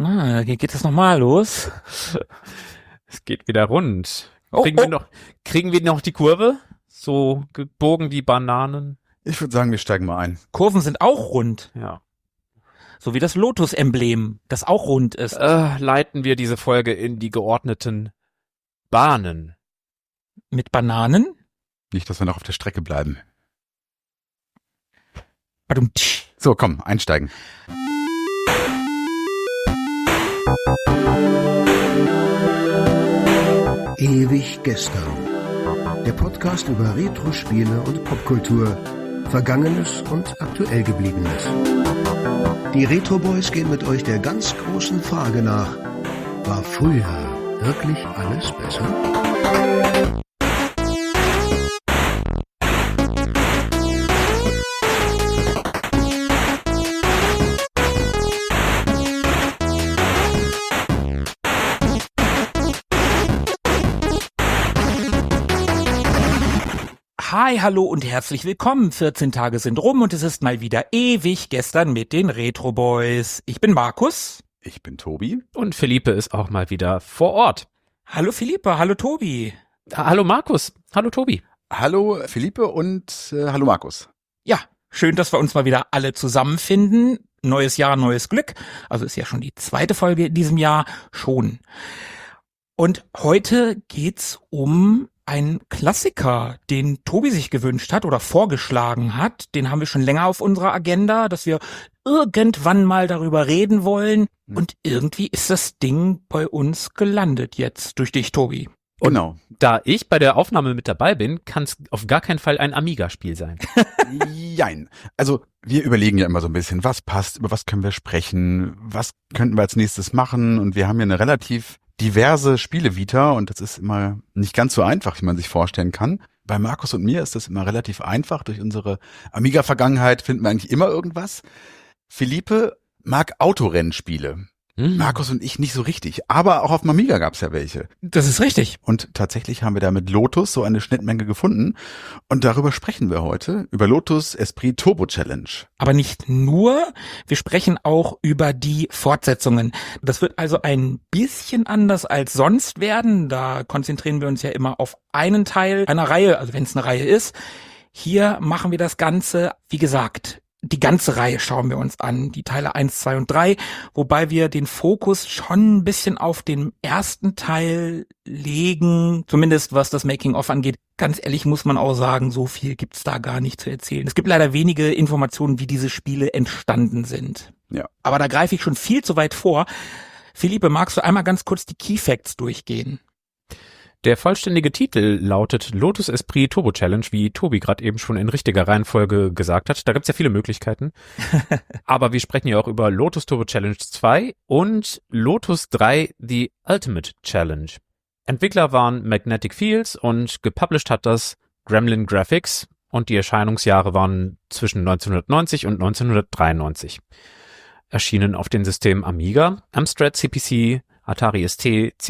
Hier geht es nochmal los. Es geht wieder rund. Oh, Kriegen wir noch die Kurve? So gebogen wie Bananen? Ich würde sagen, wir steigen mal ein. Kurven sind auch rund. Ja. So wie das Lotus-Emblem, das auch rund ist. Leiten wir diese Folge in die geordneten Bahnen. Mit Bananen? Nicht, dass wir noch auf der Strecke bleiben. Badumtsch. So, komm, einsteigen. Ewig gestern. Der Podcast über Retro-Spiele und Popkultur. Vergangenes und aktuell Gebliebenes. Die Retro Boys gehen mit euch der ganz großen Frage nach: War früher wirklich alles besser? Hi, hallo und herzlich willkommen. 14 Tage sind rum und es ist mal wieder ewig gestern mit den Retro Boys. Ich bin Markus. Ich bin Tobi. Und Philippe ist auch mal wieder vor Ort. Hallo Philippe, hallo Tobi. Hallo Markus, hallo Tobi. Hallo Philippe und hallo Markus. Ja, schön, dass wir uns mal wieder alle zusammenfinden. Neues Jahr, neues Glück. Also ist ja schon die zweite Folge in diesem Jahr schon. Und heute geht's um ein Klassiker, den Tobi sich gewünscht hat oder vorgeschlagen hat. Den haben wir schon länger auf unserer Agenda, dass wir irgendwann mal darüber reden wollen. Und irgendwie ist das Ding bei uns gelandet jetzt durch dich, Tobi. Genau. Da ich bei der Aufnahme mit dabei bin, kann es auf gar keinen Fall ein Amiga-Spiel sein. Jein. Also wir überlegen ja immer so ein bisschen, was passt, über was können wir sprechen, was könnten wir als nächstes machen. Und wir haben ja eine relativ diverse Spiele-Vita und das ist immer nicht ganz so einfach, wie man sich vorstellen kann. Bei Markus und mir ist das immer relativ einfach. Durch unsere Amiga-Vergangenheit finden wir eigentlich immer irgendwas. Philippe mag Autorennspiele. Markus und ich nicht so richtig. Aber auch auf dem Amiga gab's ja welche. Das ist richtig. Und tatsächlich haben wir da mit Lotus so eine Schnittmenge gefunden. Und darüber sprechen wir heute. Über Lotus Esprit Turbo Challenge. Aber nicht nur, wir sprechen auch über die Fortsetzungen. Das wird also ein bisschen anders als sonst werden. Da konzentrieren wir uns ja immer auf einen Teil einer Reihe, also wenn es eine Reihe ist. Hier machen wir das Ganze, wie gesagt, die ganze Reihe schauen wir uns an, die Teile 1, 2 und 3, wobei wir den Fokus schon ein bisschen auf den ersten Teil legen, zumindest was das Making-of angeht. Ganz ehrlich muss man auch sagen, so viel gibt's da gar nicht zu erzählen. Es gibt leider wenige Informationen, wie diese Spiele entstanden sind. Ja. Aber da greife ich schon viel zu weit vor. Philippe, magst du einmal ganz kurz die Key Facts durchgehen? Der vollständige Titel lautet Lotus Esprit Turbo Challenge, wie Tobi gerade eben schon in richtiger Reihenfolge gesagt hat. Da gibt's ja viele Möglichkeiten. Aber wir sprechen ja auch über Lotus Turbo Challenge 2 und Lotus 3 The Ultimate Challenge. Entwickler waren Magnetic Fields und gepublished hat das Gremlin Graphics und die Erscheinungsjahre waren zwischen 1990 und 1993. Erschienen auf den Systemen Amiga, Amstrad CPC, Atari ST,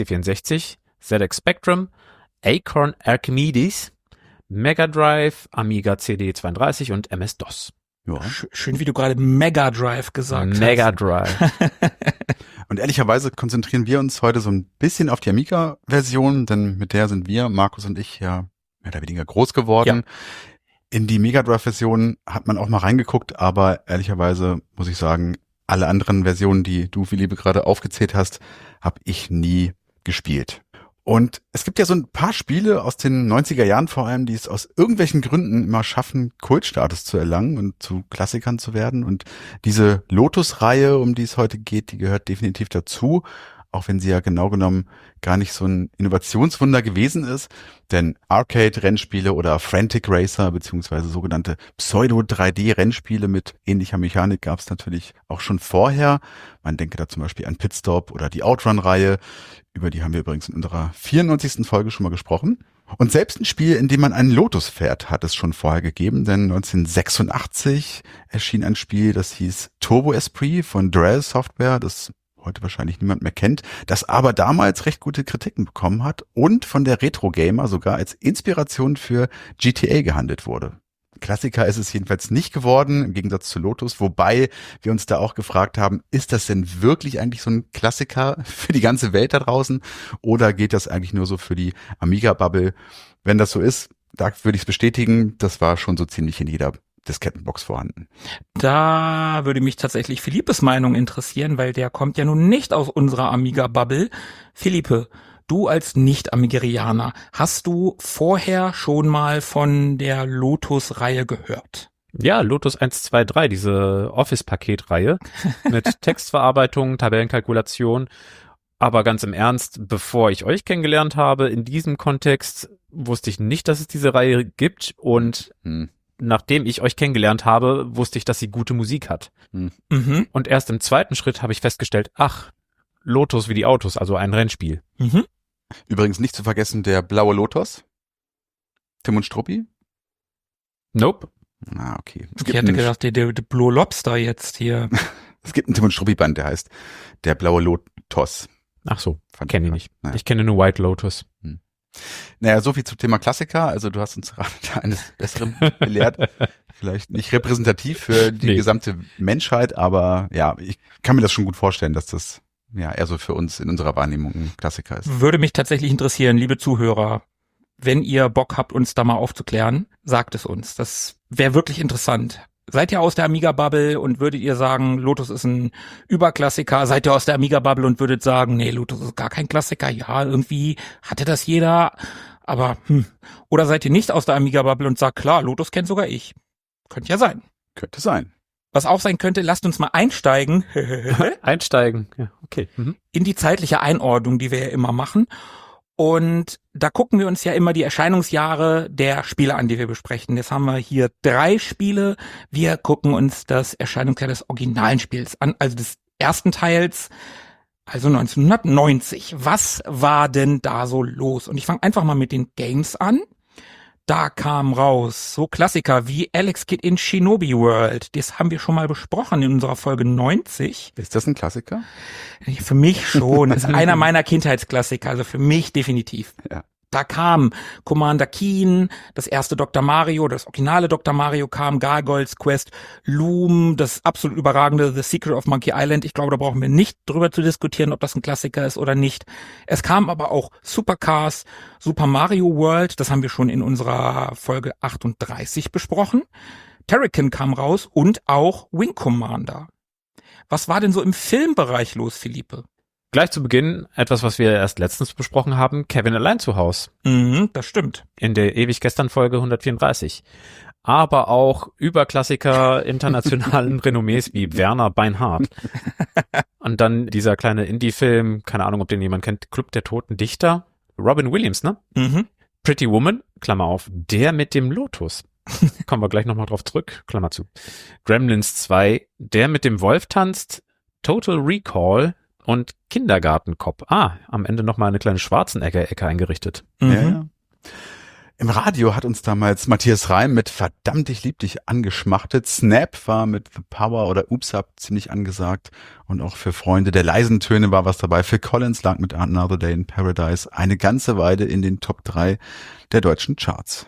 C64, ZX Spectrum, Acorn Archimedes, Mega Drive, Amiga CD32 und MS-DOS. Ja. Schön, wie du gerade Mega Drive gesagt hast. Mega Drive. Und ehrlicherweise konzentrieren wir uns heute so ein bisschen auf die Amiga-Version, denn mit der sind wir, Markus und ich, ja mehr oder weniger groß geworden. Ja. In die Mega Drive-Version hat man auch mal reingeguckt, aber ehrlicherweise muss ich sagen, alle anderen Versionen, die du, Philippe, gerade aufgezählt hast, habe ich nie gespielt. Und es gibt ja so ein paar Spiele aus den 90er Jahren vor allem, die es aus irgendwelchen Gründen immer schaffen, Kultstatus zu erlangen und zu Klassikern zu werden. Und diese Lotus-Reihe, um die es heute geht, die gehört definitiv dazu, auch wenn sie ja genau genommen gar nicht so ein Innovationswunder gewesen ist. Denn Arcade-Rennspiele oder Frantic Racer beziehungsweise sogenannte Pseudo-3D-Rennspiele mit ähnlicher Mechanik gab es natürlich auch schon vorher. Man denke da zum Beispiel an Pitstop oder die Outrun-Reihe. Über die haben wir übrigens in unserer 94. Folge schon mal gesprochen. Und selbst ein Spiel, in dem man einen Lotus fährt, hat es schon vorher gegeben, denn 1986 erschien ein Spiel, das hieß Turbo Esprit von Drell Software, das heute wahrscheinlich niemand mehr kennt, das aber damals recht gute Kritiken bekommen hat und von der Retro Gamer sogar als Inspiration für GTA gehandelt wurde. Klassiker ist es jedenfalls nicht geworden, im Gegensatz zu Lotus, wobei wir uns da auch gefragt haben, ist das denn wirklich eigentlich so ein Klassiker für die ganze Welt da draußen oder geht das eigentlich nur so für die Amiga-Bubble? Wenn das so ist, da würde ich es bestätigen, das war schon so ziemlich in jeder Diskettenbox vorhanden. Da würde mich tatsächlich Philippes Meinung interessieren, weil der kommt ja nun nicht aus unserer Amiga-Bubble. Philippe, du als Nicht-Amigerianer, hast du vorher schon mal von der Lotus-Reihe gehört? Ja, Lotus 1, 2, 3, diese Office-Paketreihe mit Textverarbeitung, Tabellenkalkulation. Aber ganz im Ernst, bevor ich euch kennengelernt habe, in diesem Kontext wusste ich nicht, dass es diese Reihe gibt und nachdem ich euch kennengelernt habe, wusste ich, dass sie gute Musik hat. Mhm. Und erst im zweiten Schritt habe ich festgestellt, ach, Lotus wie die Autos, also ein Rennspiel. Mhm. Übrigens nicht zu vergessen der blaue Lotus. Tim und Struppi? Nope. Ah, okay. Ich hätte gedacht, der Blue Lobster jetzt hier. Es gibt einen Tim und Struppi-Band, der heißt der blaue Lotus. Ach so, Fand kenne ich nicht. Naja. Ich kenne nur White Lotus. Naja, so viel zum Thema Klassiker. Also du hast uns gerade eines Besseren belehrt. Vielleicht nicht repräsentativ für die gesamte Menschheit, aber ja, ich kann mir das schon gut vorstellen, dass das ja eher so für uns in unserer Wahrnehmung ein Klassiker ist. Würde mich tatsächlich interessieren, liebe Zuhörer, wenn ihr Bock habt, uns da mal aufzuklären, sagt es uns. Das wäre wirklich interessant. Seid ihr aus der Amiga-Bubble und würdet ihr sagen, Lotus ist ein Überklassiker? Seid ihr aus der Amiga-Bubble und würdet sagen, nee, Lotus ist gar kein Klassiker? Ja, irgendwie hatte das jeder, aber Oder seid ihr nicht aus der Amiga-Bubble und sagt, klar, Lotus kennt sogar ich? Könnte ja sein. Könnte sein. Was auch sein könnte, lasst uns mal einsteigen. Einsteigen, ja, okay. In die zeitliche Einordnung, die wir ja immer machen. Und da gucken wir uns ja immer die Erscheinungsjahre der Spiele an, die wir besprechen. Jetzt haben wir hier 3 Spiele. Wir gucken uns das Erscheinungsjahr des originalen Spiels an, also des ersten Teils, also 1990. Was war denn da so los? Und ich fange einfach mal mit den Games an. Da kam raus so Klassiker wie Alex Kidd in Shinobi World. Das haben wir schon mal besprochen in unserer Folge 90. Ist das ein Klassiker? Für mich schon. Das ist einer meiner Kindheitsklassiker, also für mich definitiv. Ja. Da kam Commander Keen, das erste Dr. Mario, das originale Dr. Mario kam, Gargoyles Quest, Loom, das absolut überragende The Secret of Monkey Island. Ich glaube, da brauchen wir nicht drüber zu diskutieren, ob das ein Klassiker ist oder nicht. Es kam aber auch Supercars, Super Mario World, das haben wir schon in unserer Folge 38 besprochen. Terrakin kam raus und auch Wing Commander. Was war denn so im Filmbereich los, Philippe? Gleich zu Beginn etwas, was wir erst letztens besprochen haben, Kevin allein zu Haus. Das stimmt. In der ewig gestern Folge 134. Aber auch Überklassiker internationalen Renommees wie Werner Beinhardt. Und dann dieser kleine Indie-Film, keine Ahnung, ob den jemand kennt, Club der Toten Dichter. Robin Williams, ne? Pretty Woman, Klammer auf, der mit dem Lotus. Kommen wir gleich nochmal drauf zurück, Klammer zu. Gremlins 2, der mit dem Wolf tanzt. Total Recall und Kindergartenkopf. Am Ende nochmal eine kleine Schwarzenegger-Ecke eingerichtet. Ja. Im Radio hat uns damals Matthias Reim mit Verdammt, ich lieb dich angeschmachtet. Snap war mit The Power oder Oops Up ziemlich angesagt. Und auch für Freunde der leisen Töne war was dabei. Phil Collins lag mit Another Day in Paradise eine ganze Weile in den Top 3 der deutschen Charts.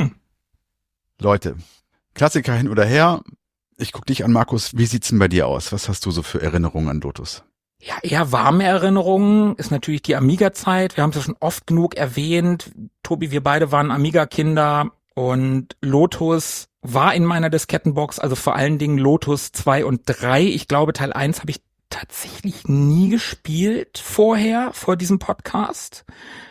Leute, Klassiker hin oder her. Ich guck dich an, Markus. Wie sieht's denn bei dir aus? Was hast du so für Erinnerungen an Lotus? Ja, eher warme Erinnerungen ist natürlich die Amiga-Zeit. Wir haben es ja schon oft genug erwähnt. Tobi, wir beide waren Amiga-Kinder und Lotus war in meiner Diskettenbox, also vor allen Dingen Lotus 2 und 3. Ich glaube, Teil 1 habe ich tatsächlich nie gespielt vor diesem Podcast.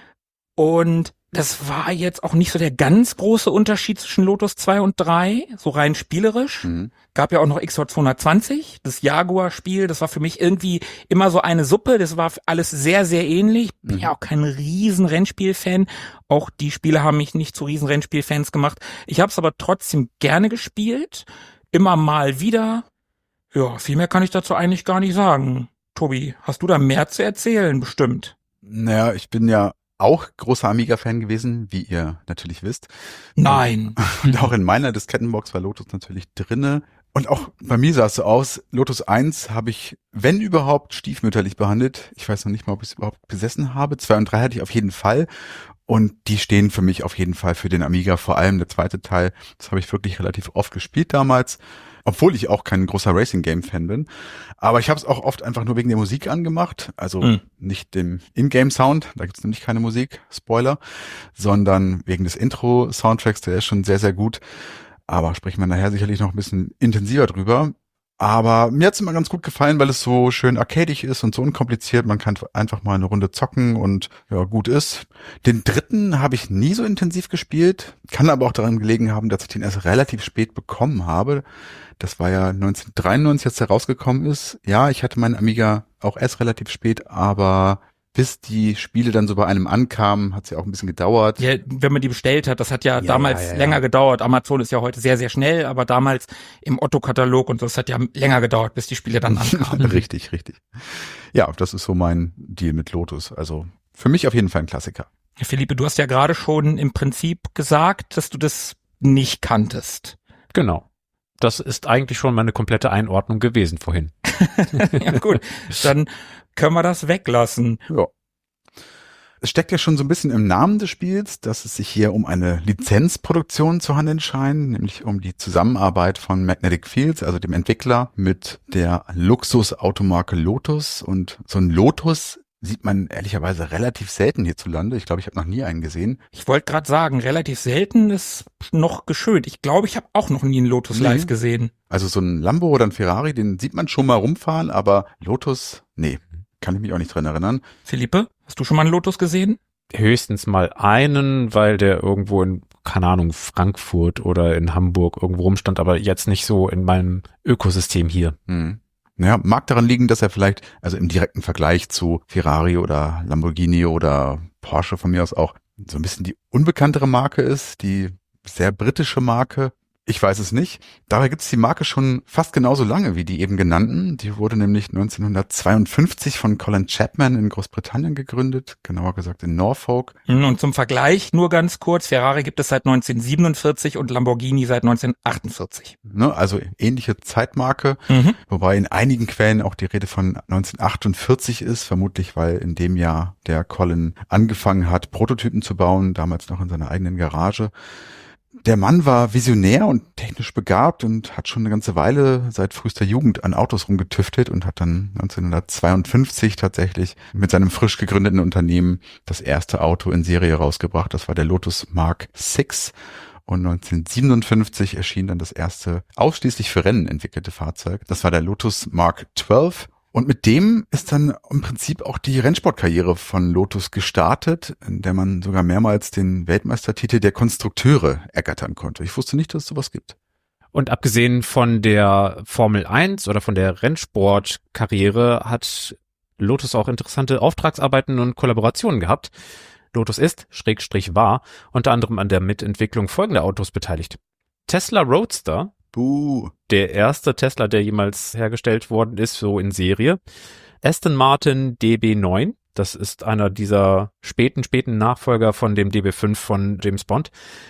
Und das war jetzt auch nicht so der ganz große Unterschied zwischen Lotus 2 und 3, so rein spielerisch. Gab ja auch noch XOR 220, das Jaguar-Spiel, das war für mich irgendwie immer so eine Suppe, das war alles sehr, sehr ähnlich. Bin ja auch kein riesen Rennspiel-Fan, auch die Spiele haben mich nicht zu riesen Rennspiel-Fans gemacht. Ich habe es aber trotzdem gerne gespielt, immer mal wieder. Ja, viel mehr kann ich dazu eigentlich gar nicht sagen. Tobi, hast du da mehr zu erzählen, bestimmt? Naja, ich bin ja auch großer Amiga-Fan gewesen, wie ihr natürlich wisst. Nein. Und auch in meiner Diskettenbox war Lotus natürlich drinne. Und auch bei mir sah es so aus, Lotus 1 habe ich, wenn überhaupt, stiefmütterlich behandelt. Ich weiß noch nicht mal, ob ich es überhaupt besessen habe. 2 und 3 hatte ich auf jeden Fall. Und die stehen für mich auf jeden Fall für den Amiga, vor allem der zweite Teil. Das habe ich wirklich relativ oft gespielt damals, obwohl ich auch kein großer Racing-Game-Fan bin. Aber ich habe es auch oft einfach nur wegen der Musik angemacht, also nicht dem Ingame-Sound, da gibt's nämlich keine Musik, Spoiler, sondern wegen des Intro-Soundtracks, der ist schon sehr, sehr gut. Aber sprechen wir nachher sicherlich noch ein bisschen intensiver drüber. Aber mir hat's immer ganz gut gefallen, weil es so schön arcadig ist und so unkompliziert. Man kann einfach mal eine Runde zocken und ja, gut ist. Den dritten habe ich nie so intensiv gespielt, kann aber auch daran gelegen haben, dass ich den erst relativ spät bekommen habe. Das war ja 1993, als der rausgekommen ist. Ja, ich hatte meinen Amiga auch erst relativ spät, aber bis die Spiele dann so bei einem ankamen, hat es ja auch ein bisschen gedauert. Ja, wenn man die bestellt hat, das hat ja damals länger gedauert. Amazon ist ja heute sehr, sehr schnell, aber damals im Otto-Katalog und so, das hat ja länger gedauert, bis die Spiele dann ankamen. Richtig. Ja, das ist so mein Deal mit Lotus. Also für mich auf jeden Fall ein Klassiker. Philippe, du hast ja gerade schon im Prinzip gesagt, dass du das nicht kanntest. Genau. Das ist eigentlich schon meine komplette Einordnung gewesen vorhin. Ja gut, dann können wir das weglassen. Ja. Es steckt ja schon so ein bisschen im Namen des Spiels, dass es sich hier um eine Lizenzproduktion zu handeln scheint, nämlich um die Zusammenarbeit von Magnetic Fields, also dem Entwickler, mit der Luxusautomarke Lotus. Und so ein Lotus sieht man ehrlicherweise relativ selten hierzulande. Ich glaube, ich habe noch nie einen gesehen. Ich wollte gerade sagen, relativ selten ist noch geschönt. Ich glaube, ich habe auch noch nie einen Lotus live gesehen. Also so ein Lambo oder ein Ferrari, den sieht man schon mal rumfahren, aber Lotus, nee. Kann ich mich auch nicht dran erinnern. Philippe, hast du schon mal einen Lotus gesehen? Höchstens mal einen, weil der irgendwo in, keine Ahnung, Frankfurt oder in Hamburg irgendwo rumstand, aber jetzt nicht so in meinem Ökosystem hier. Naja, mag daran liegen, dass er vielleicht, also im direkten Vergleich zu Ferrari oder Lamborghini oder Porsche von mir aus auch, so ein bisschen die unbekanntere Marke ist, die sehr britische Marke. Ich weiß es nicht. Dabei gibt es die Marke schon fast genauso lange wie die eben genannten. Die wurde nämlich 1952 von Colin Chapman in Großbritannien gegründet, genauer gesagt in Norfolk. Und zum Vergleich nur ganz kurz, Ferrari gibt es seit 1947 und Lamborghini seit 1948. Ne, also ähnliche Zeitmarke, wobei in einigen Quellen auch die Rede von 1948 ist, vermutlich weil in dem Jahr der Colin angefangen hat, Prototypen zu bauen, damals noch in seiner eigenen Garage. Der Mann war visionär und technisch begabt und hat schon eine ganze Weile seit frühester Jugend an Autos rumgetüftelt und hat dann 1952 tatsächlich mit seinem frisch gegründeten Unternehmen das erste Auto in Serie rausgebracht. Das war der Lotus Mark VI. Und 1957 erschien dann das erste ausschließlich für Rennen entwickelte Fahrzeug. Das war der Lotus Mark XII. Und mit dem ist dann im Prinzip auch die Rennsportkarriere von Lotus gestartet, in der man sogar mehrmals den Weltmeistertitel der Konstrukteure ergattern konnte. Ich wusste nicht, dass es sowas gibt. Und abgesehen von der Formel 1 oder von der Rennsportkarriere hat Lotus auch interessante Auftragsarbeiten und Kollaborationen gehabt. Lotus ist, / war, unter anderem an der Mitentwicklung folgender Autos beteiligt. Tesla Roadster, der erste Tesla, der jemals hergestellt worden ist, so in Serie. Aston Martin DB9, das ist einer dieser späten Nachfolger von dem DB5 von James Bond.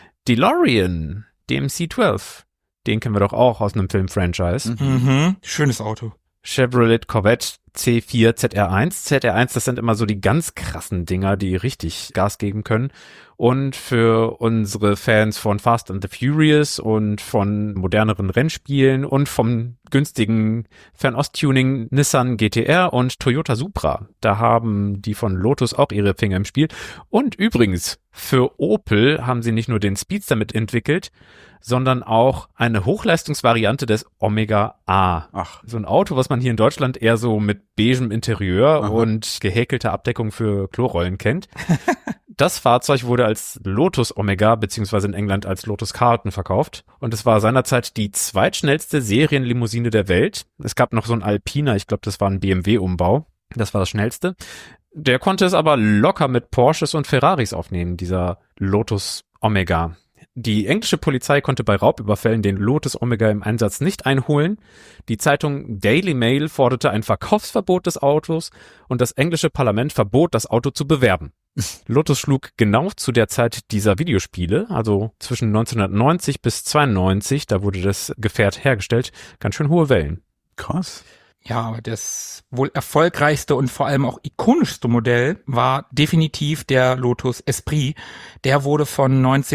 DeLorean, DMC-12, den kennen wir doch auch aus einem Film-Franchise. Schönes Auto. Chevrolet Corvette C4 ZR1. ZR1, das sind immer so die ganz krassen Dinger, die richtig Gas geben können. Und für unsere Fans von Fast and the Furious und von moderneren Rennspielen und vom günstigen Fernost-Tuning Nissan GT-R und Toyota Supra. Da haben die von Lotus auch ihre Finger im Spiel. Und übrigens, für Opel haben sie nicht nur den Speedster mitentwickelt, sondern auch eine Hochleistungsvariante des Omega A. Ach. So ein Auto, was man hier in Deutschland eher so mit beigem Interieur und gehäkelter Abdeckung für Klorollen kennt. Das Fahrzeug wurde als Lotus Omega beziehungsweise in England als Lotus Carlton verkauft und es war seinerzeit die zweitschnellste Serienlimousine der Welt. Es gab noch so ein Alpina, ich glaube, das war ein BMW-Umbau. Das war das schnellste. Der konnte es aber locker mit Porsches und Ferraris aufnehmen, dieser Lotus Omega. Die englische Polizei konnte bei Raubüberfällen den Lotus Omega im Einsatz nicht einholen. Die Zeitung Daily Mail forderte ein Verkaufsverbot des Autos und das englische Parlament verbot, das Auto zu bewerben. Lotus schlug genau zu der Zeit dieser Videospiele, also zwischen 1990 bis 92, da wurde das Gefährt hergestellt, ganz schön hohe Wellen. Krass. Ja, aber das wohl erfolgreichste und vor allem auch ikonischste Modell war definitiv der Lotus Esprit. Der wurde von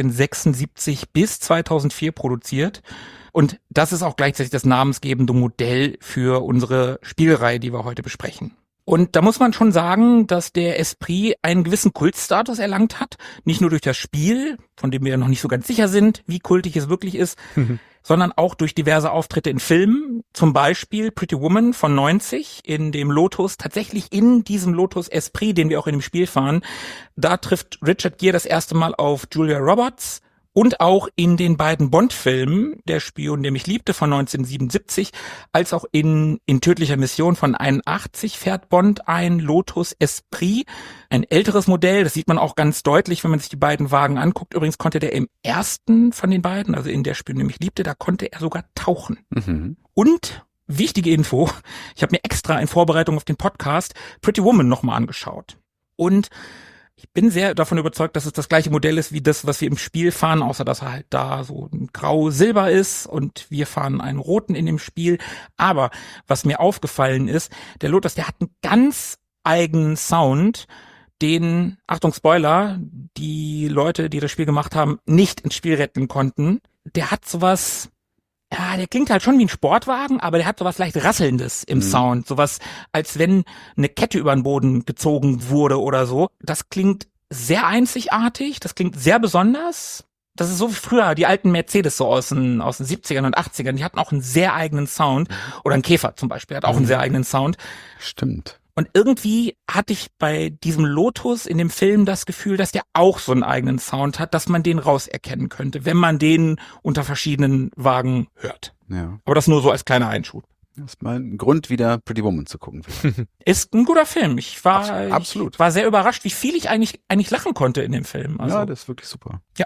1976 bis 2004 produziert. Und das ist auch gleichzeitig das namensgebende Modell für unsere Spielreihe, die wir heute besprechen. Und da muss man schon sagen, dass der Esprit einen gewissen Kultstatus erlangt hat. Nicht nur durch das Spiel, von dem wir noch nicht so ganz sicher sind, wie kultig es wirklich ist, sondern auch durch diverse Auftritte in Filmen. Zum Beispiel Pretty Woman von 90 in dem Lotus, tatsächlich in diesem Lotus Esprit, den wir auch in dem Spiel fahren. Da trifft Richard Gere das erste Mal auf Julia Roberts. Und auch in den beiden Bond-Filmen, Der Spion, der mich liebte von 1977, als auch in Tödlicher Mission von 81 fährt Bond ein Lotus Esprit, ein älteres Modell. Das sieht man auch ganz deutlich, wenn man sich die beiden Wagen anguckt. Übrigens konnte der im ersten von den beiden, also in Der Spion, der mich liebte, da konnte er sogar tauchen. Mhm. Und wichtige Info, ich habe mir extra in Vorbereitung auf den Podcast Pretty Woman nochmal angeschaut. Und ich bin sehr davon überzeugt, dass es das gleiche Modell ist wie das, was wir im Spiel fahren, außer dass er halt da so ein grau-silber ist und wir fahren einen roten in dem Spiel. Aber was mir aufgefallen ist, der Lotus, der hat einen ganz eigenen Sound, den, Achtung Spoiler, die Leute, die das Spiel gemacht haben, nicht ins Spiel retten konnten. Der hat sowas... Ja, der klingt halt schon wie ein Sportwagen, aber der hat sowas leicht Rasselndes im Sound. Sowas, als wenn eine Kette über den Boden gezogen wurde oder so. Das klingt sehr einzigartig, das klingt sehr besonders. Das ist so wie früher, die alten Mercedes so aus den 70ern und 80ern, die hatten auch einen sehr eigenen Sound. Oder ein Käfer zum Beispiel hat auch einen sehr eigenen Sound. Stimmt. Und irgendwie hatte ich bei diesem Lotus in dem Film das Gefühl, dass der auch so einen eigenen Sound hat, dass man den rauserkennen könnte, wenn man den unter verschiedenen Wagen hört. Ja. Aber das nur so als kleiner Einschub. Das ist mal ein Grund, wieder Pretty Woman zu gucken. Ist ein guter Film. Ich war sehr überrascht, wie viel ich eigentlich lachen konnte in dem Film. Also, ja, das ist wirklich super. Ja.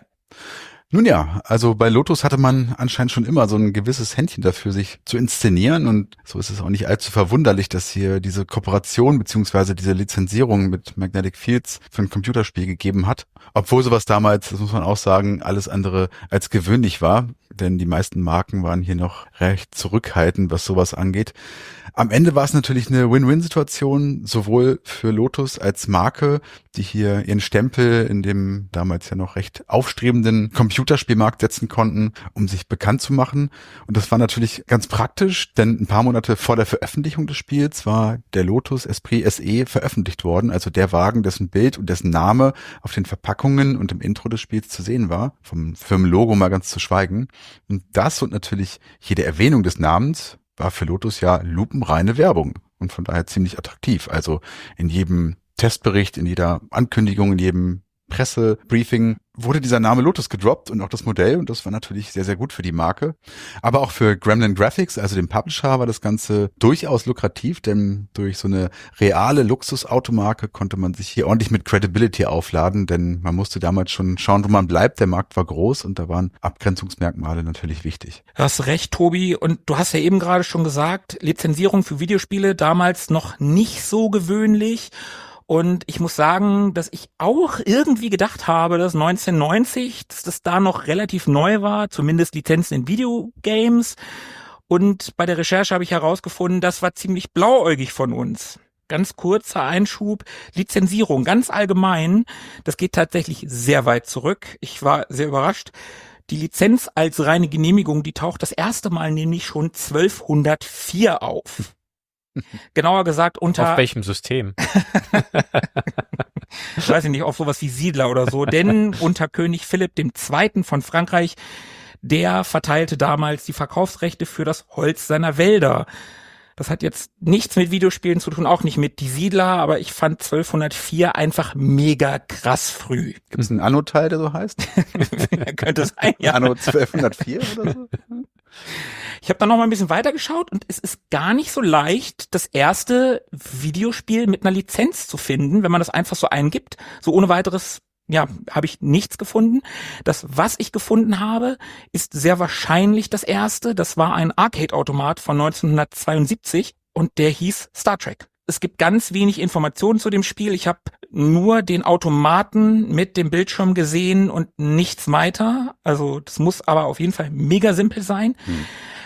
Nun ja, also bei Lotus hatte man anscheinend schon immer so ein gewisses Händchen dafür, sich zu inszenieren, und so ist es auch nicht allzu verwunderlich, dass hier diese Kooperation beziehungsweise diese Lizenzierung mit Magnetic Fields für ein Computerspiel gegeben hat. Obwohl sowas damals, das muss man auch sagen, alles andere als gewöhnlich war, denn die meisten Marken waren hier noch recht zurückhaltend, was sowas angeht. Am Ende war es natürlich eine Win-Win-Situation, sowohl für Lotus als Marke, die hier ihren Stempel in dem damals ja noch recht aufstrebenden Computerspielmarkt setzen konnten, um sich bekannt zu machen. Und das war natürlich ganz praktisch, denn ein paar Monate vor der Veröffentlichung des Spiels war der Lotus Esprit SE veröffentlicht worden, also der Wagen, dessen Bild und dessen Name auf den Verpackungen und im Intro des Spiels zu sehen war, vom Firmenlogo mal ganz zu schweigen. Und das und natürlich jede Erwähnung des Namens war für Lotus ja lupenreine Werbung und von daher ziemlich attraktiv. Also in jedem Testbericht, in jeder Ankündigung, in jedem Pressebriefing wurde dieser Name Lotus gedroppt und auch das Modell, und das war natürlich sehr, sehr gut für die Marke. Aber auch für Gremlin Graphics, also dem Publisher, war das Ganze durchaus lukrativ, denn durch so eine reale Luxusautomarke konnte man sich hier ordentlich mit Credibility aufladen, denn man musste damals schon schauen, wo man bleibt. Der Markt war groß und da waren Abgrenzungsmerkmale natürlich wichtig. Du hast recht, Tobi, und du hast ja eben gerade schon gesagt, Lizenzierung für Videospiele damals noch nicht so gewöhnlich. Und ich muss sagen, dass ich auch irgendwie gedacht habe, dass 1990, dass das da noch relativ neu war, zumindest Lizenzen in Videogames. Und bei der Recherche habe ich herausgefunden, das war ziemlich blauäugig von uns. Ganz kurzer Einschub, Lizenzierung, ganz allgemein, das geht tatsächlich sehr weit zurück. Ich war sehr überrascht. Die Lizenz als reine Genehmigung, die taucht das erste Mal nämlich schon 1204 auf. Genauer gesagt unter... Auf welchem System? Ich weiß nicht, auf sowas wie Siedler oder so. Denn unter König Philipp II. Von Frankreich, der verteilte damals die Verkaufsrechte für das Holz seiner Wälder. Das hat jetzt nichts mit Videospielen zu tun, auch nicht mit Die Siedler, aber ich fand 1204 einfach mega krass früh. Gibt es einen Anno-Teil, der so heißt? Könnte es sein, ja. Anno 1204 oder so? Ich habe dann noch mal ein bisschen weitergeschaut und es ist gar nicht so leicht, das erste Videospiel mit einer Lizenz zu finden, wenn man das einfach so eingibt. So ohne weiteres, ja, habe ich nichts gefunden. Das, was ich gefunden habe, ist sehr wahrscheinlich das erste. Das war ein Arcade-Automat von 1972 und der hieß Star Trek. Es gibt ganz wenig Informationen zu dem Spiel. Ich habe nur den Automaten mit dem Bildschirm gesehen und nichts weiter. Also das muss aber auf jeden Fall mega simpel sein.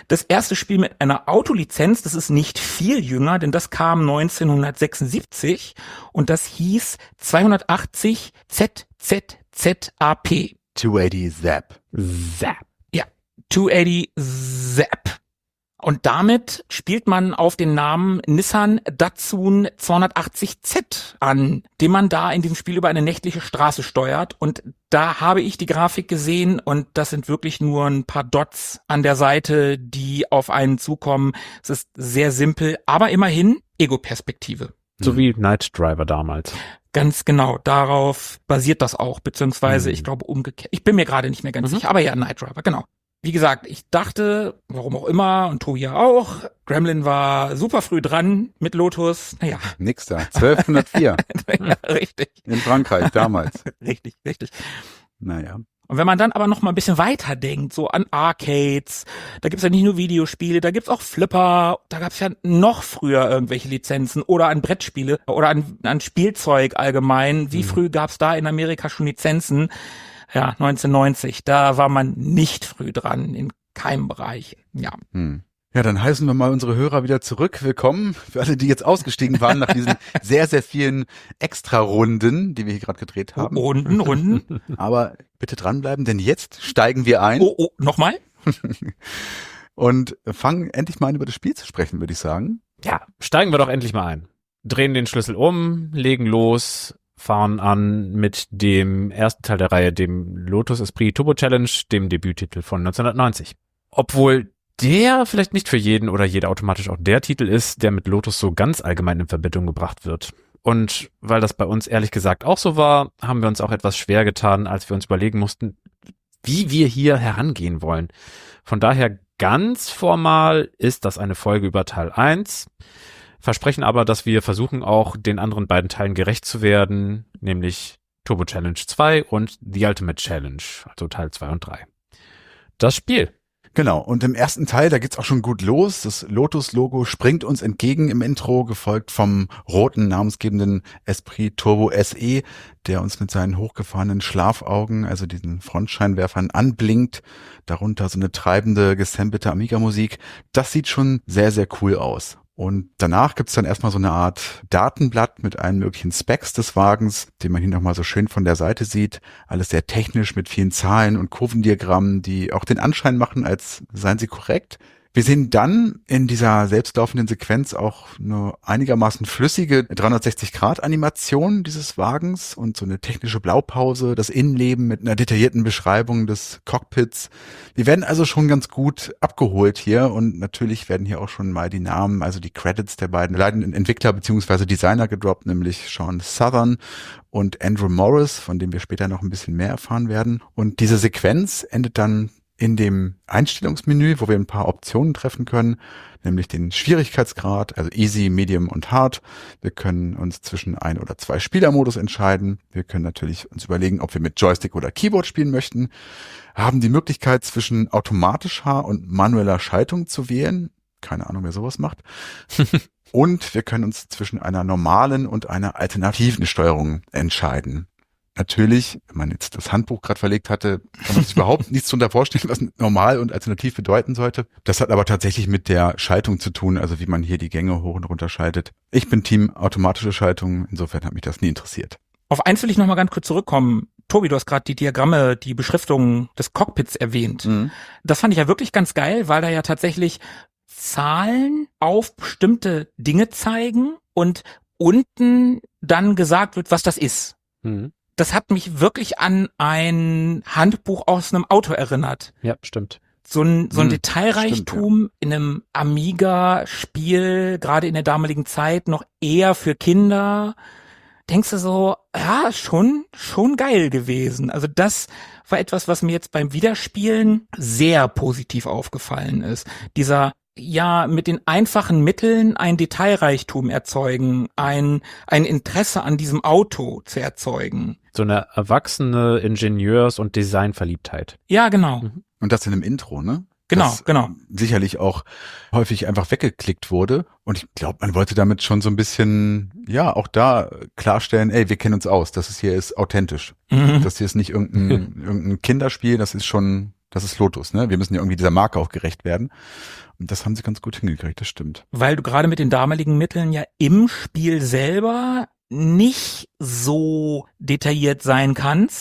Das erste Spiel mit einer Autolizenz, das ist nicht viel jünger, denn das kam 1976 und das hieß 280 ZZZAP. 280 Zap. Zap. Ja, 280 Zap. Und damit spielt man auf den Namen Nissan Datsun 280Z an, den man da in diesem Spiel über eine nächtliche Straße steuert. Und da habe ich die Grafik gesehen und das sind wirklich nur ein paar Dots an der Seite, die auf einen zukommen. Es ist sehr simpel, aber immerhin Ego-Perspektive. So wie Knight Driver damals. Ganz genau, darauf basiert das auch, beziehungsweise ich glaube umgekehrt. Ich bin mir gerade nicht mehr ganz sicher, aber ja, Knight Driver, genau. Wie gesagt, ich dachte, warum auch immer, und Tobi ja auch, Gremlin war super früh dran mit Lotus. Naja. Nix da. 1204. Ja, richtig. In Frankreich damals. Richtig. Naja. Und wenn man dann aber noch mal ein bisschen weiter denkt, so an Arcades, da gibt's ja nicht nur Videospiele, da gibt's auch Flipper, da gab's ja noch früher irgendwelche Lizenzen oder an Brettspiele oder an Spielzeug allgemein. Wie früh gab's da in Amerika schon Lizenzen? Ja, 1990, da war man nicht früh dran, in keinem Bereich, ja. Ja, dann heißen wir mal unsere Hörer wieder zurück. Willkommen für alle, die jetzt ausgestiegen waren nach diesen sehr, sehr vielen Extra-Runden, die wir hier gerade gedreht haben. Runden. Aber bitte dranbleiben, denn jetzt steigen wir ein. Oh, nochmal? Und fangen endlich mal an, über das Spiel zu sprechen, würde ich sagen. Ja, steigen wir doch endlich mal ein. Drehen den Schlüssel um, legen los, fahren an mit dem ersten Teil der Reihe, dem Lotus Esprit Turbo Challenge, dem Debüttitel von 1990. Obwohl der vielleicht nicht für jeden oder jede automatisch auch der Titel ist, der mit Lotus so ganz allgemein in Verbindung gebracht wird. Und weil das bei uns ehrlich gesagt auch so war, haben wir uns auch etwas schwer getan, als wir uns überlegen mussten, wie wir hier herangehen wollen. Von daher ganz formal ist das eine Folge über Teil 1. Versprechen aber, dass wir versuchen auch den anderen beiden Teilen gerecht zu werden, nämlich Turbo Challenge 2 und The Ultimate Challenge, also Teil 2 und 3. Das Spiel. Genau, und im ersten Teil, da geht's auch schon gut los. Das Lotus-Logo springt uns entgegen im Intro, gefolgt vom roten namensgebenden Esprit Turbo SE, der uns mit seinen hochgefahrenen Schlafaugen, also diesen Frontscheinwerfern, anblinkt. Darunter so eine treibende, gesampelte Amiga-Musik. Das sieht schon sehr, sehr cool aus. Und danach gibt's dann erstmal so eine Art Datenblatt mit allen möglichen Specs des Wagens, den man hier nochmal so schön von der Seite sieht. Alles sehr technisch mit vielen Zahlen und Kurvendiagrammen, die auch den Anschein machen, als seien sie korrekt. Wir sehen dann in dieser selbstlaufenden Sequenz auch eine einigermaßen flüssige 360-Grad-Animation dieses Wagens und so eine technische Blaupause, das Innenleben mit einer detaillierten Beschreibung des Cockpits. Wir werden also schon ganz gut abgeholt hier und natürlich werden hier auch schon mal die Namen, also die Credits der beiden leitenden Entwickler bzw. Designer gedroppt, nämlich Sean Southern und Andrew Morris, von dem wir später noch ein bisschen mehr erfahren werden. Und diese Sequenz endet dann in dem Einstellungsmenü, wo wir ein paar Optionen treffen können, nämlich den Schwierigkeitsgrad, also Easy, Medium und Hard. Wir können uns zwischen 1 oder 2 Spielermodus entscheiden. Wir können natürlich uns überlegen, ob wir mit Joystick oder Keyboard spielen möchten. Haben die Möglichkeit, zwischen automatischer und manueller Schaltung zu wählen. Keine Ahnung, wer sowas macht. Und wir können uns zwischen einer normalen und einer alternativen Steuerung entscheiden. Natürlich, wenn man jetzt das Handbuch gerade verlegt hatte, kann man sich überhaupt nichts darunter vorstellen, was normal und alternativ bedeuten sollte. Das hat aber tatsächlich mit der Schaltung zu tun, also wie man hier die Gänge hoch und runter schaltet. Ich bin Team automatische Schaltung, insofern hat mich das nie interessiert. Auf eins will ich noch mal ganz kurz zurückkommen. Tobi, du hast gerade die Diagramme, die Beschriftung des Cockpits erwähnt. Das fand ich ja wirklich ganz geil, weil da ja tatsächlich Zahlen auf bestimmte Dinge zeigen und unten dann gesagt wird, was das ist. Das hat mich wirklich an ein Handbuch aus einem Auto erinnert. Ja, stimmt. So ein Detailreichtum stimmt, ja. in einem Amiga-Spiel, gerade in der damaligen Zeit, noch eher für Kinder. Denkst du so, ja, schon geil gewesen. Also das war etwas, was mir jetzt beim Wiederspielen sehr positiv aufgefallen ist. Dieser, ja, mit den einfachen Mitteln ein Detailreichtum erzeugen, ein Interesse an diesem Auto zu erzeugen. So eine erwachsene Ingenieurs- und Designverliebtheit. Ja, genau. Und das in einem Intro, ne? Genau, das genau. Sicherlich auch häufig einfach weggeklickt wurde. Und ich glaube, man wollte damit schon so ein bisschen, ja, auch da klarstellen, ey, wir kennen uns aus. Das hier ist authentisch. Das hier ist nicht irgendein Kinderspiel. Das ist schon das ist Lotus, ne? Wir müssen ja irgendwie dieser Marke auch gerecht werden. Und das haben sie ganz gut hingekriegt, das stimmt. Weil du gerade mit den damaligen Mitteln ja im Spiel selber nicht so detailliert sein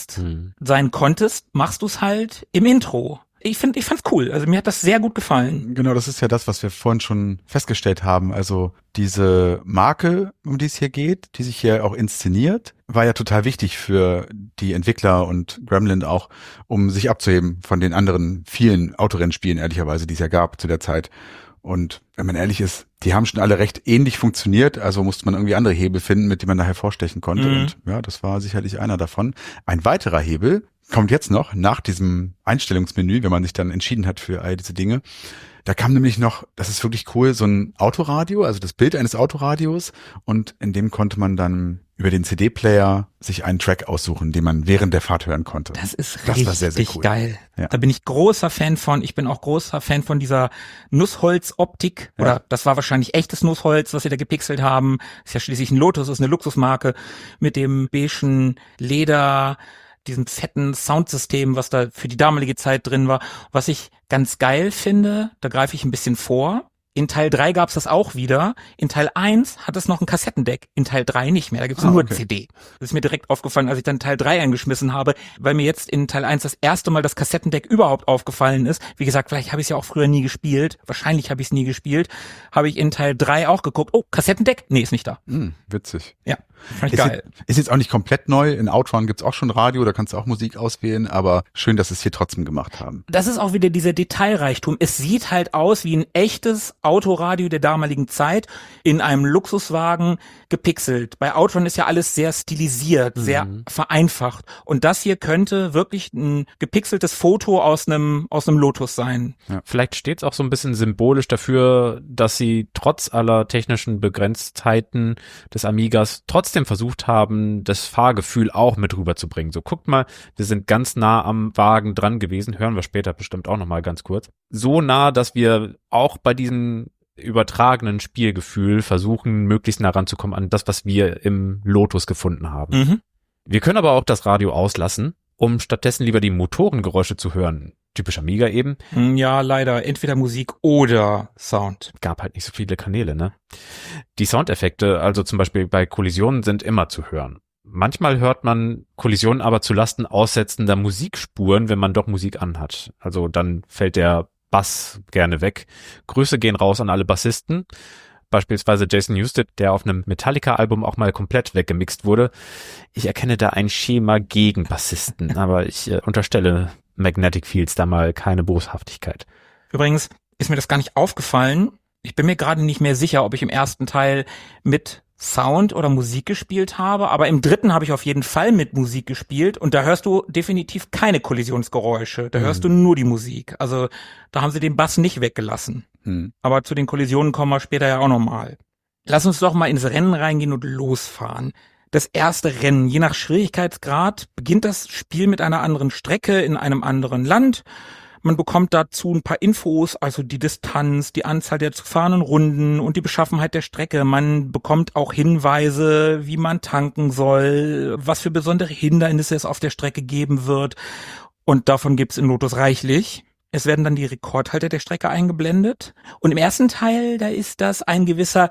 konntest, machst du es halt im Intro. Ich fand's cool. Also mir hat das sehr gut gefallen. Genau, das ist ja das, was wir vorhin schon festgestellt haben. Also diese Marke, um die es hier geht, die sich hier auch inszeniert, war ja total wichtig für die Entwickler und Gremlin auch, um sich abzuheben von den anderen vielen Autorennspielen, ehrlicherweise, die es ja gab zu der Zeit. Und wenn man ehrlich ist, die haben schon alle recht ähnlich funktioniert, also musste man irgendwie andere Hebel finden, mit denen man da hervorstechen konnte. Und ja, das war sicherlich einer davon. Ein weiterer Hebel kommt jetzt noch nach diesem Einstellungsmenü, wenn man sich dann entschieden hat für all diese Dinge. Da kam nämlich noch, das ist wirklich cool, so ein Autoradio, also das Bild eines Autoradios, und in dem konnte man dann über den CD-Player sich einen Track aussuchen, den man während der Fahrt hören konnte. Das war sehr, sehr richtig cool. Geil. Ja. Da bin ich großer Fan von. Ich bin auch großer Fan von dieser Nussholz-Optik. Ja. Oder das war wahrscheinlich echtes Nussholz, was sie da gepixelt haben. Ist ja schließlich ein Lotus, ist eine Luxusmarke mit dem beigen Leder, diesem fetten Soundsystem, was da für die damalige Zeit drin war. Was ich ganz geil finde, da greife ich ein bisschen vor. In Teil 3 gab's das auch wieder. In Teil 1 hat es noch ein Kassettendeck. In Teil 3 nicht mehr. Da gibt's nur CD. Das ist mir direkt aufgefallen, als ich dann Teil 3 eingeschmissen habe, weil mir jetzt in Teil 1 das erste Mal das Kassettendeck überhaupt aufgefallen ist. Wie gesagt, vielleicht habe ich es ja auch früher nie gespielt. Wahrscheinlich habe ich es nie gespielt. Habe ich in Teil 3 auch geguckt. Oh, Kassettendeck? Nee, ist nicht da. Witzig. Ja, fand ich geil. Ist jetzt auch nicht komplett neu. In Outrun gibt's auch schon Radio, da kannst du auch Musik auswählen, aber schön, dass sie es hier trotzdem gemacht haben. Das ist auch wieder dieser Detailreichtum. Es sieht halt aus wie ein echtes Autoradio der damaligen Zeit in einem Luxuswagen gepixelt. Bei Outrun ist ja alles sehr stilisiert, sehr vereinfacht. Und das hier könnte wirklich ein gepixeltes Foto aus einem Lotus sein. Ja. Vielleicht steht es auch so ein bisschen symbolisch dafür, dass sie trotz aller technischen Begrenztheiten des Amigas trotzdem versucht haben, das Fahrgefühl auch mit rüberzubringen. So, guckt mal, wir sind ganz nah am Wagen dran gewesen, hören wir später bestimmt auch nochmal ganz kurz. So nah, dass wir auch bei diesem übertragenen Spielgefühl versuchen, möglichst nah ranzukommen an das, was wir im Lotus gefunden haben. Wir können aber auch das Radio auslassen, um stattdessen lieber die Motorengeräusche zu hören. Typisch Amiga eben. Ja, leider. Entweder Musik oder Sound. Gab halt nicht so viele Kanäle, ne? Die Soundeffekte, also zum Beispiel bei Kollisionen, sind immer zu hören. Manchmal hört man Kollisionen aber zu Lasten aussetzender Musikspuren, wenn man doch Musik anhat. Also dann fällt der Bass gerne weg. Grüße gehen raus an alle Bassisten. Beispielsweise Jason Newsted, der auf einem Metallica-Album auch mal komplett weggemixt wurde. Ich erkenne da ein Schema gegen Bassisten, aber ich unterstelle Magnetic Fields da mal keine Boshaftigkeit. Übrigens ist mir das gar nicht aufgefallen. Ich bin mir gerade nicht mehr sicher, ob ich im ersten Teil mit Sound oder Musik gespielt habe, aber im dritten habe ich auf jeden Fall mit Musik gespielt und da hörst du definitiv keine Kollisionsgeräusche, da hörst du nur die Musik. Also da haben sie den Bass nicht weggelassen. Aber zu den Kollisionen kommen wir später ja auch nochmal. Lass uns doch mal ins Rennen reingehen und losfahren. Das erste Rennen, je nach Schwierigkeitsgrad, beginnt das Spiel mit einer anderen Strecke in einem anderen Land. Man bekommt dazu ein paar Infos, also die Distanz, die Anzahl der zu fahrenden Runden und die Beschaffenheit der Strecke. Man bekommt auch Hinweise, wie man tanken soll, was für besondere Hindernisse es auf der Strecke geben wird. Und davon gibt's in Lotus reichlich. Es werden dann die Rekordhalter der Strecke eingeblendet. Und im ersten Teil, da ist das ein gewisser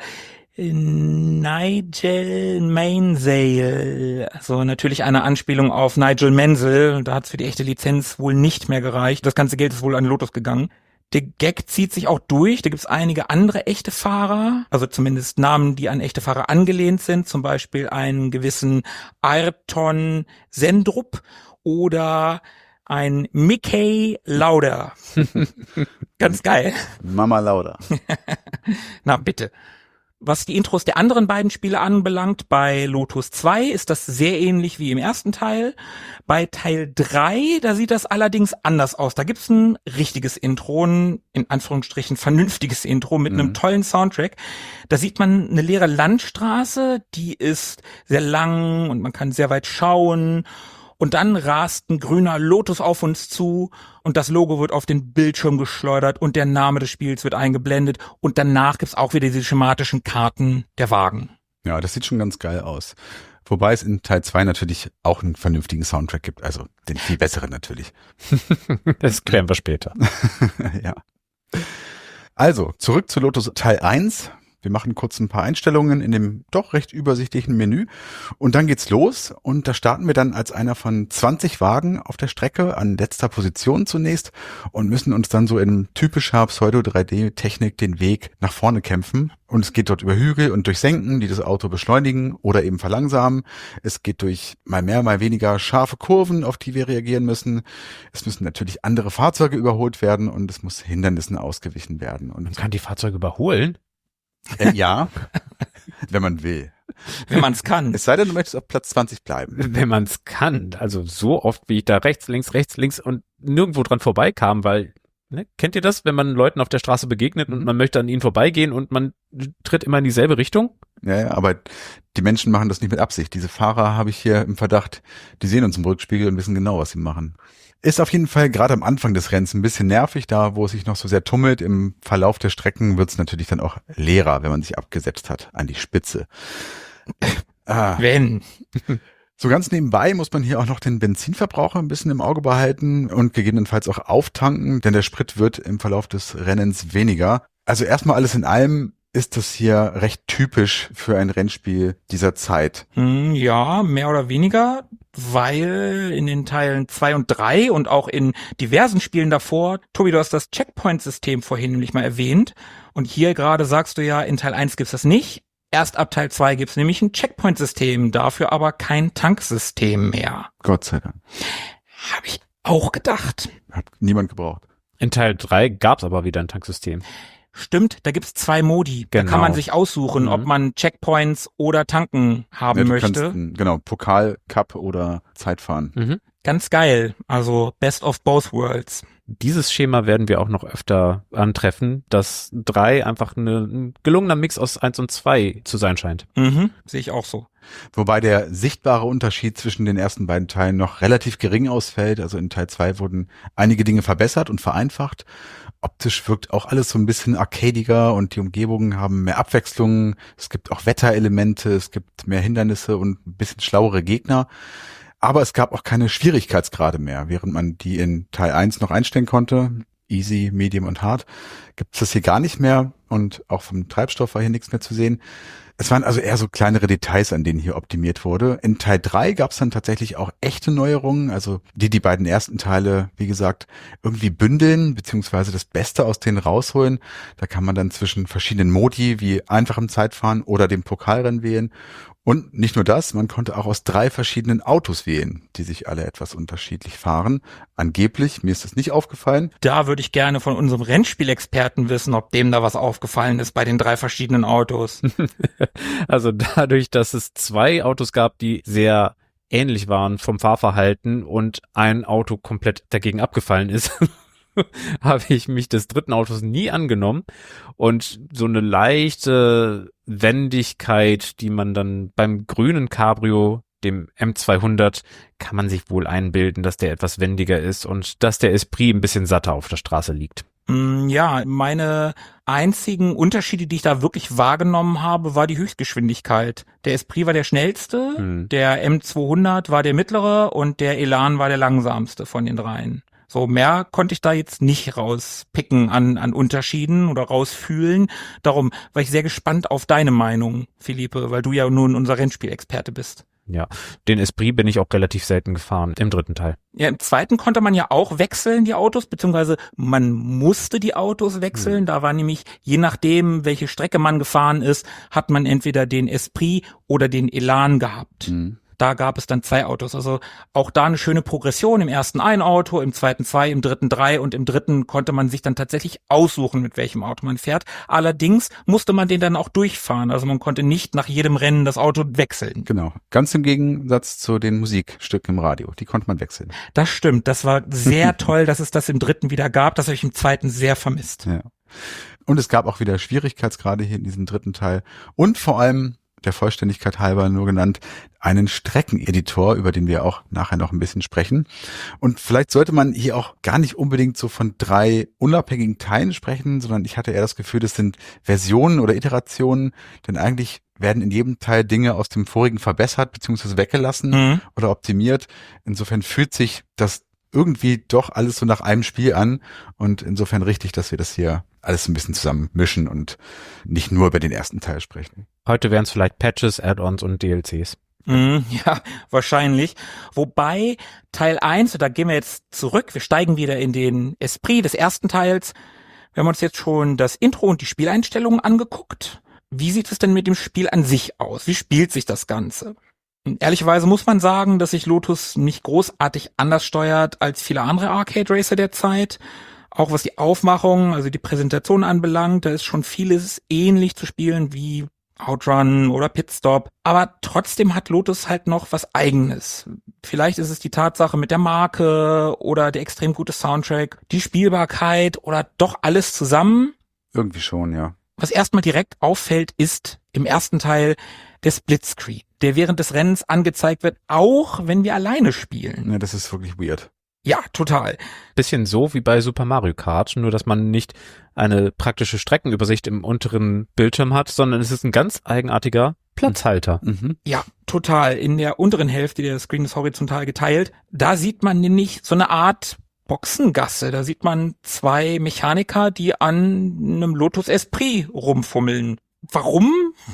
Nigel Mansell, also natürlich eine Anspielung auf Nigel Mansell, da hat's für die echte Lizenz wohl nicht mehr gereicht, das ganze Geld ist wohl an Lotus gegangen. Der Gag zieht sich auch durch, da gibt's einige andere echte Fahrer, also zumindest Namen, die an echte Fahrer angelehnt sind, zum Beispiel einen gewissen Ayrton Sendrup oder ein Mickey Lauda. Ganz geil. Mama Lauda. Na bitte. Was die Intros der anderen beiden Spiele anbelangt, bei Lotus 2 ist das sehr ähnlich wie im ersten Teil. Bei Teil 3, da sieht das allerdings anders aus. Da gibt's ein richtiges Intro, ein in Anführungsstrichen vernünftiges Intro mit einem tollen Soundtrack. Da sieht man eine leere Landstraße, die ist sehr lang und man kann sehr weit schauen. Und dann rast ein grüner Lotus auf uns zu und das Logo wird auf den Bildschirm geschleudert und der Name des Spiels wird eingeblendet und danach gibt's auch wieder diese schematischen Karten der Wagen. Ja, das sieht schon ganz geil aus. Wobei es in Teil 2 natürlich auch einen vernünftigen Soundtrack gibt, also den viel besseren natürlich. Das klären wir später. Ja. Also, zurück zu Lotus Teil 1. Wir machen kurz ein paar Einstellungen in dem doch recht übersichtlichen Menü und dann geht's los und da starten wir dann als einer von 20 Wagen auf der Strecke an letzter Position zunächst und müssen uns dann so in typischer Pseudo-3D-Technik den Weg nach vorne kämpfen. Und es geht dort über Hügel und durch Senken, die das Auto beschleunigen oder eben verlangsamen. Es geht durch mal mehr, mal weniger scharfe Kurven, auf die wir reagieren müssen. Es müssen natürlich andere Fahrzeuge überholt werden und es muss Hindernissen ausgewichen werden. Und Man kann die Fahrzeuge überholen? Ja, wenn man will. Wenn man es kann. Es sei denn, du möchtest auf Platz 20 bleiben. Wenn man es kann. Also so oft, wie ich da rechts, links und nirgendwo dran vorbeikam, weil, ne, kennt ihr das, wenn man Leuten auf der Straße begegnet und man möchte an ihnen vorbeigehen und man tritt immer in dieselbe Richtung? Ja, aber die Menschen machen das nicht mit Absicht. Diese Fahrer habe ich hier im Verdacht, die sehen uns im Rückspiegel und wissen genau, was sie machen. Ist auf jeden Fall gerade am Anfang des Rennens ein bisschen nervig, da wo es sich noch so sehr tummelt. Im Verlauf der Strecken wird es natürlich dann auch leerer, wenn man sich abgesetzt hat an die Spitze. Wenn. So ganz nebenbei muss man hier auch noch den Benzinverbrauch ein bisschen im Auge behalten und gegebenenfalls auch auftanken, denn der Sprit wird im Verlauf des Rennens weniger. Also erstmal alles in allem ist das hier recht typisch für ein Rennspiel dieser Zeit. Ja, mehr oder weniger, weil in den Teilen 2 und 3 und auch in diversen Spielen davor, Tobi, du hast das Checkpoint-System vorhin nämlich mal erwähnt und hier gerade sagst du ja, in Teil 1 gibt's das nicht. Erst ab Teil 2 gibt's nämlich ein Checkpoint-System, dafür aber kein Tanksystem mehr. Gott sei Dank. Habe ich auch gedacht. Hat niemand gebraucht. In Teil 3 gab's aber wieder ein Tanksystem. Stimmt, da gibt's 2 Modi. Genau. Da kann man sich aussuchen, ob man Checkpoints oder Tanken haben du möchte. kannst, genau, Pokal, Cup oder Zeitfahren. Ganz geil. Also Best of both worlds. Dieses Schema werden wir auch noch öfter antreffen, dass 3 einfach ein gelungener Mix aus 1 und 2 zu sein scheint. Sehe ich auch so. Wobei der sichtbare Unterschied zwischen den ersten beiden Teilen noch relativ gering ausfällt. Also in Teil 2 wurden einige Dinge verbessert und vereinfacht. Optisch wirkt auch alles so ein bisschen arcadiger und die Umgebungen haben mehr Abwechslung. Es gibt auch Wetterelemente, es gibt mehr Hindernisse und ein bisschen schlauere Gegner. Aber es gab auch keine Schwierigkeitsgrade mehr, während man die in Teil 1 noch einstellen konnte. Easy, Medium und Hard. Gibt es das hier gar nicht mehr und auch vom Treibstoff war hier nichts mehr zu sehen. Es waren also eher so kleinere Details, an denen hier optimiert wurde. In Teil 3 gab es dann tatsächlich auch echte Neuerungen, also die beiden ersten Teile, wie gesagt, irgendwie bündeln, beziehungsweise das Beste aus denen rausholen. Da kann man dann zwischen verschiedenen Modi wie einfachem Zeitfahren oder dem Pokalrennen wählen. Und nicht nur das, man konnte auch aus 3 verschiedenen Autos wählen, die sich alle etwas unterschiedlich fahren. Angeblich, mir ist das nicht aufgefallen. Da würde ich gerne von unserem Rennspielexperten wissen, ob dem da was aufgefallen ist bei den 3 verschiedenen Autos. Also dadurch, dass es 2 Autos gab, die sehr ähnlich waren vom Fahrverhalten und ein Auto komplett dagegen abgefallen ist, habe ich mich des dritten Autos nie angenommen und so eine leichte Wendigkeit, die man dann beim grünen Cabrio, dem M200, kann man sich wohl einbilden, dass der etwas wendiger ist und dass der Esprit ein bisschen satter auf der Straße liegt. Ja, meine einzigen Unterschiede, die ich da wirklich wahrgenommen habe, war die Höchstgeschwindigkeit. Der Esprit war der schnellste, der M200 war der mittlere und der Elan war der langsamste von den 3. So, mehr konnte ich da jetzt nicht rauspicken an Unterschieden oder rausfühlen. Darum war ich sehr gespannt auf deine Meinung, Philippe, weil du ja nun unser Rennspielexperte bist. Ja, den Esprit bin ich auch relativ selten gefahren, im 3. Teil. Ja, im 2. konnte man ja auch wechseln, die Autos, beziehungsweise man musste die Autos wechseln. Da war nämlich, je nachdem, welche Strecke man gefahren ist, hat man entweder den Esprit oder den Elan gehabt. Da gab es dann 2 Autos. Also auch da eine schöne Progression. Im ersten ein Auto, im zweiten 2, im dritten 3 und im dritten konnte man sich dann tatsächlich aussuchen, mit welchem Auto man fährt. Allerdings musste man den dann auch durchfahren. Also man konnte nicht nach jedem Rennen das Auto wechseln. Genau. Ganz im Gegensatz zu den Musikstücken im Radio. Die konnte man wechseln. Das stimmt. Das war sehr toll, dass es das im 3. wieder gab. Das habe ich im 2. sehr vermisst. Ja. Und es gab auch wieder Schwierigkeitsgrade hier in diesem 3. Teil. Und vor allem der Vollständigkeit halber nur genannt, einen Streckeneditor, über den wir auch nachher noch ein bisschen sprechen. Und vielleicht sollte man hier auch gar nicht unbedingt so von 3 unabhängigen Teilen sprechen, sondern ich hatte eher das Gefühl, das sind Versionen oder Iterationen, denn eigentlich werden in jedem Teil Dinge aus dem vorigen verbessert bzw. weggelassen oder optimiert. Insofern fühlt sich das irgendwie doch alles so nach einem Spiel an und insofern richtig, dass wir das hier alles ein bisschen zusammen mischen und nicht nur über den ersten Teil sprechen. Heute wären es vielleicht Patches, Add-ons und DLCs. Ja, wahrscheinlich. Wobei Teil 1, da gehen wir jetzt zurück, wir steigen wieder in den Esprit des ersten Teils. Wir haben uns jetzt schon das Intro und die Spieleinstellungen angeguckt. Wie sieht es denn mit dem Spiel an sich aus? Wie spielt sich das Ganze? Ehrlicherweise muss man sagen, dass sich Lotus nicht großartig anders steuert als viele andere Arcade Racer der Zeit. Auch was die Aufmachung, also die Präsentation anbelangt, da ist schon vieles ähnlich zu spielen wie Outrun oder Pitstop. Aber trotzdem hat Lotus halt noch was Eigenes. Vielleicht ist es die Tatsache mit der Marke oder der extrem gute Soundtrack, die Spielbarkeit oder doch alles zusammen. Irgendwie schon, ja. Was erstmal direkt auffällt, ist im ersten Teil der Splitscreen, der während des Rennens angezeigt wird, auch wenn wir alleine spielen. Ja, das ist wirklich weird. Ja, total. Bisschen so wie bei Super Mario Kart, nur dass man nicht eine praktische Streckenübersicht im unteren Bildschirm hat, sondern es ist ein ganz eigenartiger Platzhalter. Ja, total. In der unteren Hälfte der Screen ist horizontal geteilt. Da sieht man nämlich so eine Art Boxengasse. Da sieht man 2 Mechaniker, die an einem Lotus Esprit rumfummeln. Warum?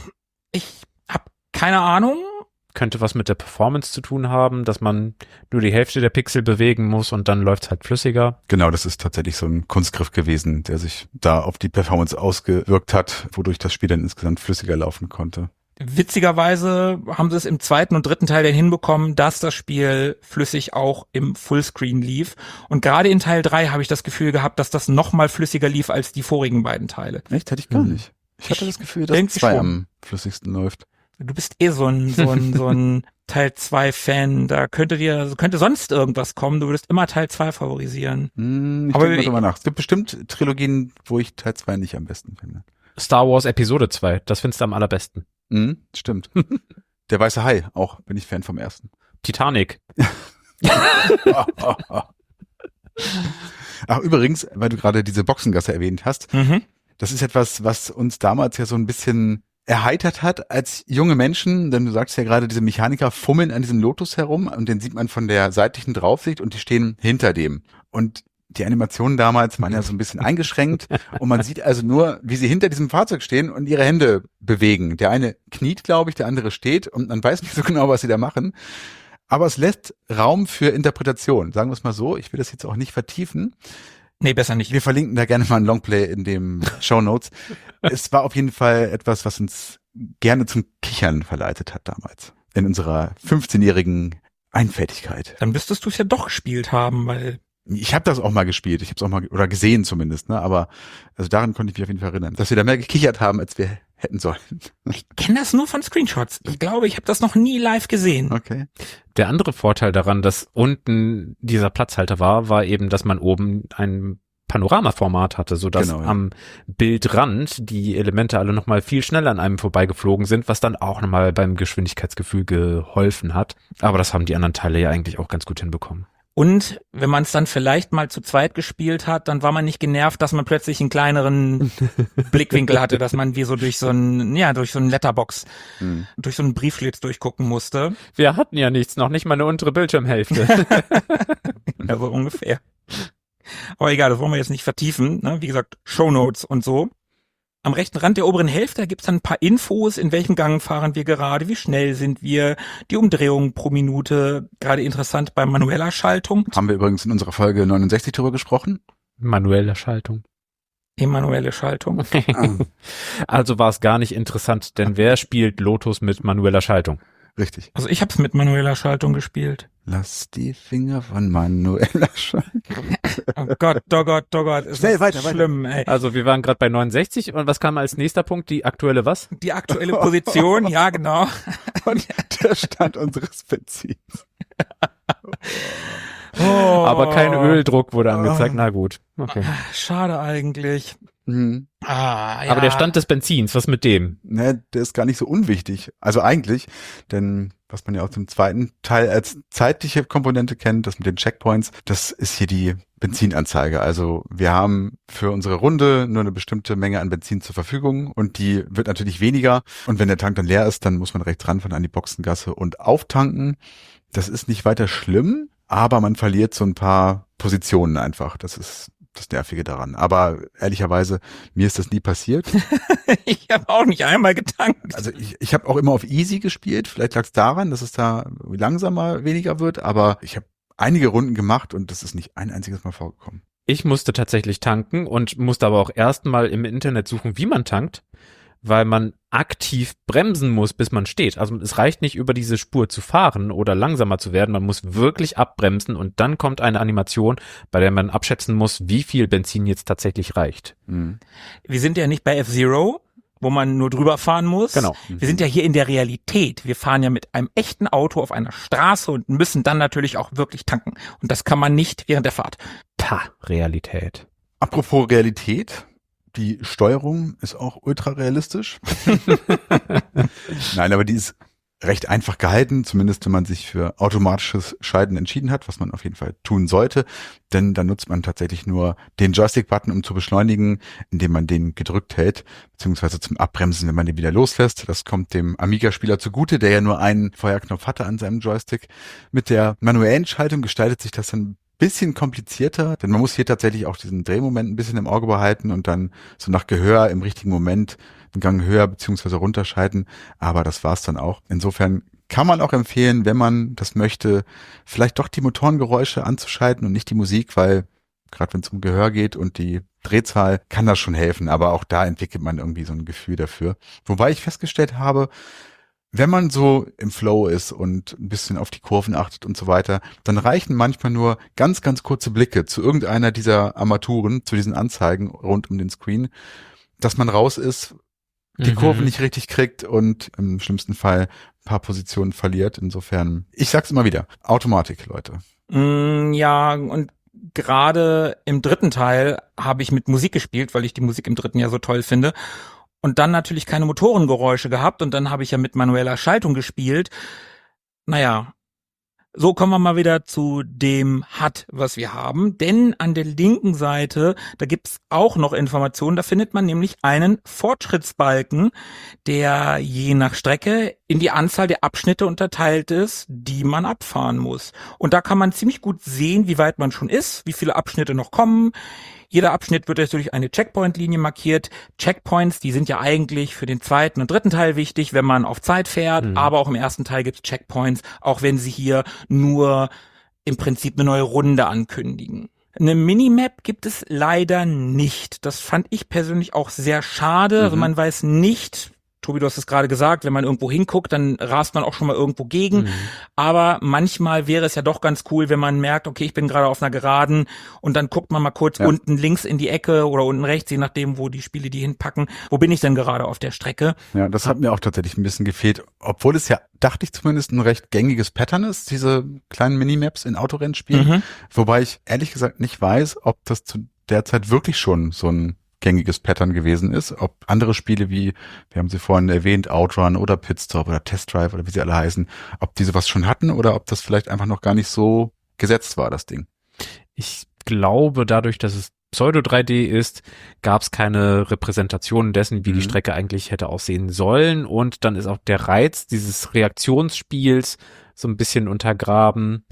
Ich habe keine Ahnung. Könnte was mit der Performance zu tun haben, dass man nur die Hälfte der Pixel bewegen muss und dann läuft's halt flüssiger. Genau, das ist tatsächlich so ein Kunstgriff gewesen, der sich da auf die Performance ausgewirkt hat, wodurch das Spiel dann insgesamt flüssiger laufen konnte. Witzigerweise haben sie es im 2. und 3. Teil dann hinbekommen, dass das Spiel flüssig auch im Fullscreen lief. Und gerade in Teil 3 habe ich das Gefühl gehabt, dass das noch mal flüssiger lief als die vorigen beiden Teile. Echt? Hätte ich gar nicht. Ich hatte das Gefühl, dass 2 am flüssigsten läuft. Du bist so ein Teil 2 Fan. Da könnte sonst irgendwas kommen. Du würdest immer Teil 2 favorisieren. Ich denke mal drüber nach. Es gibt bestimmt Trilogien, wo ich Teil 2 nicht am besten finde. Star Wars Episode 2, das findest du am allerbesten. Stimmt. Der Weiße Hai, auch bin ich Fan vom ersten. Titanic. Ach, übrigens, weil du gerade diese Boxengasse erwähnt hast, das ist etwas, was uns damals ja so ein bisschen erheitert hat als junge Menschen, denn du sagst ja gerade, diese Mechaniker fummeln an diesem Lotus herum und den sieht man von der seitlichen Draufsicht und die stehen hinter dem. Und die Animationen damals waren ja so ein bisschen eingeschränkt und man sieht also nur, wie sie hinter diesem Fahrzeug stehen und ihre Hände bewegen. Der eine kniet, glaube ich, der andere steht und man weiß nicht so genau, was sie da machen. Aber es lässt Raum für Interpretation. Sagen wir es mal so, ich will das jetzt auch nicht vertiefen. Nee, besser nicht. Wir verlinken da gerne mal ein Longplay in dem Shownotes. Es war auf jeden Fall etwas, was uns gerne zum Kichern verleitet hat damals. In unserer 15-jährigen Einfältigkeit. Dann müsstest du es ja doch gespielt haben, weil... Ich habe das auch mal gespielt. Ich habe es auch mal, oder gesehen zumindest, ne? Aber also daran konnte ich mich auf jeden Fall erinnern, dass wir da mehr gekichert haben, als wir hätten sollen. Ich kenne das nur von Screenshots. Ich glaube, ich habe das noch nie live gesehen. Okay. Der andere Vorteil daran, dass unten dieser Platzhalter war eben, dass man oben ein Panoramaformat hatte, sodass am Bildrand die Elemente alle nochmal viel schneller an einem vorbeigeflogen sind, was dann auch nochmal beim Geschwindigkeitsgefühl geholfen hat. Aber das haben die anderen Teile ja eigentlich auch ganz gut hinbekommen. Und wenn man es dann vielleicht mal zu zweit gespielt hat, dann war man nicht genervt, dass man plötzlich einen kleineren Blickwinkel hatte, dass man wie so durch so ein Letterbox, durch so einen Briefschlitz durchgucken musste. Wir hatten ja nichts, noch nicht mal eine untere Bildschirmhälfte. Ja, so ungefähr. Aber egal, das wollen wir jetzt nicht vertiefen, ne? Wie gesagt, Shownotes und so. Am rechten Rand der oberen Hälfte gibt's dann ein paar Infos, in welchem Gang fahren wir gerade, wie schnell sind wir, die Umdrehungen pro Minute, gerade interessant bei manueller Schaltung. Haben wir übrigens in unserer Folge 69 darüber gesprochen. Manuelle Schaltung. Manuelle Schaltung. Also war es gar nicht interessant, denn wer spielt Lotus mit manueller Schaltung? Richtig. Also ich habe es mit manueller Schaltung gespielt. Lass die Finger von manueller Schaltung. Oh Gott, oh Gott, oh Gott. Ist Schnell, weiter. Schlimm, ey. Also wir waren gerade bei 69 und was kam als nächster Punkt? Die aktuelle was? Die aktuelle Position, ja genau. Und der Stand unseres Benzins. Oh. Aber kein Öldruck wurde angezeigt. Na gut. Okay. Schade eigentlich. Ja. Aber der Stand des Benzins, was mit dem? Ne, der ist gar nicht so unwichtig. Also eigentlich, denn was man ja aus dem zweiten Teil als zeitliche Komponente kennt, das mit den Checkpoints, das ist hier die Benzinanzeige. Also wir haben für unsere Runde nur eine bestimmte Menge an Benzin zur Verfügung und die wird natürlich weniger. Und wenn der Tank dann leer ist, dann muss man rechts ranfahren an die Boxengasse und auftanken. Das ist nicht weiter schlimm, aber man verliert so ein paar Positionen einfach. Das ist das Nervige daran. Aber ehrlicherweise, mir ist das nie passiert. Ich habe auch nicht einmal getankt. Also ich habe auch immer auf Easy gespielt. Vielleicht lag es daran, dass es da langsamer weniger wird. Aber ich habe einige Runden gemacht und das ist nicht ein einziges Mal vorgekommen. Ich musste tatsächlich tanken und musste aber auch erstmal im Internet suchen, wie man tankt, weil man aktiv bremsen muss, bis man steht. Also es reicht nicht, über diese Spur zu fahren oder langsamer zu werden. Man muss wirklich abbremsen und dann kommt eine Animation, bei der man abschätzen muss, wie viel Benzin jetzt tatsächlich reicht. Wir sind ja nicht bei F-Zero, wo man nur drüber fahren muss. Genau. Wir sind ja hier in der Realität. Wir fahren ja mit einem echten Auto auf einer Straße und müssen dann natürlich auch wirklich tanken. Und das kann man nicht während der Fahrt. Realität. Apropos Realität. Die Steuerung ist auch ultra realistisch. Nein, aber die ist recht einfach gehalten, zumindest wenn man sich für automatisches Schalten entschieden hat, was man auf jeden Fall tun sollte. Denn dann nutzt man tatsächlich nur den Joystick-Button, um zu beschleunigen, indem man den gedrückt hält, beziehungsweise zum Abbremsen, wenn man den wieder loslässt. Das kommt dem Amiga-Spieler zugute, der ja nur einen Feuerknopf hatte an seinem Joystick. Mit der manuellen Schaltung gestaltet sich das dann bisschen komplizierter, denn man muss hier tatsächlich auch diesen Drehmoment ein bisschen im Auge behalten und dann so nach Gehör im richtigen Moment einen Gang höher beziehungsweise runterschalten, aber das war's dann auch. Insofern kann man auch empfehlen, wenn man das möchte, vielleicht doch die Motorengeräusche anzuschalten und nicht die Musik, weil gerade wenn es um Gehör geht und die Drehzahl, kann das schon helfen, aber auch da entwickelt man irgendwie so ein Gefühl dafür. Wobei ich festgestellt habe, wenn man so im Flow ist und ein bisschen auf die Kurven achtet und so weiter, dann reichen manchmal nur ganz, ganz kurze Blicke zu irgendeiner dieser Armaturen, zu diesen Anzeigen rund um den Screen, dass man raus ist, die Kurven nicht richtig kriegt und im schlimmsten Fall ein paar Positionen verliert. Insofern, ich sag's immer wieder, Automatik, Leute. Ja, und gerade im dritten Teil habe ich mit Musik gespielt, weil ich die Musik im dritten ja so toll finde. Und dann natürlich keine Motorengeräusche gehabt und dann habe ich ja mit manueller Schaltung gespielt. Naja, so kommen wir mal wieder zu dem HUD, was wir haben. Denn an der linken Seite, da gibt's auch noch Informationen. Da findet man nämlich einen Fortschrittsbalken, der je nach Strecke in die Anzahl der Abschnitte unterteilt ist, die man abfahren muss. Und da kann man ziemlich gut sehen, wie weit man schon ist, wie viele Abschnitte noch kommen. Jeder Abschnitt wird durch eine Checkpoint-Linie markiert. Checkpoints, die sind ja eigentlich für den zweiten und dritten Teil wichtig, wenn man auf Zeit fährt. Aber auch im ersten Teil gibt es Checkpoints, auch wenn sie hier nur im Prinzip eine neue Runde ankündigen. Eine Minimap gibt es leider nicht. Das fand ich persönlich auch sehr schade. Also man weiß nicht, Tobi, du hast es gerade gesagt, wenn man irgendwo hinguckt, dann rast man auch schon mal irgendwo gegen. Aber manchmal wäre es ja doch ganz cool, wenn man merkt, okay, ich bin gerade auf einer Geraden und dann guckt man mal kurz unten links in die Ecke oder unten rechts, je nachdem, wo die Spiele die hinpacken. Wo bin ich denn gerade auf der Strecke? Ja, das hat mir auch tatsächlich ein bisschen gefehlt, obwohl es ja, dachte ich zumindest, ein recht gängiges Pattern ist, diese kleinen Minimaps in Autorennspielen. Wobei ich ehrlich gesagt nicht weiß, ob das zu der Zeit wirklich schon so ein gängiges Pattern gewesen ist, ob andere Spiele wie, wir haben sie vorhin erwähnt, Outrun oder Pitstop oder Test Drive oder wie sie alle heißen, ob die sowas schon hatten oder ob das vielleicht einfach noch gar nicht so gesetzt war, das Ding. Ich glaube, dadurch, dass es Pseudo-3D ist, gab es keine Repräsentation dessen, wie die Strecke eigentlich hätte aussehen sollen, und dann ist auch der Reiz dieses Reaktionsspiels so ein bisschen untergraben.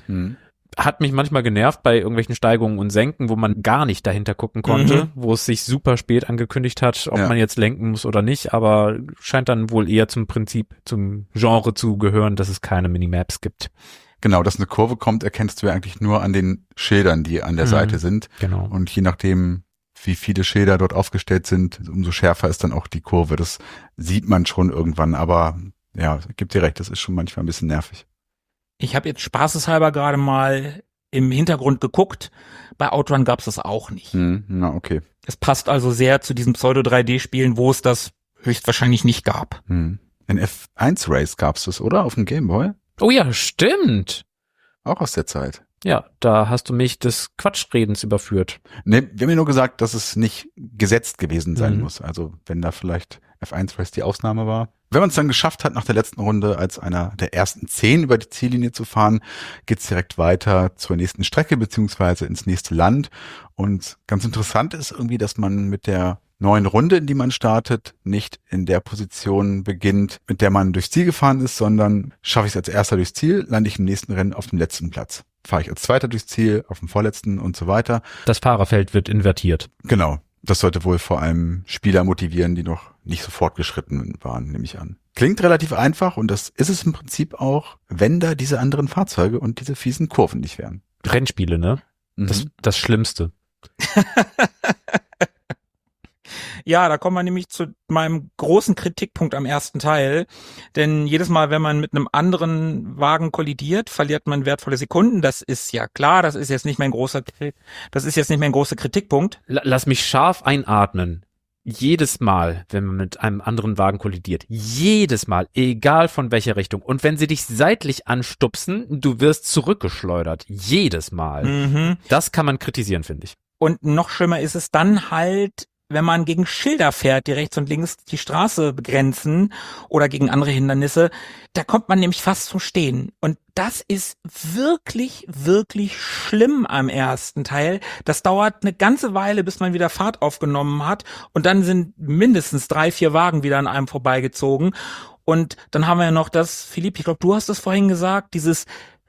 Hat mich manchmal genervt bei irgendwelchen Steigungen und Senken, wo man gar nicht dahinter gucken konnte, wo es sich super spät angekündigt hat, ob man jetzt lenken muss oder nicht, aber scheint dann wohl eher zum Prinzip, zum Genre zu gehören, dass es keine Minimaps gibt. Genau, dass eine Kurve kommt, erkennst du ja eigentlich nur an den Schildern, die an der Seite sind. Genau. Und je nachdem, wie viele Schilder dort aufgestellt sind, umso schärfer ist dann auch die Kurve. Das sieht man schon irgendwann, aber ja, gibt dir recht, das ist schon manchmal ein bisschen nervig. Ich habe jetzt spaßeshalber gerade mal im Hintergrund geguckt. Bei Outrun gab es das auch nicht. Na, okay. Es passt also sehr zu diesen Pseudo-3D-Spielen, wo es das höchstwahrscheinlich nicht gab. In F1 Race gab's das, oder? Auf dem Gameboy? Oh ja, stimmt. Auch aus der Zeit. Ja, da hast du mich des Quatschredens überführt. Nee, wir haben ja nur gesagt, dass es nicht gesetzt gewesen sein Mhm. muss. Also wenn da vielleicht F1 Race die Ausnahme war. Wenn man es dann geschafft hat, nach der letzten Runde als einer der ersten 10 über die Ziellinie zu fahren, geht's direkt weiter zur nächsten Strecke beziehungsweise ins nächste Land. Und ganz interessant ist irgendwie, dass man mit der neuen Runde, in die man startet, nicht in der Position beginnt, mit der man durchs Ziel gefahren ist, sondern schaffe ich es als Erster durchs Ziel, lande ich im nächsten Rennen auf dem letzten Platz. Fahre ich als Zweiter durchs Ziel, auf dem vorletzten und so weiter. Das Fahrerfeld wird invertiert. Genau. Das sollte wohl vor allem Spieler motivieren, die noch nicht so fortgeschritten waren, nehme ich an. Klingt relativ einfach und das ist es im Prinzip auch, wenn da diese anderen Fahrzeuge und diese fiesen Kurven nicht wären. Rennspiele, ne? Das Schlimmste. Ja, da kommen wir nämlich zu meinem großen Kritikpunkt am ersten Teil. Denn jedes Mal, wenn man mit einem anderen Wagen kollidiert, verliert man wertvolle Sekunden. Das ist ja klar, das ist jetzt nicht mein großer Kritikpunkt. Lass mich scharf einatmen. Jedes Mal, wenn man mit einem anderen Wagen kollidiert, jedes Mal, egal von welcher Richtung. Und wenn sie dich seitlich anstupsen, du wirst zurückgeschleudert. Jedes Mal. Mhm. Das kann man kritisieren, finde ich. Und noch schlimmer ist es dann halt, wenn man gegen Schilder fährt, die rechts und links die Straße begrenzen oder gegen andere Hindernisse, da kommt man nämlich fast zum Stehen. Und das ist wirklich, wirklich schlimm am ersten Teil. Das dauert eine ganze Weile, bis man wieder Fahrt aufgenommen hat. Und dann sind mindestens 3-4 Wagen wieder an einem vorbeigezogen. Und dann haben wir ja noch das, Philipp, ich glaube, du hast es vorhin gesagt, dieses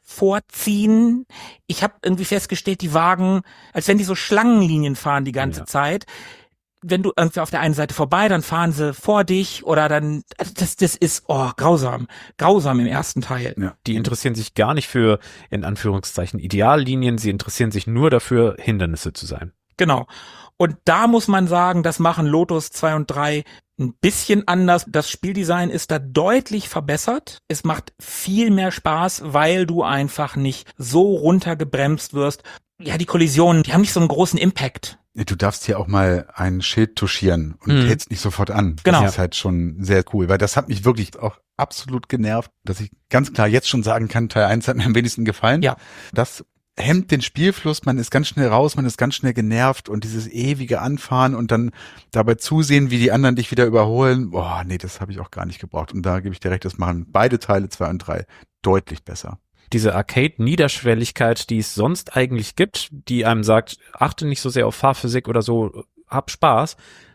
Vorziehen. Ich habe irgendwie festgestellt, die Wagen, als wenn die so Schlangenlinien fahren die ganze Zeit. Wenn du irgendwie auf der einen Seite vorbei, dann fahren sie vor dich oder dann, das ist, grausam im ersten Teil. Ja. Die interessieren sich gar nicht für, in Anführungszeichen, Ideallinien. Sie interessieren sich nur dafür, Hindernisse zu sein. Genau. Und da muss man sagen, das machen Lotus 2 und 3 ein bisschen anders. Das Spieldesign ist da deutlich verbessert. Es macht viel mehr Spaß, weil du einfach nicht so runtergebremst wirst. Ja, die Kollisionen, die haben nicht so einen großen Impact. Du darfst hier auch mal ein Schild touchieren und hältst nicht sofort an. Genau. Das ist halt schon sehr cool, weil das hat mich wirklich auch absolut genervt, dass ich ganz klar jetzt schon sagen kann, Teil 1 hat mir am wenigsten gefallen. Ja. Das hemmt den Spielfluss, man ist ganz schnell raus, man ist ganz schnell genervt und dieses ewige Anfahren und dann dabei zusehen, wie die anderen dich wieder überholen. Boah, nee, das habe ich auch gar nicht gebraucht. Und da gebe ich dir recht, das machen beide Teile 2 und 3 deutlich besser. Diese Arcade-Niederschwelligkeit, die es sonst eigentlich gibt, die einem sagt, achte nicht so sehr auf Fahrphysik oder so, hab Spaß,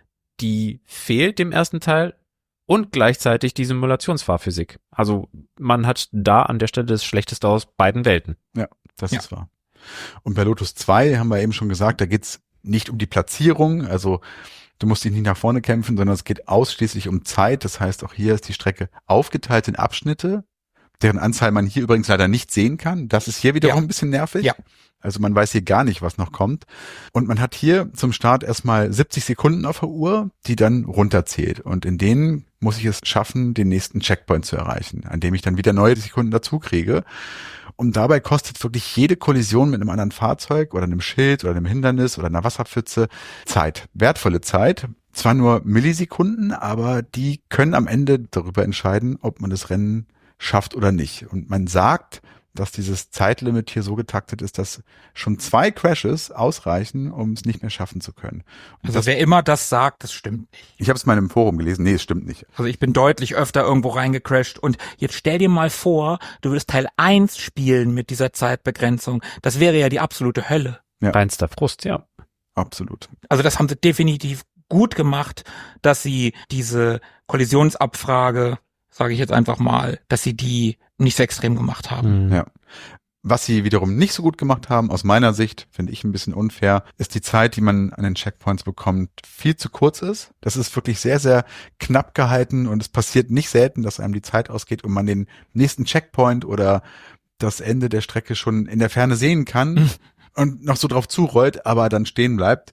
die fehlt dem ersten Teil und gleichzeitig die Simulationsfahrphysik. Also man hat da an der Stelle das Schlechteste aus beiden Welten. Ja, das ist wahr. Und bei Lotus 2 haben wir eben schon gesagt, da geht's nicht um die Platzierung, also du musst dich nicht nach vorne kämpfen, sondern es geht ausschließlich um Zeit. Das heißt, auch hier ist die Strecke aufgeteilt in Abschnitte, deren Anzahl man hier übrigens leider nicht sehen kann. Das ist hier wiederum ein bisschen nervig. Ja. Also man weiß hier gar nicht, was noch kommt. Und man hat hier zum Start erstmal 70 Sekunden auf der Uhr, die dann runterzählt. Und in denen muss ich es schaffen, den nächsten Checkpoint zu erreichen, an dem ich dann wieder neue Sekunden dazu kriege. Und dabei kostet wirklich jede Kollision mit einem anderen Fahrzeug oder einem Schild oder einem Hindernis oder einer Wasserpfütze Zeit. Wertvolle Zeit. Zwar nur Millisekunden, aber die können am Ende darüber entscheiden, ob man das Rennen schafft oder nicht. Und man sagt, dass dieses Zeitlimit hier so getaktet ist, dass schon 2 Crashes ausreichen, um es nicht mehr schaffen zu können. Und Also wer immer das sagt, das stimmt nicht. ich habe es mal im Forum gelesen. Nee, es stimmt nicht. Also ich bin deutlich öfter irgendwo reingecrashed und jetzt stell dir mal vor, du würdest Teil 1 spielen mit dieser Zeitbegrenzung. Das wäre ja die absolute Hölle. Ja. Reinster Frust, ja. Absolut. Also das haben sie definitiv gut gemacht, dass sie diese Kollisionsabfrage, sage ich jetzt einfach mal, dass sie die nicht so extrem gemacht haben. Ja. Was sie wiederum nicht so gut gemacht haben, aus meiner Sicht, finde ich ein bisschen unfair, ist die Zeit, die man an den Checkpoints bekommt, viel zu kurz ist. Das ist wirklich sehr, sehr knapp gehalten und es passiert nicht selten, dass einem die Zeit ausgeht und man den nächsten Checkpoint oder das Ende der Strecke schon in der Ferne sehen kann und noch so drauf zurollt, aber dann stehen bleibt.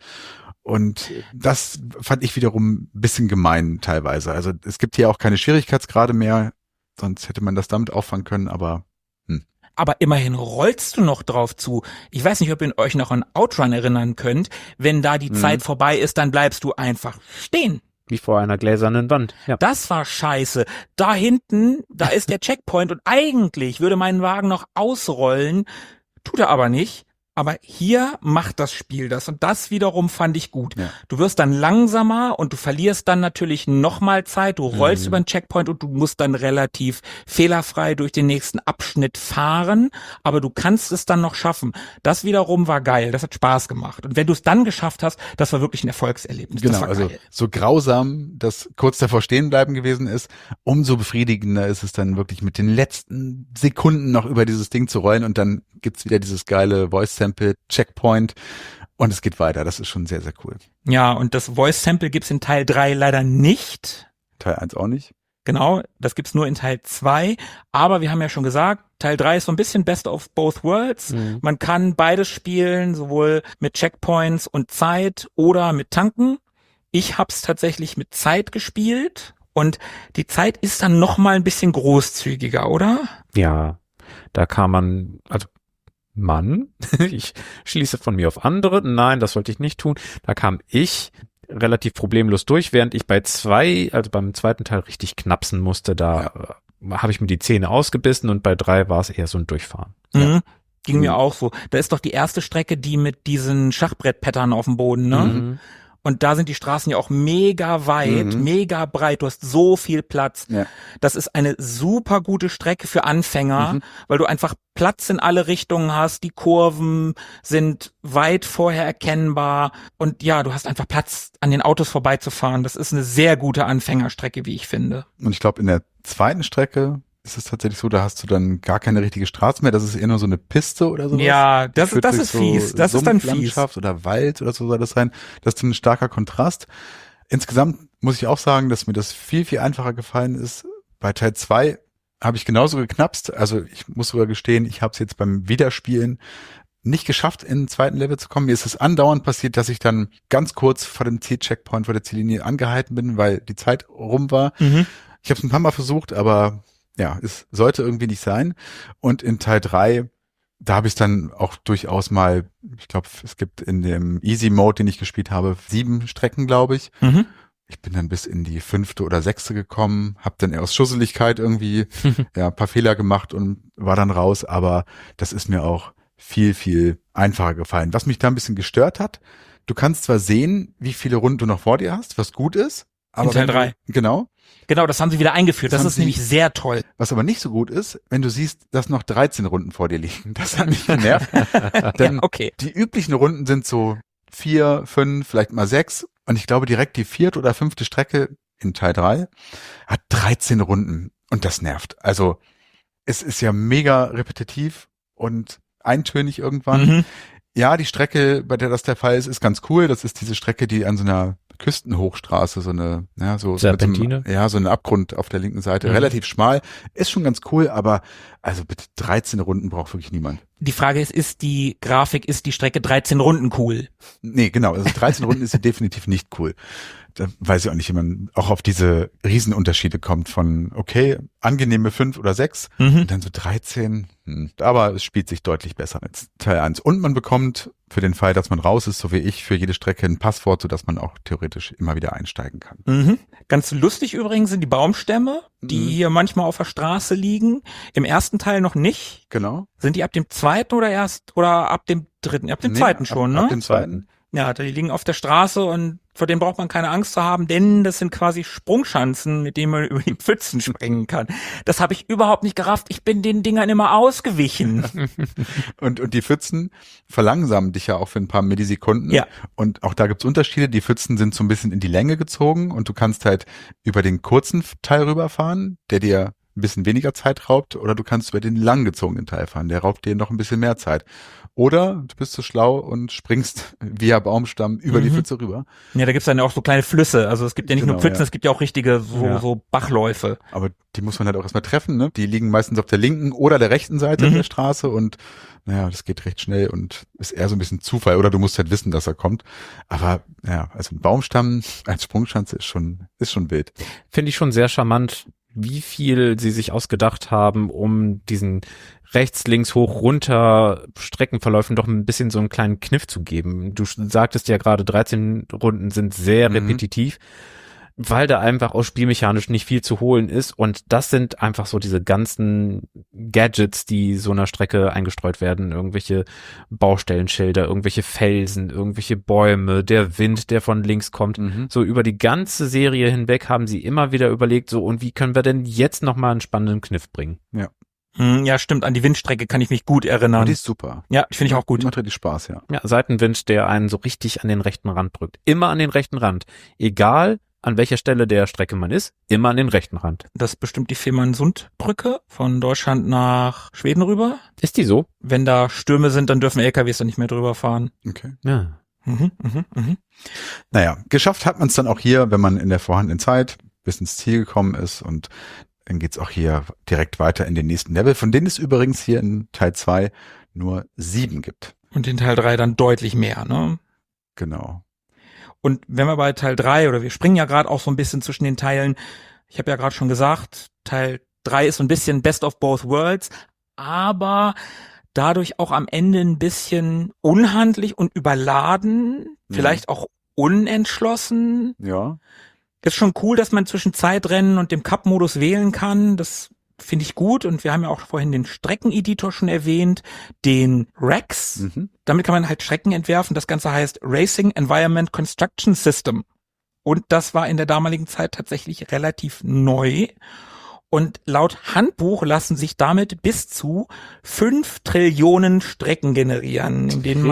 Und das fand ich wiederum ein bisschen gemein teilweise. Also es gibt hier auch keine Schwierigkeitsgrade mehr, sonst hätte man das damit auffangen können, aber Aber immerhin rollst du noch drauf zu. Ich weiß nicht, ob ihr euch noch an Outrun erinnern könnt. Wenn da die Zeit vorbei ist, dann bleibst du einfach stehen. Wie vor einer gläsernen Wand. Ja. Das war scheiße. Da hinten, da ist der Checkpoint und eigentlich würde mein Wagen noch ausrollen, Tut er aber nicht. Aber hier macht das Spiel das und das wiederum fand ich gut. Ja. Du wirst dann langsamer und du verlierst dann natürlich nochmal Zeit, du rollst über den Checkpoint und du musst dann relativ fehlerfrei durch den nächsten Abschnitt fahren, aber du kannst es dann noch schaffen. Das wiederum war geil, das hat Spaß gemacht. Und wenn du es dann geschafft hast, das war wirklich ein Erfolgserlebnis. Genau, das war also geil. so grausam das kurz davor stehen bleiben gewesen ist, umso befriedigender ist es dann wirklich mit den letzten Sekunden noch über dieses Ding zu rollen und dann gibt's wieder dieses geile Voice-Sample, Checkpoint und es geht weiter. Das ist schon sehr, sehr cool. Ja, und das Voice-Sample gibt's in Teil 3 leider nicht. Teil 1 auch nicht. Genau, das gibt's nur in Teil 2. Aber wir haben ja schon gesagt, Teil 3 ist so ein bisschen Best of Both Worlds. Man kann beides spielen, sowohl mit Checkpoints und Zeit oder mit Tanken. Ich hab's tatsächlich mit Zeit gespielt und die Zeit ist dann noch mal ein bisschen großzügiger, oder? Ja, da kann man, also ich schließe von mir auf andere. Nein, das sollte ich nicht tun. Da kam ich relativ problemlos durch, während ich beim zweiten Teil richtig knapsen musste. Da habe ich mir die Zähne ausgebissen und bei 3 war es eher so ein Durchfahren. Mhm. Ging mir auch so. Da ist doch die erste Strecke, die mit diesen Schachbrettpattern auf dem Boden, ne? Und da sind die Straßen ja auch mega weit, mega breit. Du hast so viel Platz. Ja. Das ist eine super gute Strecke für Anfänger, weil du einfach Platz in alle Richtungen hast. Die Kurven sind weit vorher erkennbar. Und ja, du hast einfach Platz, an den Autos vorbeizufahren. Das ist eine sehr gute Anfängerstrecke, wie ich finde. Und ich glaube, in der zweiten Strecke ist es tatsächlich so, da hast du dann gar keine richtige Straße mehr. Das ist eher nur so eine Piste oder sowas. Ja, das ist so fies. Das ist dann fies. Sumpflandschaft oder Wald oder so soll das sein. Das ist ein starker Kontrast. Insgesamt muss ich auch sagen, dass mir das viel, viel einfacher gefallen ist. Bei Teil 2 habe ich genauso geknapst. Also ich muss sogar gestehen, ich habe es jetzt beim Wiederspielen nicht geschafft, in den zweiten Level zu kommen. Mir ist es andauernd passiert, dass ich dann ganz kurz vor dem Zielcheckpoint, vor der Ziellinie angehalten bin, weil die Zeit rum war. Ich habe es ein paar Mal versucht, aber ja, es sollte irgendwie nicht sein. Und in Teil 3, da habe ich dann auch durchaus mal, ich glaube, es gibt in dem Easy Mode, den ich gespielt habe, 7 Strecken, glaube ich. Ich bin dann bis in die 5. oder 6. gekommen, habe dann eher aus Schusseligkeit irgendwie ein paar Fehler gemacht und war dann raus. Aber das ist mir auch viel, viel einfacher gefallen. Was mich da ein bisschen gestört hat, du kannst zwar sehen, wie viele Runden du noch vor dir hast, was gut ist. Aber in Teil 3. Genau. Genau, das haben sie wieder eingeführt. Das ist nämlich sehr toll. Was aber nicht so gut ist, wenn du siehst, dass noch 13 Runden vor dir liegen. Das hat mich genervt. Denn die üblichen Runden sind so 4, 5, vielleicht mal 6. Und ich glaube direkt die 4. oder 5. Strecke in Teil 3 hat 13 Runden. Und das nervt. Also es ist ja mega repetitiv und eintönig irgendwann. Ja, die Strecke, bei der das der Fall ist, ist ganz cool. Das ist diese Strecke, die an so einer Küstenhochstraße, so eine, ja, so Serpentine? So ein Abgrund auf der linken Seite, relativ schmal, ist schon ganz cool, aber also bitte 13 Runden braucht wirklich niemand. Die Frage ist die Strecke 13 Runden cool? Nee, genau, also 13 Runden ist sie definitiv nicht cool. Da weiß ich auch nicht, wie man auch auf diese Riesenunterschiede kommt von, okay, angenehme 5 oder 6 und dann so 13, aber es spielt sich deutlich besser als Teil 1. Und man bekommt für den Fall, dass man raus ist, so wie ich, für jede Strecke ein Passwort, sodass man auch theoretisch immer wieder einsteigen kann. Ganz lustig übrigens sind die Baumstämme, die hier manchmal auf der Straße liegen. Im ersten Teil noch nicht. Genau. Sind die ab dem zweiten oder ab dem dritten? Ab dem zweiten schon, ne? Ab dem zweiten. Ja, die liegen auf der Straße und vor denen braucht man keine Angst zu haben, denn das sind quasi Sprungschanzen, mit denen man über die Pfützen springen kann. Das habe ich überhaupt nicht gerafft. Ich bin den Dingern immer ausgewichen. Und die Pfützen verlangsamen dich ja auch für ein paar Millisekunden. Ja. Und auch da gibt's Unterschiede. Die Pfützen sind so ein bisschen in die Länge gezogen und du kannst halt über den kurzen Teil rüberfahren, der dir ein bisschen weniger Zeit raubt, oder du kannst über den langgezogenen Teil fahren, der raubt dir noch ein bisschen mehr Zeit. Oder du bist so schlau und springst via Baumstamm über die Pfütze rüber. Ja, da gibt's dann ja auch so kleine Flüsse. Also es gibt ja nicht nur Pfützen, es gibt ja auch richtige so Bachläufe. Aber die muss man halt auch erstmal treffen, ne? Die liegen meistens auf der linken oder der rechten Seite der Straße und naja, das geht recht schnell und ist eher so ein bisschen Zufall. Oder du musst halt wissen, dass er kommt. Aber ja, also ein Baumstamm als Sprungschanze ist schon wild. Finde ich schon sehr charmant, wie viel sie sich ausgedacht haben, um diesen rechts, links, hoch, runter Streckenverläufen doch ein bisschen so einen kleinen Kniff zu geben. Du sagtest ja gerade, 13 Runden sind sehr repetitiv. weil da einfach auch spielmechanisch nicht viel zu holen ist. Und das sind einfach so diese ganzen Gadgets, die so einer Strecke eingestreut werden. Irgendwelche Baustellenschilder, irgendwelche Felsen, irgendwelche Bäume, der Wind, der von links kommt. So über die ganze Serie hinweg haben sie immer wieder überlegt, so, und wie können wir denn jetzt nochmal einen spannenden Kniff bringen? Ja. Ja, stimmt, an die Windstrecke kann ich mich gut erinnern. Und die ist super. Ja, finde ich auch gut. Macht richtig Spaß, ja. Ja, Seitenwind, der einen so richtig an den rechten Rand drückt. Immer an den rechten Rand. Egal, an welcher Stelle der Strecke man ist, immer an den rechten Rand. Das ist bestimmt die Fehmarnsundbrücke von Deutschland nach Schweden rüber. Ist die so? Wenn da Stürme sind, dann dürfen LKWs da nicht mehr drüber fahren. Okay. Ja. Naja, geschafft hat man es dann auch hier, wenn man in der vorhandenen Zeit bis ins Ziel gekommen ist, und dann geht's auch hier direkt weiter in den nächsten Level, von denen es übrigens hier in Teil 2 nur 7 gibt. Und in Teil 3 dann deutlich mehr, ne? Genau. Und wenn wir bei Teil 3, oder wir springen ja gerade auch so ein bisschen zwischen den Teilen, ich habe ja gerade schon gesagt, Teil 3 ist so ein bisschen Best of Both Worlds, aber dadurch auch am Ende ein bisschen unhandlich und überladen, vielleicht auch unentschlossen. Ja. Ist schon cool, dass man zwischen Zeitrennen und dem Cup-Modus wählen kann. Das finde ich gut. Und wir haben ja auch vorhin den Streckeneditor schon erwähnt, den Rex. Damit kann man halt Strecken entwerfen. Das Ganze heißt Racing Environment Construction System. Und das war in der damaligen Zeit tatsächlich relativ neu. Und laut Handbuch lassen sich damit bis zu 5 Trillionen Strecken generieren, in denen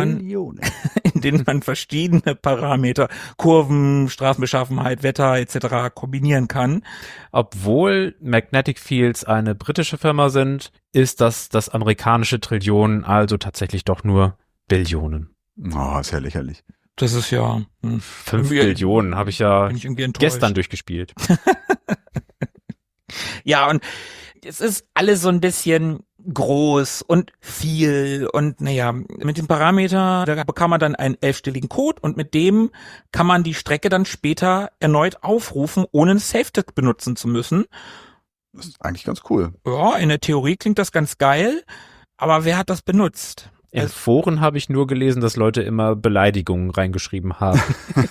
man verschiedene Parameter, Kurven, Straßenbeschaffenheit, Wetter etc. kombinieren kann. Obwohl Magnetic Fields eine britische Firma sind, ist das amerikanische Trillion, also tatsächlich doch nur Billionen. Oh, ist ja lächerlich. Das ist ja 5 Billionen habe ich ja gestern durchgespielt. Ja, und es ist alles so ein bisschen groß und viel und naja, mit dem Parameter, da bekam man dann einen 11-stelligen Code und mit dem kann man die Strecke dann später erneut aufrufen, ohne einen Safety benutzen zu müssen. Das ist eigentlich ganz cool. Ja, in der Theorie klingt das ganz geil, aber wer hat das benutzt? In Foren habe ich nur gelesen, dass Leute immer Beleidigungen reingeschrieben haben.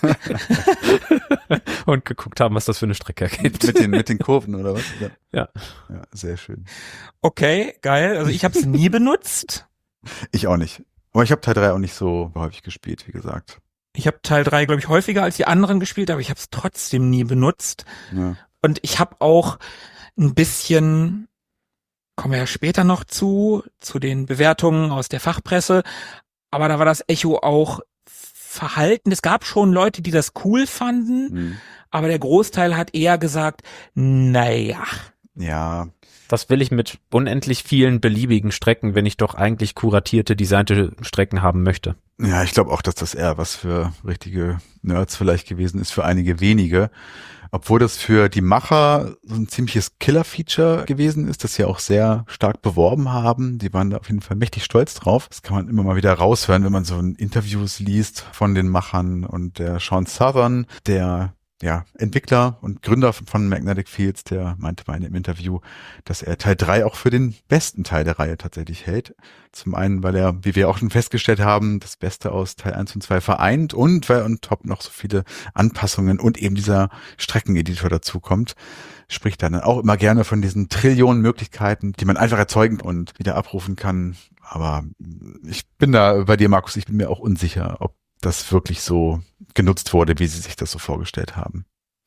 Und geguckt haben, was das für eine Strecke ergibt. Mit den Kurven oder was? Ja. Ja, sehr schön. Okay, geil. Also ich habe es nie benutzt. Ich auch nicht. Aber ich habe Teil 3 auch nicht so häufig gespielt, wie gesagt. Ich habe Teil 3, glaube ich, häufiger als die anderen gespielt, aber ich habe es trotzdem nie benutzt. Ja. Und ich habe auch ein bisschen, kommen wir ja später noch zu den Bewertungen aus der Fachpresse, aber da war das Echo auch verhalten. Es gab schon Leute, die das cool fanden, aber der Großteil hat eher gesagt, naja. Ja. Was will ich mit unendlich vielen beliebigen Strecken, wenn ich doch eigentlich kuratierte, designte Strecken haben möchte? Ja, ich glaube auch, dass das eher was für richtige Nerds vielleicht gewesen ist, für einige wenige. Obwohl das für die Macher so ein ziemliches Killer-Feature gewesen ist, das sie auch sehr stark beworben haben. Die waren da auf jeden Fall mächtig stolz drauf. Das kann man immer mal wieder raushören, wenn man so Interviews liest von den Machern. Und der Sean Southern, der Entwickler und Gründer von Magnetic Fields, der meinte mal in dem Interview, dass er Teil 3 auch für den besten Teil der Reihe tatsächlich hält. Zum einen, weil er, wie wir auch schon festgestellt haben, das Beste aus Teil 1 und 2 vereint und weil on top noch so viele Anpassungen und eben dieser Streckeneditor dazu kommt. Spricht dann auch immer gerne von diesen Trillionen Möglichkeiten, die man einfach erzeugen und wieder abrufen kann. Aber ich bin da bei dir, Markus, ich bin mir auch unsicher, ob das wirklich so genutzt wurde, wie sie sich das so vorgestellt haben.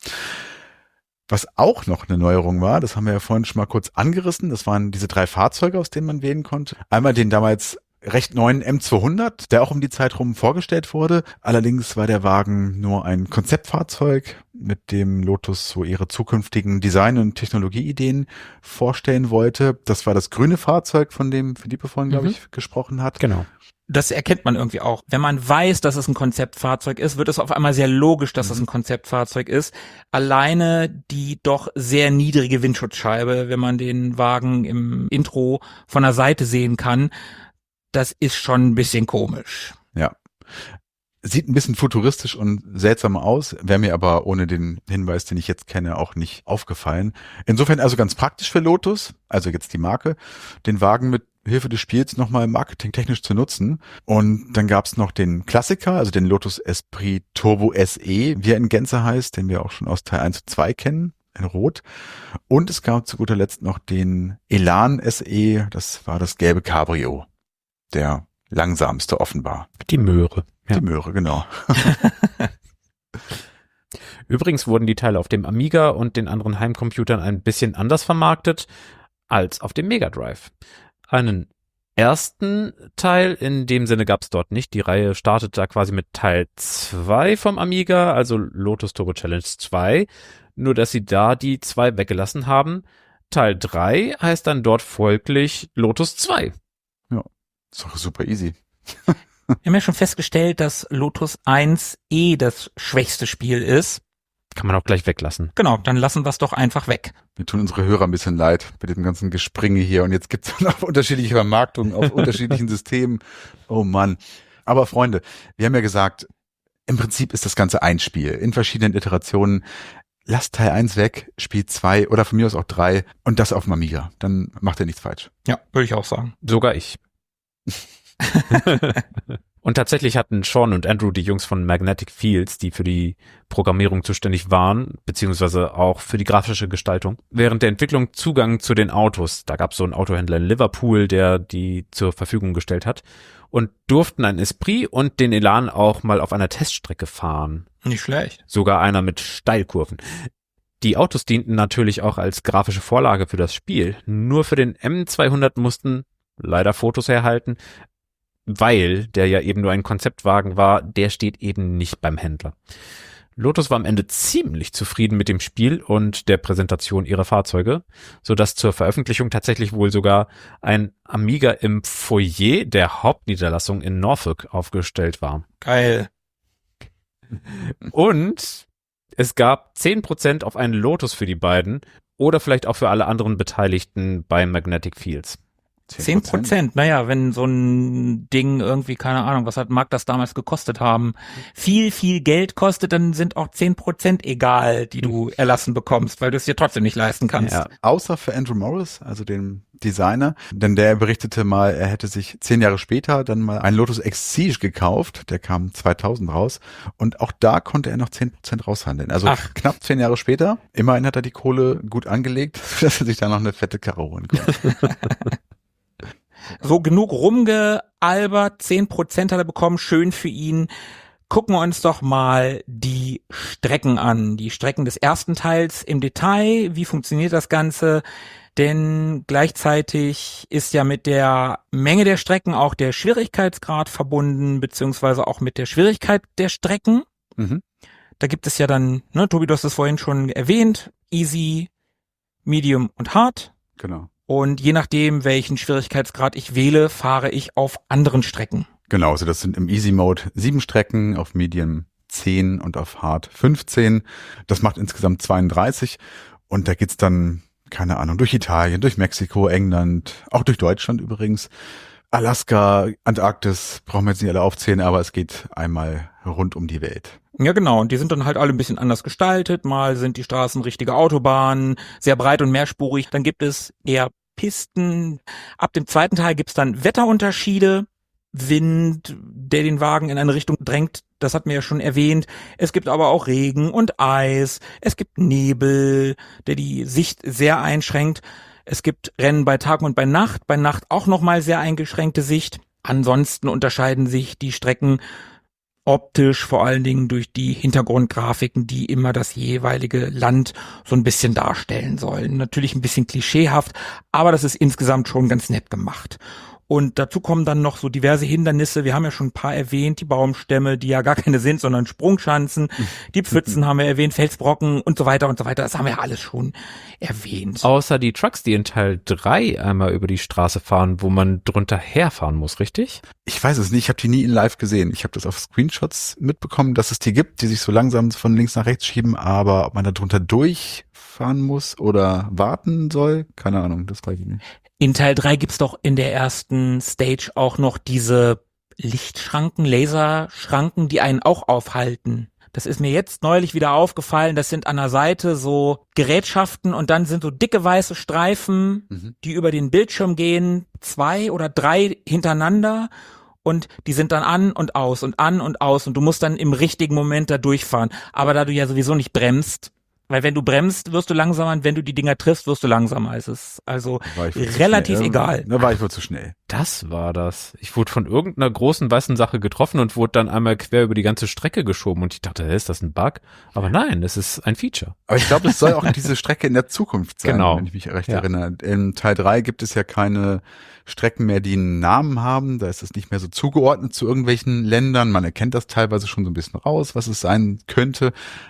Was auch noch eine Neuerung war, das haben wir ja vorhin schon mal kurz angerissen, das waren diese 3 Fahrzeuge, aus denen man wählen konnte. Einmal den damals recht neuen M200, der auch um die Zeit rum vorgestellt wurde. Allerdings war der Wagen nur ein Konzeptfahrzeug, mit dem Lotus so ihre zukünftigen Design- und Technologieideen vorstellen wollte. Das war das grüne Fahrzeug, von dem Philippe vorhin, glaube ich, gesprochen hat. Genau. Das erkennt man irgendwie auch. Wenn man weiß, dass es ein Konzeptfahrzeug ist, wird es auf einmal sehr logisch, dass es ein Konzeptfahrzeug ist. Alleine die doch sehr niedrige Windschutzscheibe, wenn man den Wagen im Intro von der Seite sehen kann, das ist schon ein bisschen komisch. Ja. Sieht ein bisschen futuristisch und seltsam aus, wäre mir aber ohne den Hinweis, den ich jetzt kenne, auch nicht aufgefallen. Insofern also ganz praktisch für Lotus, also jetzt die Marke, den Wagen mit Hilfe des Spiels nochmal marketingtechnisch zu nutzen. Und dann gab's noch den Klassiker, also den Lotus Esprit Turbo SE, wie er in Gänze heißt, den wir auch schon aus Teil 1 und 2 kennen, in Rot. Und es gab zu guter Letzt noch den Elan SE, das war das gelbe Cabrio, der langsamste offenbar. Die Möhre. Ja. Die Möhre, genau. Übrigens wurden die Teile auf dem Amiga und den anderen Heimcomputern ein bisschen anders vermarktet als auf dem Mega Drive. Einen ersten Teil in dem Sinne gab es dort nicht. Die Reihe startet da quasi mit Teil 2 vom Amiga, also Lotus Turbo Challenge 2, nur dass sie da die 2 weggelassen haben. Teil 3 heißt dann dort folglich Lotus 2. Ja, ist doch super easy. Wir haben ja schon festgestellt, dass Lotus 1 das schwächste Spiel ist. Kann man auch gleich weglassen. Genau, dann lassen wir es doch einfach weg. Wir tun unsere Hörer ein bisschen leid mit dem ganzen Gespringe hier. Und jetzt gibt es noch unterschiedliche Vermarktungen auf unterschiedlichen Systemen. Oh Mann. Aber Freunde, wir haben ja gesagt, im Prinzip ist das Ganze ein Spiel in verschiedenen Iterationen. Lasst Teil 1 weg, Spiel 2 oder von mir aus auch 3 und das auf dem Amiga. Dann macht ihr nichts falsch. Ja, würde ich auch sagen. Sogar ich. Und tatsächlich hatten Sean und Andrew, die Jungs von Magnetic Fields, die für die Programmierung zuständig waren, beziehungsweise auch für die grafische Gestaltung, während der Entwicklung Zugang zu den Autos. Da gab es so einen Autohändler in Liverpool, der die zur Verfügung gestellt hat, und durften ein Esprit und den Elan auch mal auf einer Teststrecke fahren. Nicht schlecht. Sogar einer mit Steilkurven. Die Autos dienten natürlich auch als grafische Vorlage für das Spiel. Nur für den M200 mussten leider Fotos herhalten, weil der ja eben nur ein Konzeptwagen war, der steht eben nicht beim Händler. Lotus war am Ende ziemlich zufrieden mit dem Spiel und der Präsentation ihrer Fahrzeuge, sodass zur Veröffentlichung tatsächlich wohl sogar ein Amiga im Foyer der Hauptniederlassung in Norfolk aufgestellt war. Geil. Und es gab 10% auf einen Lotus für die beiden oder vielleicht auch für alle anderen Beteiligten bei Magnetic Fields. 10%, naja, wenn so ein Ding irgendwie, keine Ahnung, was mag das damals gekostet haben, viel Geld kostet, dann sind auch 10% egal, die du erlassen bekommst, weil du es dir trotzdem nicht leisten kannst. Ja, außer für Andrew Morris, also den Designer, denn der berichtete mal, er hätte sich 10 Jahre später dann mal einen Lotus Exige gekauft, der kam 2000 raus und auch da konnte er noch 10% raushandeln. Also knapp 10 Jahre später, immerhin hat er die Kohle gut angelegt, dass er sich da noch eine fette Karre holen konnte. So, genug rumgealbert, 10% hat er bekommen, schön für ihn. Gucken wir uns doch mal die Strecken an. Die Strecken des ersten Teils im Detail. Wie funktioniert das Ganze? Denn gleichzeitig ist ja mit der Menge der Strecken auch der Schwierigkeitsgrad verbunden, beziehungsweise auch mit der Schwierigkeit der Strecken. Mhm. Da gibt es ja dann, Tobi, du hast es vorhin schon erwähnt, Easy, Medium und Hard. Genau. Und je nachdem, welchen Schwierigkeitsgrad ich wähle, fahre ich auf anderen Strecken. Genau, also das sind im Easy Mode 7 Strecken, auf Medium 10 und auf Hard 15. Das macht insgesamt 32 und da geht's dann, keine Ahnung, durch Italien, durch Mexiko, England, auch durch Deutschland übrigens, Alaska, Antarktis, brauchen wir jetzt nicht alle aufzählen, aber es geht einmal rund um die Welt. Ja, genau. Und die sind dann halt alle ein bisschen anders gestaltet. Mal sind die Straßen richtige Autobahnen, sehr breit und mehrspurig. Dann gibt es eher Pisten. Ab dem zweiten Teil gibt's dann Wetterunterschiede. Wind, der den Wagen in eine Richtung drängt. Das hatten wir ja schon erwähnt. Es gibt aber auch Regen und Eis. Es gibt Nebel, der die Sicht sehr einschränkt. Es gibt Rennen bei Tag und bei Nacht. Bei Nacht auch nochmal sehr eingeschränkte Sicht. Ansonsten unterscheiden sich die Strecken optisch vor allen Dingen durch die Hintergrundgrafiken, die immer das jeweilige Land so ein bisschen darstellen sollen. Natürlich ein bisschen klischeehaft, aber das ist insgesamt schon ganz nett gemacht. Und dazu kommen dann noch so diverse Hindernisse. Wir haben ja schon ein paar erwähnt, die Baumstämme, die ja gar keine sind, sondern Sprungschanzen. Die Pfützen haben wir erwähnt, Felsbrocken und so weiter und so weiter. Das haben wir ja alles schon erwähnt. Außer die Trucks, die in Teil 3 einmal über die Straße fahren, wo man drunter herfahren muss, richtig? Ich weiß es nicht, ich habe die nie in live gesehen. Ich habe das auf Screenshots mitbekommen, dass es die gibt, die sich so langsam von links nach rechts schieben, aber ob man da drunter durchfahren muss oder warten soll, keine Ahnung, das weiß ich nicht. In Teil 3 gibt's doch in der ersten Stage auch noch diese Lichtschranken, Laserschranken, die einen auch aufhalten. Das ist mir jetzt neulich wieder aufgefallen. Das sind an der Seite so Gerätschaften und dann sind so dicke weiße Streifen, die über den Bildschirm gehen, 2 oder 3 hintereinander. Und die sind dann an und aus und an und aus und du musst dann im richtigen Moment da durchfahren. Aber da du ja sowieso nicht bremst, weil wenn du bremst, wirst du langsamer und wenn du die Dinger triffst, wirst du langsamer. Es ist also relativ egal. Da war ich wohl zu schnell. Das war das. Ich wurde von irgendeiner großen weißen Sache getroffen und wurde dann einmal quer über die ganze Strecke geschoben und ich dachte, ist das ein Bug? Aber nein, es ist ein Feature. Aber ich glaube, es soll auch diese Strecke in der Zukunft sein, genau. Wenn ich mich recht erinnere. In Teil 3 gibt es ja keine Strecken mehr, die einen Namen haben. Da ist es nicht mehr so zugeordnet zu irgendwelchen Ländern. Man erkennt das teilweise schon so ein bisschen raus, was es sein könnte.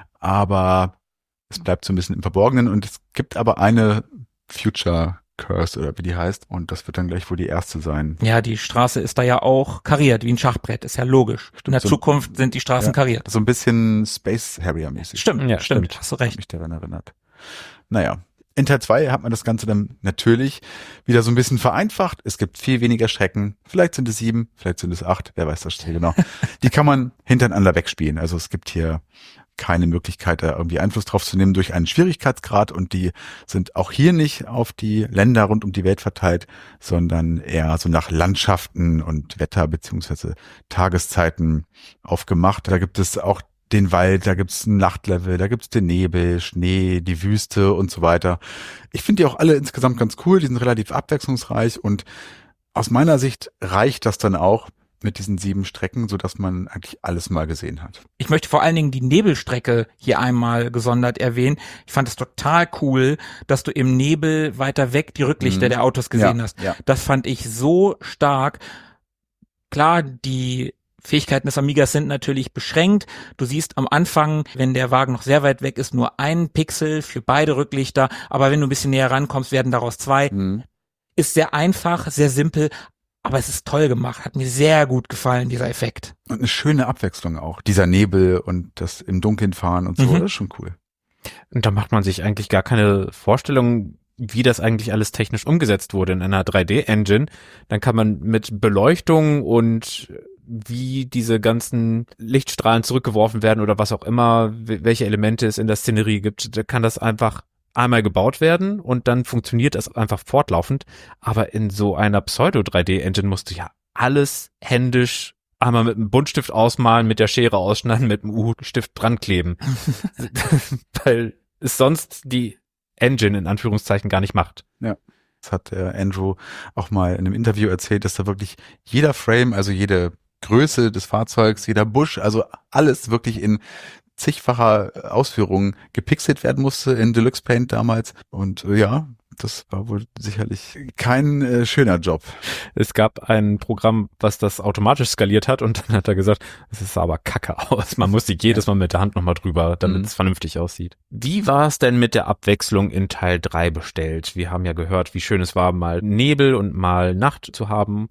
Aber es bleibt so ein bisschen im Verborgenen und es gibt aber eine Future Curse oder wie die heißt und das wird dann gleich wohl die erste sein. Ja, die Straße ist da ja auch kariert, wie ein Schachbrett, ist ja logisch. In der Zukunft sind die Straßen kariert. So ein bisschen Space Harrier mäßig. Stimmt, hast du recht. Hab mich daran erinnert. Naja. In Teil 2 hat man das Ganze dann natürlich wieder so ein bisschen vereinfacht. Es gibt viel weniger Strecken. Vielleicht sind es 7, vielleicht sind es 8, wer weiß das genau. Die kann man hintereinander wegspielen. Also es gibt hier keine Möglichkeit, da irgendwie Einfluss drauf zu nehmen durch einen Schwierigkeitsgrad und die sind auch hier nicht auf die Länder rund um die Welt verteilt, sondern eher so nach Landschaften und Wetter beziehungsweise Tageszeiten aufgemacht. Da gibt es auch den Wald, da gibt's ein Nachtlevel, da gibt's den Nebel, Schnee, die Wüste und so weiter. Ich finde die auch alle insgesamt ganz cool, die sind relativ abwechslungsreich und aus meiner Sicht reicht das dann auch mit diesen 7 Strecken, so dass man eigentlich alles mal gesehen hat. Ich möchte vor allen Dingen die Nebelstrecke hier einmal gesondert erwähnen. Ich fand es total cool, dass du im Nebel weiter weg die Rücklichter der Autos gesehen hast. Ja. Das fand ich so stark. Klar, die Fähigkeiten des Amigas sind natürlich beschränkt. Du siehst am Anfang, wenn der Wagen noch sehr weit weg ist, nur einen Pixel für beide Rücklichter. Aber wenn du ein bisschen näher rankommst, werden daraus 2. Ist sehr einfach, sehr simpel. Aber es ist toll gemacht, hat mir sehr gut gefallen, dieser Effekt. Und eine schöne Abwechslung auch, dieser Nebel und das im Dunkeln fahren und so, das ist schon cool. Und da macht man sich eigentlich gar keine Vorstellung, wie das eigentlich alles technisch umgesetzt wurde in einer 3D-Engine. Dann kann man mit Beleuchtung und wie diese ganzen Lichtstrahlen zurückgeworfen werden oder was auch immer, welche Elemente es in der Szenerie gibt, da kann das einfach einmal gebaut werden und dann funktioniert es einfach fortlaufend. Aber in so einer Pseudo-3D-Engine musst du ja alles händisch einmal mit einem Buntstift ausmalen, mit der Schere ausschneiden, mit einem U-Stift dran kleben. Weil es sonst die Engine in Anführungszeichen gar nicht macht. Ja. Das hat Andrew auch mal in einem Interview erzählt, dass da wirklich jeder Frame, also jede Größe des Fahrzeugs, jeder Busch, also alles wirklich in zigfacher Ausführung gepixelt werden musste in Deluxe Paint damals. Und ja, das war wohl sicherlich kein schöner Job. Es gab ein Programm, was das automatisch skaliert hat und dann hat er gesagt, es ist aber kacke aus. Man muss sich jedes Mal mit der Hand nochmal drüber, damit es vernünftig aussieht. Wie war es denn mit der Abwechslung in Teil 3 bestellt? Wir haben ja gehört, wie schön es war, mal Nebel und mal Nacht zu haben.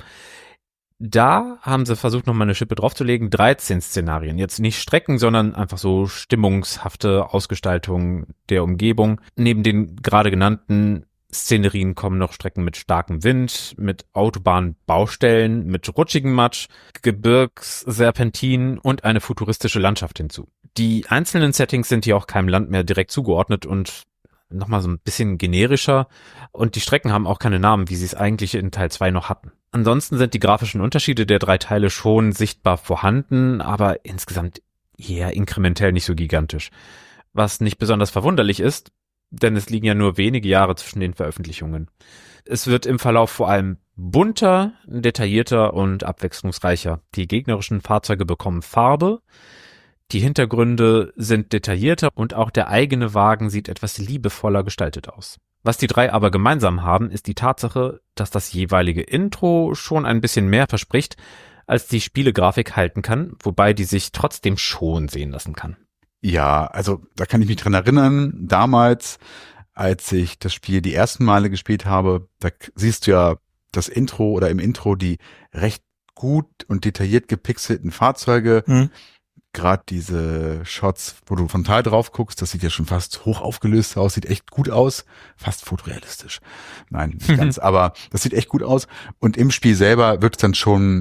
Da haben sie versucht, nochmal eine Schippe draufzulegen. 13 Szenarien. Jetzt nicht Strecken, sondern einfach so stimmungshafte Ausgestaltung der Umgebung. Neben den gerade genannten Szenerien kommen noch Strecken mit starkem Wind, mit Autobahnbaustellen, mit rutschigem Matsch, Gebirgsserpentinen und eine futuristische Landschaft hinzu. Die einzelnen Settings sind hier auch keinem Land mehr direkt zugeordnet und nochmal so ein bisschen generischer. Und die Strecken haben auch keine Namen, wie sie es eigentlich in Teil 2 noch hatten. Ansonsten sind die grafischen Unterschiede der 3 Teile schon sichtbar vorhanden, aber insgesamt eher inkrementell nicht so gigantisch. Was nicht besonders verwunderlich ist, denn es liegen ja nur wenige Jahre zwischen den Veröffentlichungen. Es wird im Verlauf vor allem bunter, detaillierter und abwechslungsreicher. Die gegnerischen Fahrzeuge bekommen Farbe, die Hintergründe sind detaillierter und auch der eigene Wagen sieht etwas liebevoller gestaltet aus. Was die 3 aber gemeinsam haben, ist die Tatsache, dass das jeweilige Intro schon ein bisschen mehr verspricht, als die Spielegrafik halten kann, wobei die sich trotzdem schon sehen lassen kann. Ja, also da kann ich mich dran erinnern, damals, als ich das Spiel die ersten Male gespielt habe, da siehst du ja das Intro oder im Intro die recht gut und detailliert gepixelten Fahrzeuge. Gerade diese Shots, wo du frontal drauf guckst, das sieht ja schon fast hoch aufgelöst aus, sieht echt gut aus, fast fotorealistisch. Nein, nicht ganz, aber das sieht echt gut aus. Und im Spiel selber wird es dann schon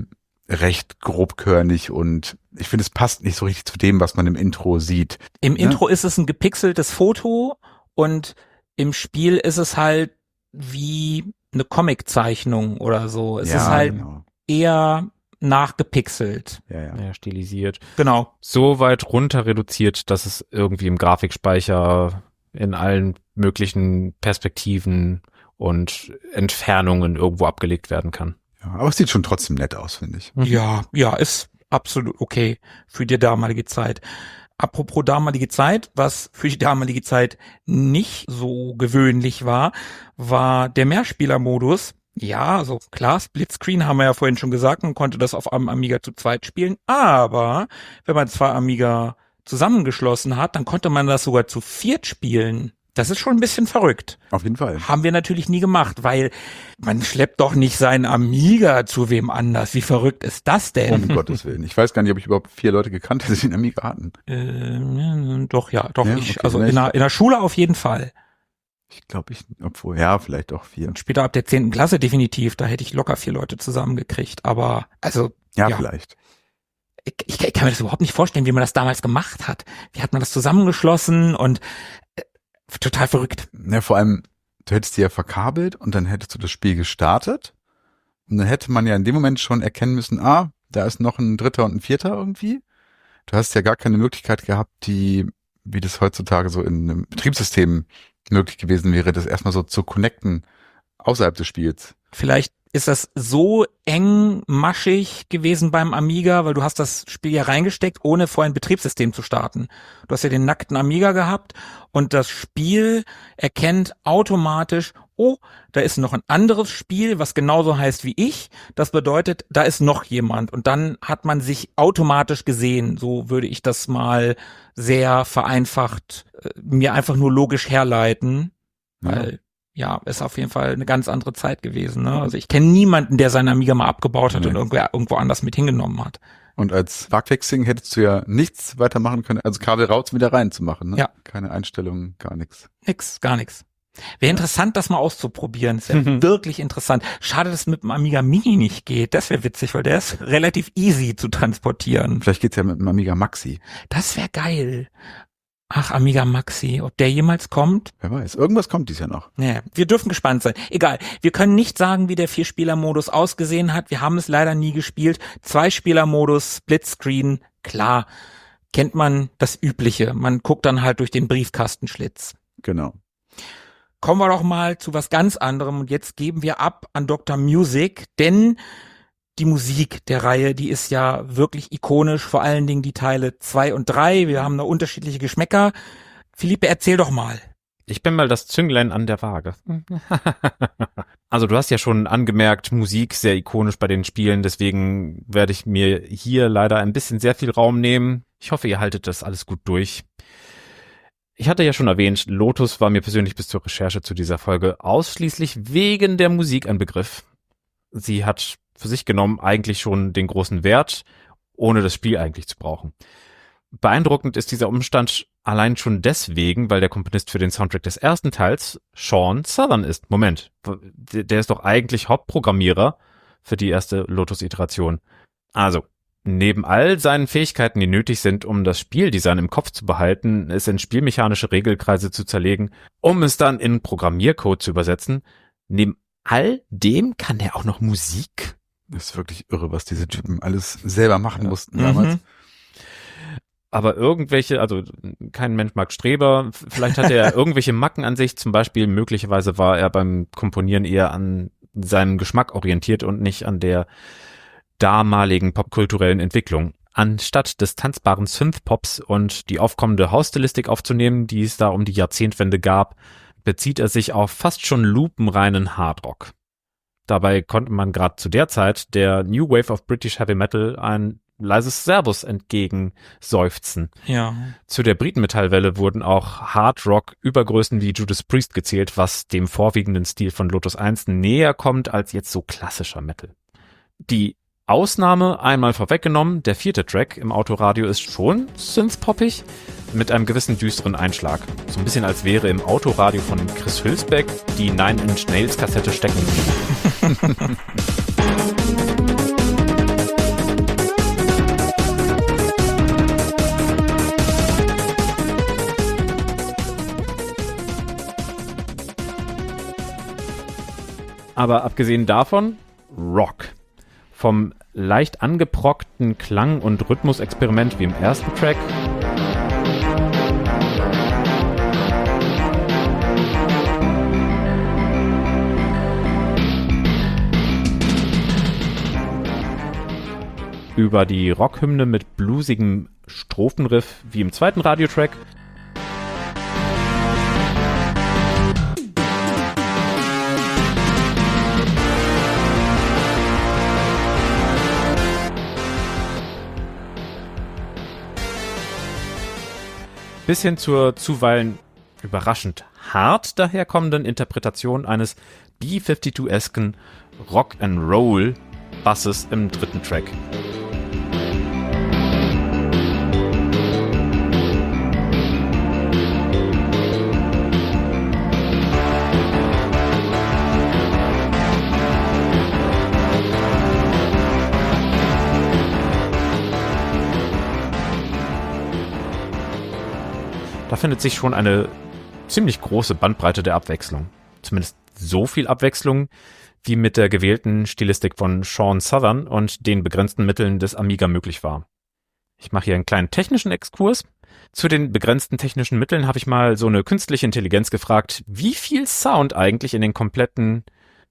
recht grobkörnig und ich finde, es passt nicht so richtig zu dem, was man im Intro sieht. Im Intro ist es ein gepixeltes Foto und im Spiel ist es halt wie eine Comiczeichnung oder so. Es ist halt eher nachgepixelt. Ja, stilisiert. Genau. So weit runter reduziert, dass es irgendwie im Grafikspeicher in allen möglichen Perspektiven und Entfernungen irgendwo abgelegt werden kann. Ja, aber es sieht schon trotzdem nett aus, finde ich. Ja, ist absolut okay für die damalige Zeit. Apropos damalige Zeit, was für die damalige Zeit nicht so gewöhnlich war der Mehrspielermodus. Ja, also klar, Splitscreen haben wir ja vorhin schon gesagt, man konnte das auf einem Amiga zu zweit spielen, aber wenn man 2 Amiga zusammengeschlossen hat, dann konnte man das sogar zu 4 spielen. Das ist schon ein bisschen verrückt. Auf jeden Fall. Haben wir natürlich nie gemacht, weil man schleppt doch nicht seinen Amiga zu wem anders. Wie verrückt ist das denn? Um Gottes Willen. Ich weiß gar nicht, ob ich überhaupt 4 Leute gekannt hätte, die einen Amiga hatten. Doch. Ja, okay, also in der Schule auf jeden Fall. Ich glaube, vielleicht auch 4. Und später ab der 10. Klasse definitiv, da hätte ich locker 4 Leute zusammengekriegt, aber also. Ja, vielleicht. Ich kann mir das überhaupt nicht vorstellen, wie man das damals gemacht hat. Wie hat man das zusammengeschlossen und total verrückt. Ja, vor allem, du hättest die ja verkabelt und dann hättest du das Spiel gestartet und dann hätte man ja in dem Moment schon erkennen müssen, da ist noch ein 3. und ein 4. irgendwie. Du hast ja gar keine Möglichkeit gehabt, wie das heutzutage so in einem Betriebssystem möglich gewesen wäre, das erstmal so zu connecten außerhalb des Spiels. Vielleicht ist das so engmaschig gewesen beim Amiga, weil du hast das Spiel ja reingesteckt, ohne vorher ein Betriebssystem zu starten. Du hast ja den nackten Amiga gehabt und das Spiel erkennt automatisch, da ist noch ein anderes Spiel, was genauso heißt wie ich. Das bedeutet, da ist noch jemand und dann hat man sich automatisch gesehen. So würde ich das mal sehr vereinfacht mir einfach nur logisch herleiten, weil ist auf jeden Fall eine ganz andere Zeit gewesen. Ne? Also ich kenne niemanden, der seinen Amiga mal abgebaut hat und irgendwo anders mit hingenommen hat. Und als Bugfixing hättest du ja nichts weitermachen können, also Kabel raus wieder reinzumachen. Ne? Ja. Keine Einstellungen, gar nichts. Gar nichts. Wäre interessant, das mal auszuprobieren. Das wäre wirklich interessant. Schade, dass es mit dem Amiga Mini nicht geht. Das wäre witzig, weil der ist relativ easy zu transportieren. Vielleicht geht's ja mit dem Amiga Maxi. Das wäre geil. Ach, Amiga Maxi, ob der jemals kommt? Wer weiß, irgendwas kommt dies Jahr noch. Ja, wir dürfen gespannt sein. Egal, wir können nicht sagen, wie der 4-Spieler-Modus ausgesehen hat. Wir haben es leider nie gespielt. 2-Spieler-Modus, Splitscreen, klar, kennt man das Übliche. Man guckt dann halt durch den Briefkastenschlitz. Genau. Kommen wir doch mal zu was ganz anderem und jetzt geben wir ab an Dr. Music, denn die Musik der Reihe, die ist ja wirklich ikonisch, vor allen Dingen die Teile 2 und 3. Wir haben da unterschiedliche Geschmäcker. Philippe, erzähl doch mal. Ich bin mal das Zünglein an der Waage. Also du hast ja schon angemerkt, Musik sehr ikonisch bei den Spielen, deswegen werde ich mir hier leider ein bisschen sehr viel Raum nehmen. Ich hoffe, ihr haltet das alles gut durch. Ich hatte ja schon erwähnt, Lotus war mir persönlich bis zur Recherche zu dieser Folge ausschließlich wegen der Musik ein Begriff. Sie hat für sich genommen eigentlich schon den großen Wert, ohne das Spiel eigentlich zu brauchen. Beeindruckend ist dieser Umstand allein schon deswegen, weil der Komponist für den Soundtrack des ersten Teils Sean Southern ist. Moment, der ist doch eigentlich Hauptprogrammierer für die erste Lotus-Iteration. Also, neben all seinen Fähigkeiten, die nötig sind, um das Spieldesign im Kopf zu behalten, es in spielmechanische Regelkreise zu zerlegen, um es dann in Programmiercode zu übersetzen, neben all dem kann der auch noch Musik. Das ist wirklich irre, was diese Typen alles selber machen mussten damals. Aber also kein Mensch mag Streber, vielleicht hat er irgendwelche Macken an sich, zum Beispiel möglicherweise war er beim Komponieren eher an seinem Geschmack orientiert und nicht an der damaligen popkulturellen Entwicklung. Anstatt des tanzbaren Synthpops und die aufkommende Hausstilistik aufzunehmen, die es da um die Jahrzehntwende gab, bezieht er sich auf fast schon lupenreinen Hardrock. Dabei konnte man gerade zu der Zeit der New Wave of British Heavy Metal ein leises Servus entgegen seufzen. Ja. Zu der Britenmetallwelle wurden auch Hardrock-Übergrößen wie Judas Priest gezählt, was dem vorwiegenden Stil von Lotus 1 näher kommt als jetzt so klassischer Metal. Die Ausnahme einmal vorweggenommen, der 4. Track im Autoradio ist schon synthpoppig, mit einem gewissen düsteren Einschlag. So ein bisschen als wäre im Autoradio von Chris Hülsbeck die 9-Inch Nails Kassette stecken. Aber abgesehen davon, Rock. Vom leicht angeprockten Klang- und Rhythmusexperiment wie im ersten Track über die Rockhymne mit bluesigem Strophenriff wie im zweiten Radiotrack bis hin zur zuweilen überraschend hart daherkommenden Interpretation eines B-52-esken Rock-and-Roll-Basses im dritten Track. Da findet sich schon eine ziemlich große Bandbreite der Abwechslung. Zumindest so viel Abwechslung, wie mit der gewählten Stilistik von Sean Southern und den begrenzten Mitteln des Amiga möglich war. Ich mache hier einen kleinen technischen Exkurs. Zu den begrenzten technischen Mitteln habe ich mal so eine künstliche Intelligenz gefragt, wie viel Sound eigentlich in den kompletten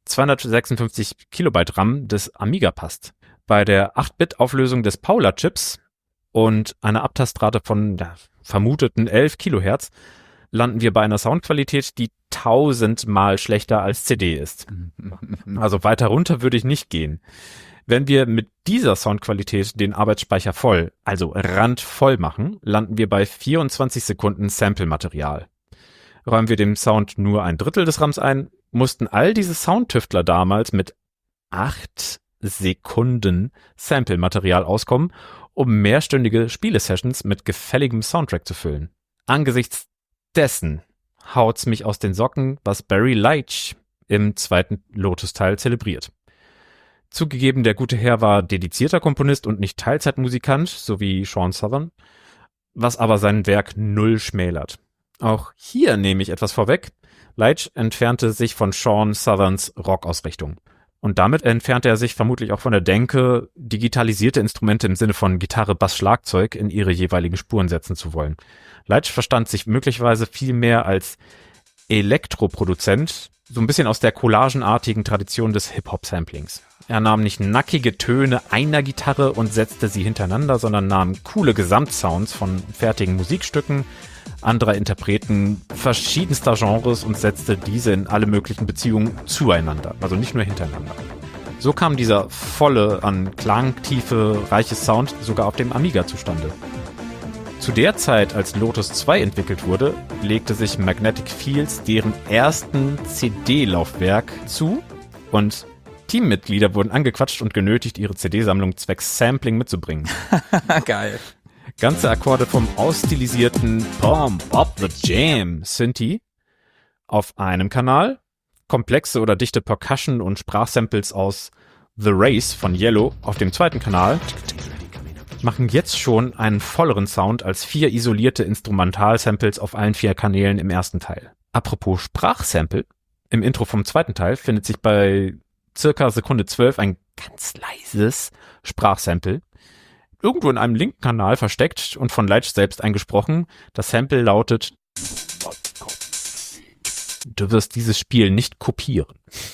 256 Kilobyte RAM des Amiga passt. Bei der 8-Bit-Auflösung des Paula-Chips und einer Abtastrate von vermuteten 11 Kilohertz landen wir bei einer Soundqualität, die 1000-mal schlechter als CD ist. Also weiter runter würde ich nicht gehen. Wenn wir mit dieser Soundqualität den Arbeitsspeicher voll, also randvoll machen, landen wir bei 24 Sekunden Sample-Material. Räumen wir dem Sound nur ein Drittel des RAMs ein, mussten all diese Soundtüftler damals mit 8 Sekunden Sample-Material auskommen, um mehrstündige Spielesessions mit gefälligem Soundtrack zu füllen. Angesichts dessen haut's mich aus den Socken, was Barry Leitch im zweiten Lotus-Teil zelebriert. Zugegeben, der gute Herr war dedizierter Komponist und nicht Teilzeitmusikant, so wie Sean Southern, was aber sein Werk null schmälert. Auch hier nehme ich etwas vorweg. Leitch entfernte sich von Sean Southerns Rockausrichtung. Und damit entfernte er sich vermutlich auch von der Denke, digitalisierte Instrumente im Sinne von Gitarre, Bass, Schlagzeug in ihre jeweiligen Spuren setzen zu wollen. Leitch verstand sich möglicherweise viel mehr als Elektroproduzent, so ein bisschen aus der collagenartigen Tradition des Hip-Hop-Samplings. Er nahm nicht nackige Töne einer Gitarre und setzte sie hintereinander, sondern nahm coole Gesamtsounds von fertigen Musikstücken anderer Interpreten verschiedenster Genres und setzte diese in alle möglichen Beziehungen zueinander, also nicht nur hintereinander. So kam dieser volle, an Klangtiefe reiche Sound sogar auf dem Amiga zustande. Zu der Zeit, als Lotus 2 entwickelt wurde, legte sich Magnetic Fields deren ersten CD-Laufwerk zu und Teammitglieder wurden angequatscht und genötigt, ihre CD-Sammlung zwecks Sampling mitzubringen. Geil. Ganze Akkorde vom ausstilisierten Pump Up the Jam Synthi auf einem Kanal, komplexe oder dichte Percussion und Sprachsamples aus The Race von Yellow auf dem zweiten Kanal machen jetzt schon einen volleren Sound als 4 isolierte Instrumentalsamples auf allen 4 Kanälen im ersten Teil. Apropos Sprachsample, im Intro vom zweiten Teil findet sich bei circa Sekunde 12 ein ganz leises Sprachsample, irgendwo in einem linken Kanal versteckt und von Leitch selbst eingesprochen. Das Sample lautet: Du wirst dieses Spiel nicht kopieren.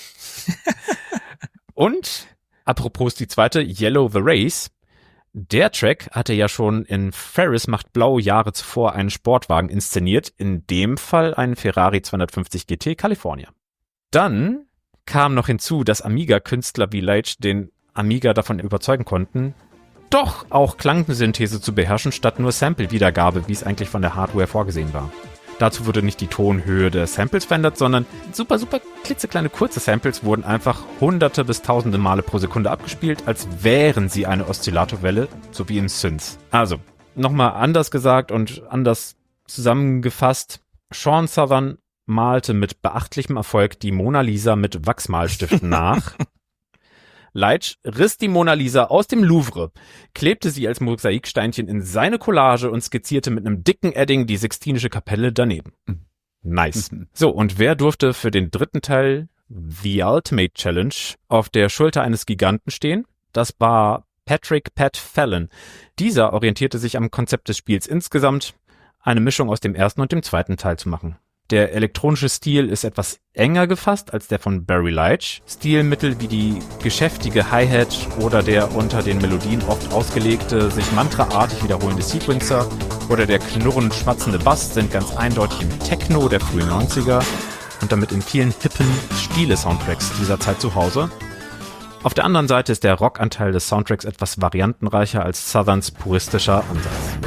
Und, apropos die zweite, Yellow the Race, der Track hatte ja schon in Ferris macht blau Jahre zuvor einen Sportwagen inszeniert, in dem Fall einen Ferrari 250 GT California. Dann kam noch hinzu, dass Amiga-Künstler wie Leitch den Amiga davon überzeugen konnten, doch auch Klangsynthese zu beherrschen, statt nur Sample-Wiedergabe, wie es eigentlich von der Hardware vorgesehen war. Dazu wurde nicht die Tonhöhe der Samples verändert, sondern super klitzekleine kurze Samples wurden einfach hunderte bis tausende Male pro Sekunde abgespielt, als wären sie eine Oszillatorwelle, so wie in Synths. Also, nochmal anders gesagt und anders zusammengefasst, Sean Southern malte mit beachtlichem Erfolg die Mona Lisa mit Wachsmalstiften nach. Leitch riss die Mona Lisa aus dem Louvre, klebte sie als Mosaiksteinchen in seine Collage und skizzierte mit einem dicken Edding die Sixtinische Kapelle daneben. Nice. So, und wer durfte für den dritten Teil The Ultimate Challenge auf der Schulter eines Giganten stehen. Das war Patrick Pat Fallon. Dieser orientierte sich am Konzept des Spiels insgesamt, eine Mischung aus dem ersten und dem zweiten Teil zu machen. Der elektronische Stil ist etwas enger gefasst als der von Barry Leitch. Stilmittel wie die geschäftige Hi-Hat oder der unter den Melodien oft ausgelegte, sich mantraartig wiederholende Sequencer oder der knurrend schmatzende Bass sind ganz eindeutig im Techno der frühen 90er und damit in vielen hippen Stile-Soundtracks dieser Zeit zu Hause. Auf der anderen Seite ist der Rockanteil des Soundtracks etwas variantenreicher als Southerns puristischer Ansatz.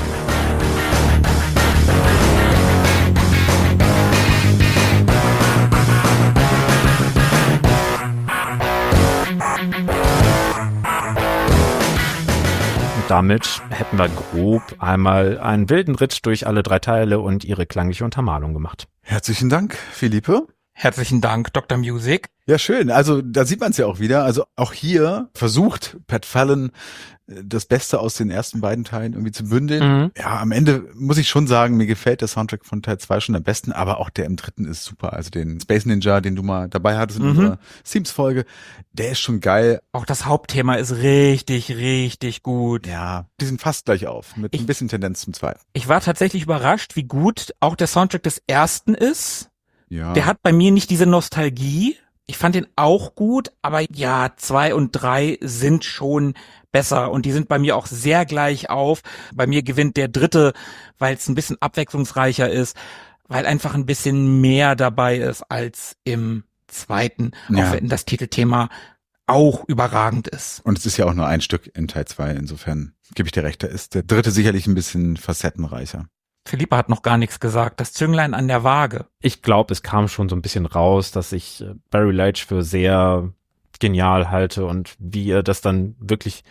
Damit hätten wir grob einmal einen wilden Ritt durch alle 3 Teile und ihre klangliche Untermalung gemacht. Herzlichen Dank, Philippe. Herzlichen Dank, Dr. Music. Ja, schön. Also da sieht man es ja auch wieder. Also auch hier versucht Pat Fallon das Beste aus den ersten beiden Teilen irgendwie zu bündeln. Mhm. Ja, am Ende muss ich schon sagen, mir gefällt der Soundtrack von Teil 2 schon am besten, aber auch der im dritten ist super. Also den Space Ninja, den du mal dabei hattest in unserer Themes-Folge, der ist schon geil. Auch das Hauptthema ist richtig, richtig gut. Ja, die sind fast gleich auf, mit ein bisschen Tendenz zum zweiten. Ich war tatsächlich überrascht, wie gut auch der Soundtrack des ersten ist. Ja. Der hat bei mir nicht diese Nostalgie. Ich fand den auch gut, aber ja, 2 und 3 sind schon besser und die sind bei mir auch sehr gleich auf. Bei mir gewinnt der dritte, weil es ein bisschen abwechslungsreicher ist, weil einfach ein bisschen mehr dabei ist als im zweiten, auch wenn das Titelthema auch überragend ist. Und es ist ja auch nur ein Stück in Teil 2, insofern gebe ich dir recht, da ist der dritte sicherlich ein bisschen facettenreicher. Philippa hat noch gar nichts gesagt. Das Zünglein an der Waage. Ich glaube, es kam schon so ein bisschen raus, dass ich Barry Leitch für sehr genial halte und wie er das dann wirklich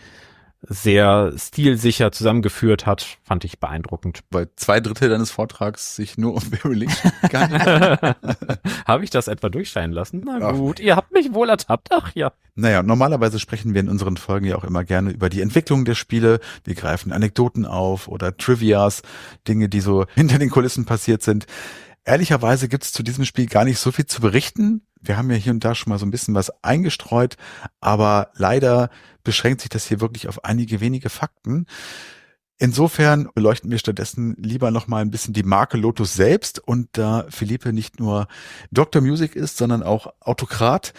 sehr stilsicher zusammengeführt hat, fand ich beeindruckend. Weil 2/3 deines Vortrags sich nur um Barry Leitch gehandelt hat. Habe ich das etwa durchscheinen lassen? Na gut, ihr habt mich wohl ertappt. Ach ja. Naja, normalerweise sprechen wir in unseren Folgen ja auch immer gerne über die Entwicklung der Spiele. Wir greifen Anekdoten auf oder Trivias, Dinge, die so hinter den Kulissen passiert sind. Ehrlicherweise gibt es zu diesem Spiel gar nicht so viel zu berichten. Wir haben ja hier und da schon mal so ein bisschen was eingestreut, aber leider beschränkt sich das hier wirklich auf einige wenige Fakten. Insofern beleuchten wir stattdessen lieber noch mal ein bisschen die Marke Lotus selbst, und da Philippe nicht nur Dr. Music ist, sondern auch Autokrat.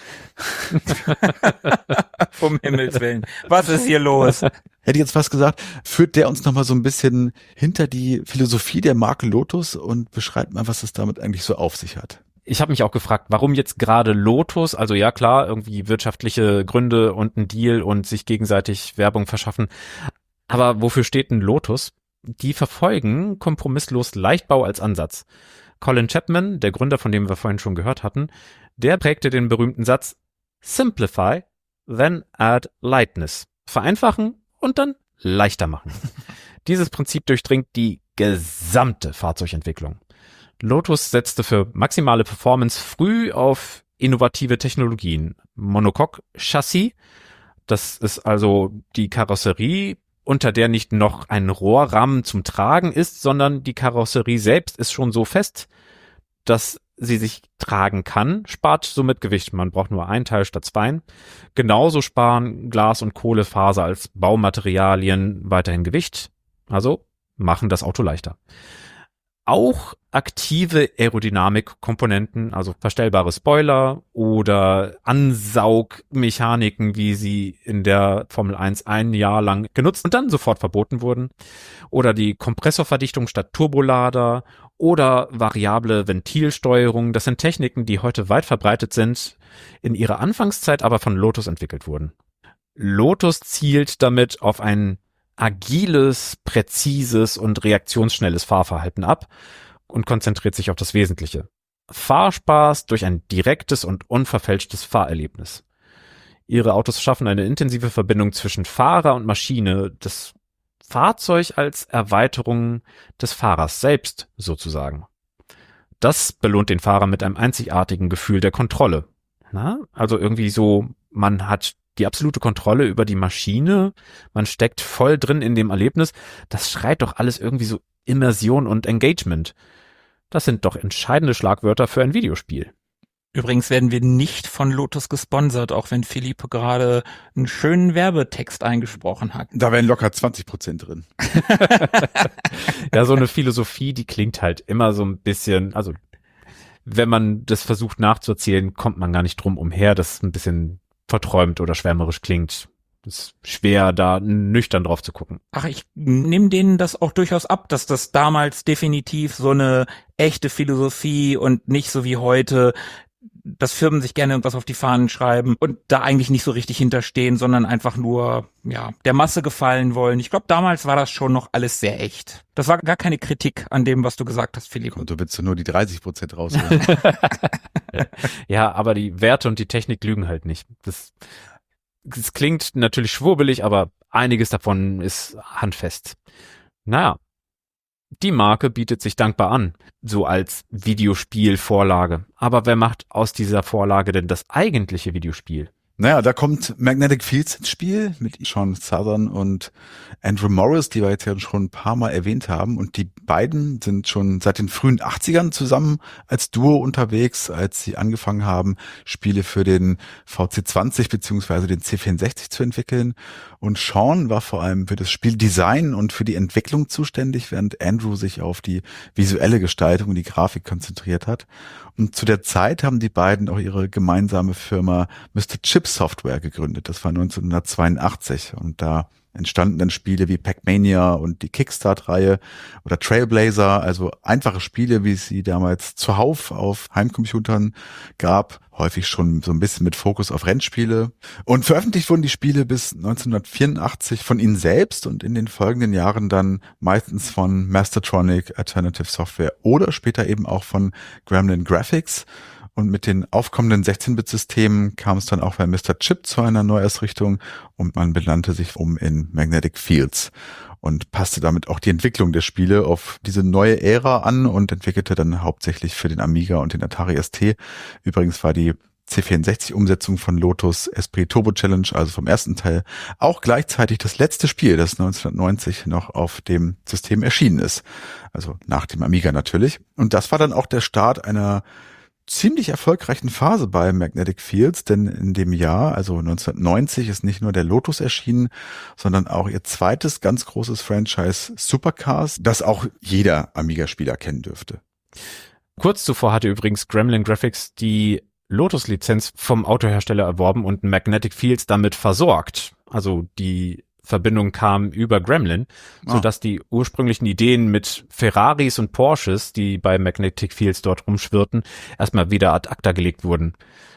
Vom Himmels Willen. Was ist hier los? Hätte ich jetzt fast gesagt, führt der uns noch mal so ein bisschen hinter die Philosophie der Marke Lotus und beschreibt mal, was es damit eigentlich so auf sich hat. Ich habe mich auch gefragt, warum jetzt gerade Lotus? Also ja klar, irgendwie wirtschaftliche Gründe und ein Deal und sich gegenseitig Werbung verschaffen. Aber wofür steht ein Lotus? Die verfolgen kompromisslos Leichtbau als Ansatz. Colin Chapman, der Gründer, von dem wir vorhin schon gehört hatten, der prägte den berühmten Satz Simplify, then add lightness. Vereinfachen und dann leichter machen. Dieses Prinzip durchdringt die gesamte Fahrzeugentwicklung. Lotus setzte für maximale Performance früh auf innovative Technologien. Monocoque-Chassis, das ist also die Karosserie, unter der nicht noch ein Rohrrahmen zum Tragen ist, sondern die Karosserie selbst ist schon so fest, dass sie sich tragen kann, spart somit Gewicht. Man braucht nur ein Teil statt 2. Genauso sparen Glas- und Kohlefaser als Baumaterialien weiterhin Gewicht, also machen das Auto leichter. Auch aktive Aerodynamik-Komponenten, also verstellbare Spoiler oder Ansaugmechaniken, wie sie in der Formel 1 ein Jahr lang genutzt und dann sofort verboten wurden, oder die Kompressorverdichtung statt Turbolader oder variable Ventilsteuerung, das sind Techniken, die heute weit verbreitet sind, in ihrer Anfangszeit aber von Lotus entwickelt wurden. Lotus zielt damit auf ein agiles, präzises und reaktionsschnelles Fahrverhalten ab und konzentriert sich auf das Wesentliche. Fahrspaß durch ein direktes und unverfälschtes Fahrerlebnis. Ihre Autos schaffen eine intensive Verbindung zwischen Fahrer und Maschine, das Fahrzeug als Erweiterung des Fahrers selbst sozusagen. Das belohnt den Fahrer mit einem einzigartigen Gefühl der Kontrolle. Also irgendwie so, man hat die absolute Kontrolle über die Maschine, man steckt voll drin in dem Erlebnis, das schreit doch alles irgendwie so Immersion und Engagement. Das sind doch entscheidende Schlagwörter für ein Videospiel. Übrigens werden wir nicht von Lotus gesponsert, auch wenn Philippe gerade einen schönen Werbetext eingesprochen hat. Da wären locker 20% drin. Ja, so eine Philosophie, die klingt halt immer so ein bisschen, also wenn man das versucht nachzuerzählen, kommt man gar nicht drum umher, dass es ein bisschen verträumt oder schwärmerisch klingt. Es ist schwer, da nüchtern drauf zu gucken. Ach, ich nehme denen das auch durchaus ab, dass das damals definitiv so eine echte Philosophie und nicht so wie heute, dass Firmen sich gerne was auf die Fahnen schreiben und da eigentlich nicht so richtig hinterstehen, sondern einfach nur, ja, der Masse gefallen wollen. Ich glaube, damals war das schon noch alles sehr echt. Das war gar keine Kritik an dem, was du gesagt hast, Philipp. Und du willst nur die 30% rausholen. Ja, aber die Werte und die Technik lügen halt nicht. Das klingt natürlich schwurbelig, aber einiges davon ist handfest. Naja. Die Marke bietet sich dankbar an, so als Videospielvorlage. Aber wer macht aus dieser Vorlage denn das eigentliche Videospiel? Naja, da kommt Magnetic Fields ins Spiel mit Sean Southern und Andrew Morris, die wir jetzt ja schon ein paar Mal erwähnt haben. Und die beiden sind schon seit den frühen 80ern zusammen als Duo unterwegs, als sie angefangen haben, Spiele für den VC20 beziehungsweise den C64 zu entwickeln. Und Sean war vor allem für das Spieldesign und für die Entwicklung zuständig, während Andrew sich auf die visuelle Gestaltung und die Grafik konzentriert hat. Und zu der Zeit haben die beiden auch ihre gemeinsame Firma Mr. Chip Software gegründet. Das war 1982 und da entstanden dann Spiele wie Pac-Mania und die Kickstart-Reihe oder Trailblazer, also einfache Spiele, wie es sie damals zuhauf auf Heimcomputern gab, häufig schon so ein bisschen mit Fokus auf Rennspiele. Und veröffentlicht wurden die Spiele bis 1984 von ihnen selbst und in den folgenden Jahren dann meistens von Mastertronic Alternative Software oder später eben auch von Gremlin Graphics. Und mit den aufkommenden 16-Bit-Systemen kam es dann auch bei Mr. Chip zu einer Neuausrichtung und man benannte sich um in Magnetic Fields und passte damit auch die Entwicklung der Spiele auf diese neue Ära an und entwickelte dann hauptsächlich für den Amiga und den Atari ST. Übrigens war die C64-Umsetzung von Lotus Esprit Turbo Challenge, also vom ersten Teil, auch gleichzeitig das letzte Spiel, das 1990 noch auf dem System erschienen ist. Also nach dem Amiga natürlich. Und das war dann auch der Start einer ziemlich erfolgreichen Phase bei Magnetic Fields, denn in dem Jahr, also 1990, ist nicht nur der Lotus erschienen, sondern auch ihr zweites ganz großes Franchise Supercars, das auch jeder Amiga-Spieler kennen dürfte. Kurz zuvor hatte übrigens Gremlin Graphics die Lotus-Lizenz vom Autohersteller erworben und Magnetic Fields damit versorgt. Also die Verbindung kam über Gremlin, sodass die ursprünglichen Ideen mit Ferraris und Porsches, die bei Magnetic Fields dort rumschwirrten, erstmal wieder ad acta gelegt wurden.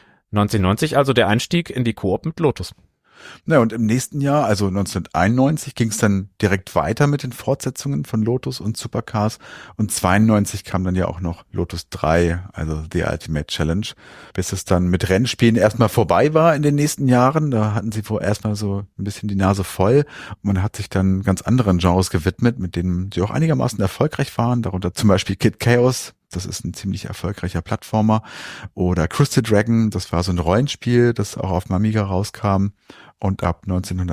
1990 also der Einstieg in die Koop mit Lotus. Na, und im nächsten Jahr, also 1991, ging es dann direkt weiter mit den Fortsetzungen von Lotus und Supercars und 92 kam dann ja auch noch Lotus 3, also The Ultimate Challenge, bis es dann mit Rennspielen erstmal vorbei war in den nächsten Jahren. Da hatten sie erstmal so ein bisschen die Nase voll und man hat sich dann ganz anderen Genres gewidmet, mit denen sie auch einigermaßen erfolgreich waren, darunter zum Beispiel Kid Chaos. Das ist ein ziemlich erfolgreicher Plattformer. Oder Crystal Dragon, das war so ein Rollenspiel, das auch auf dem Amiga rauskam. Und ab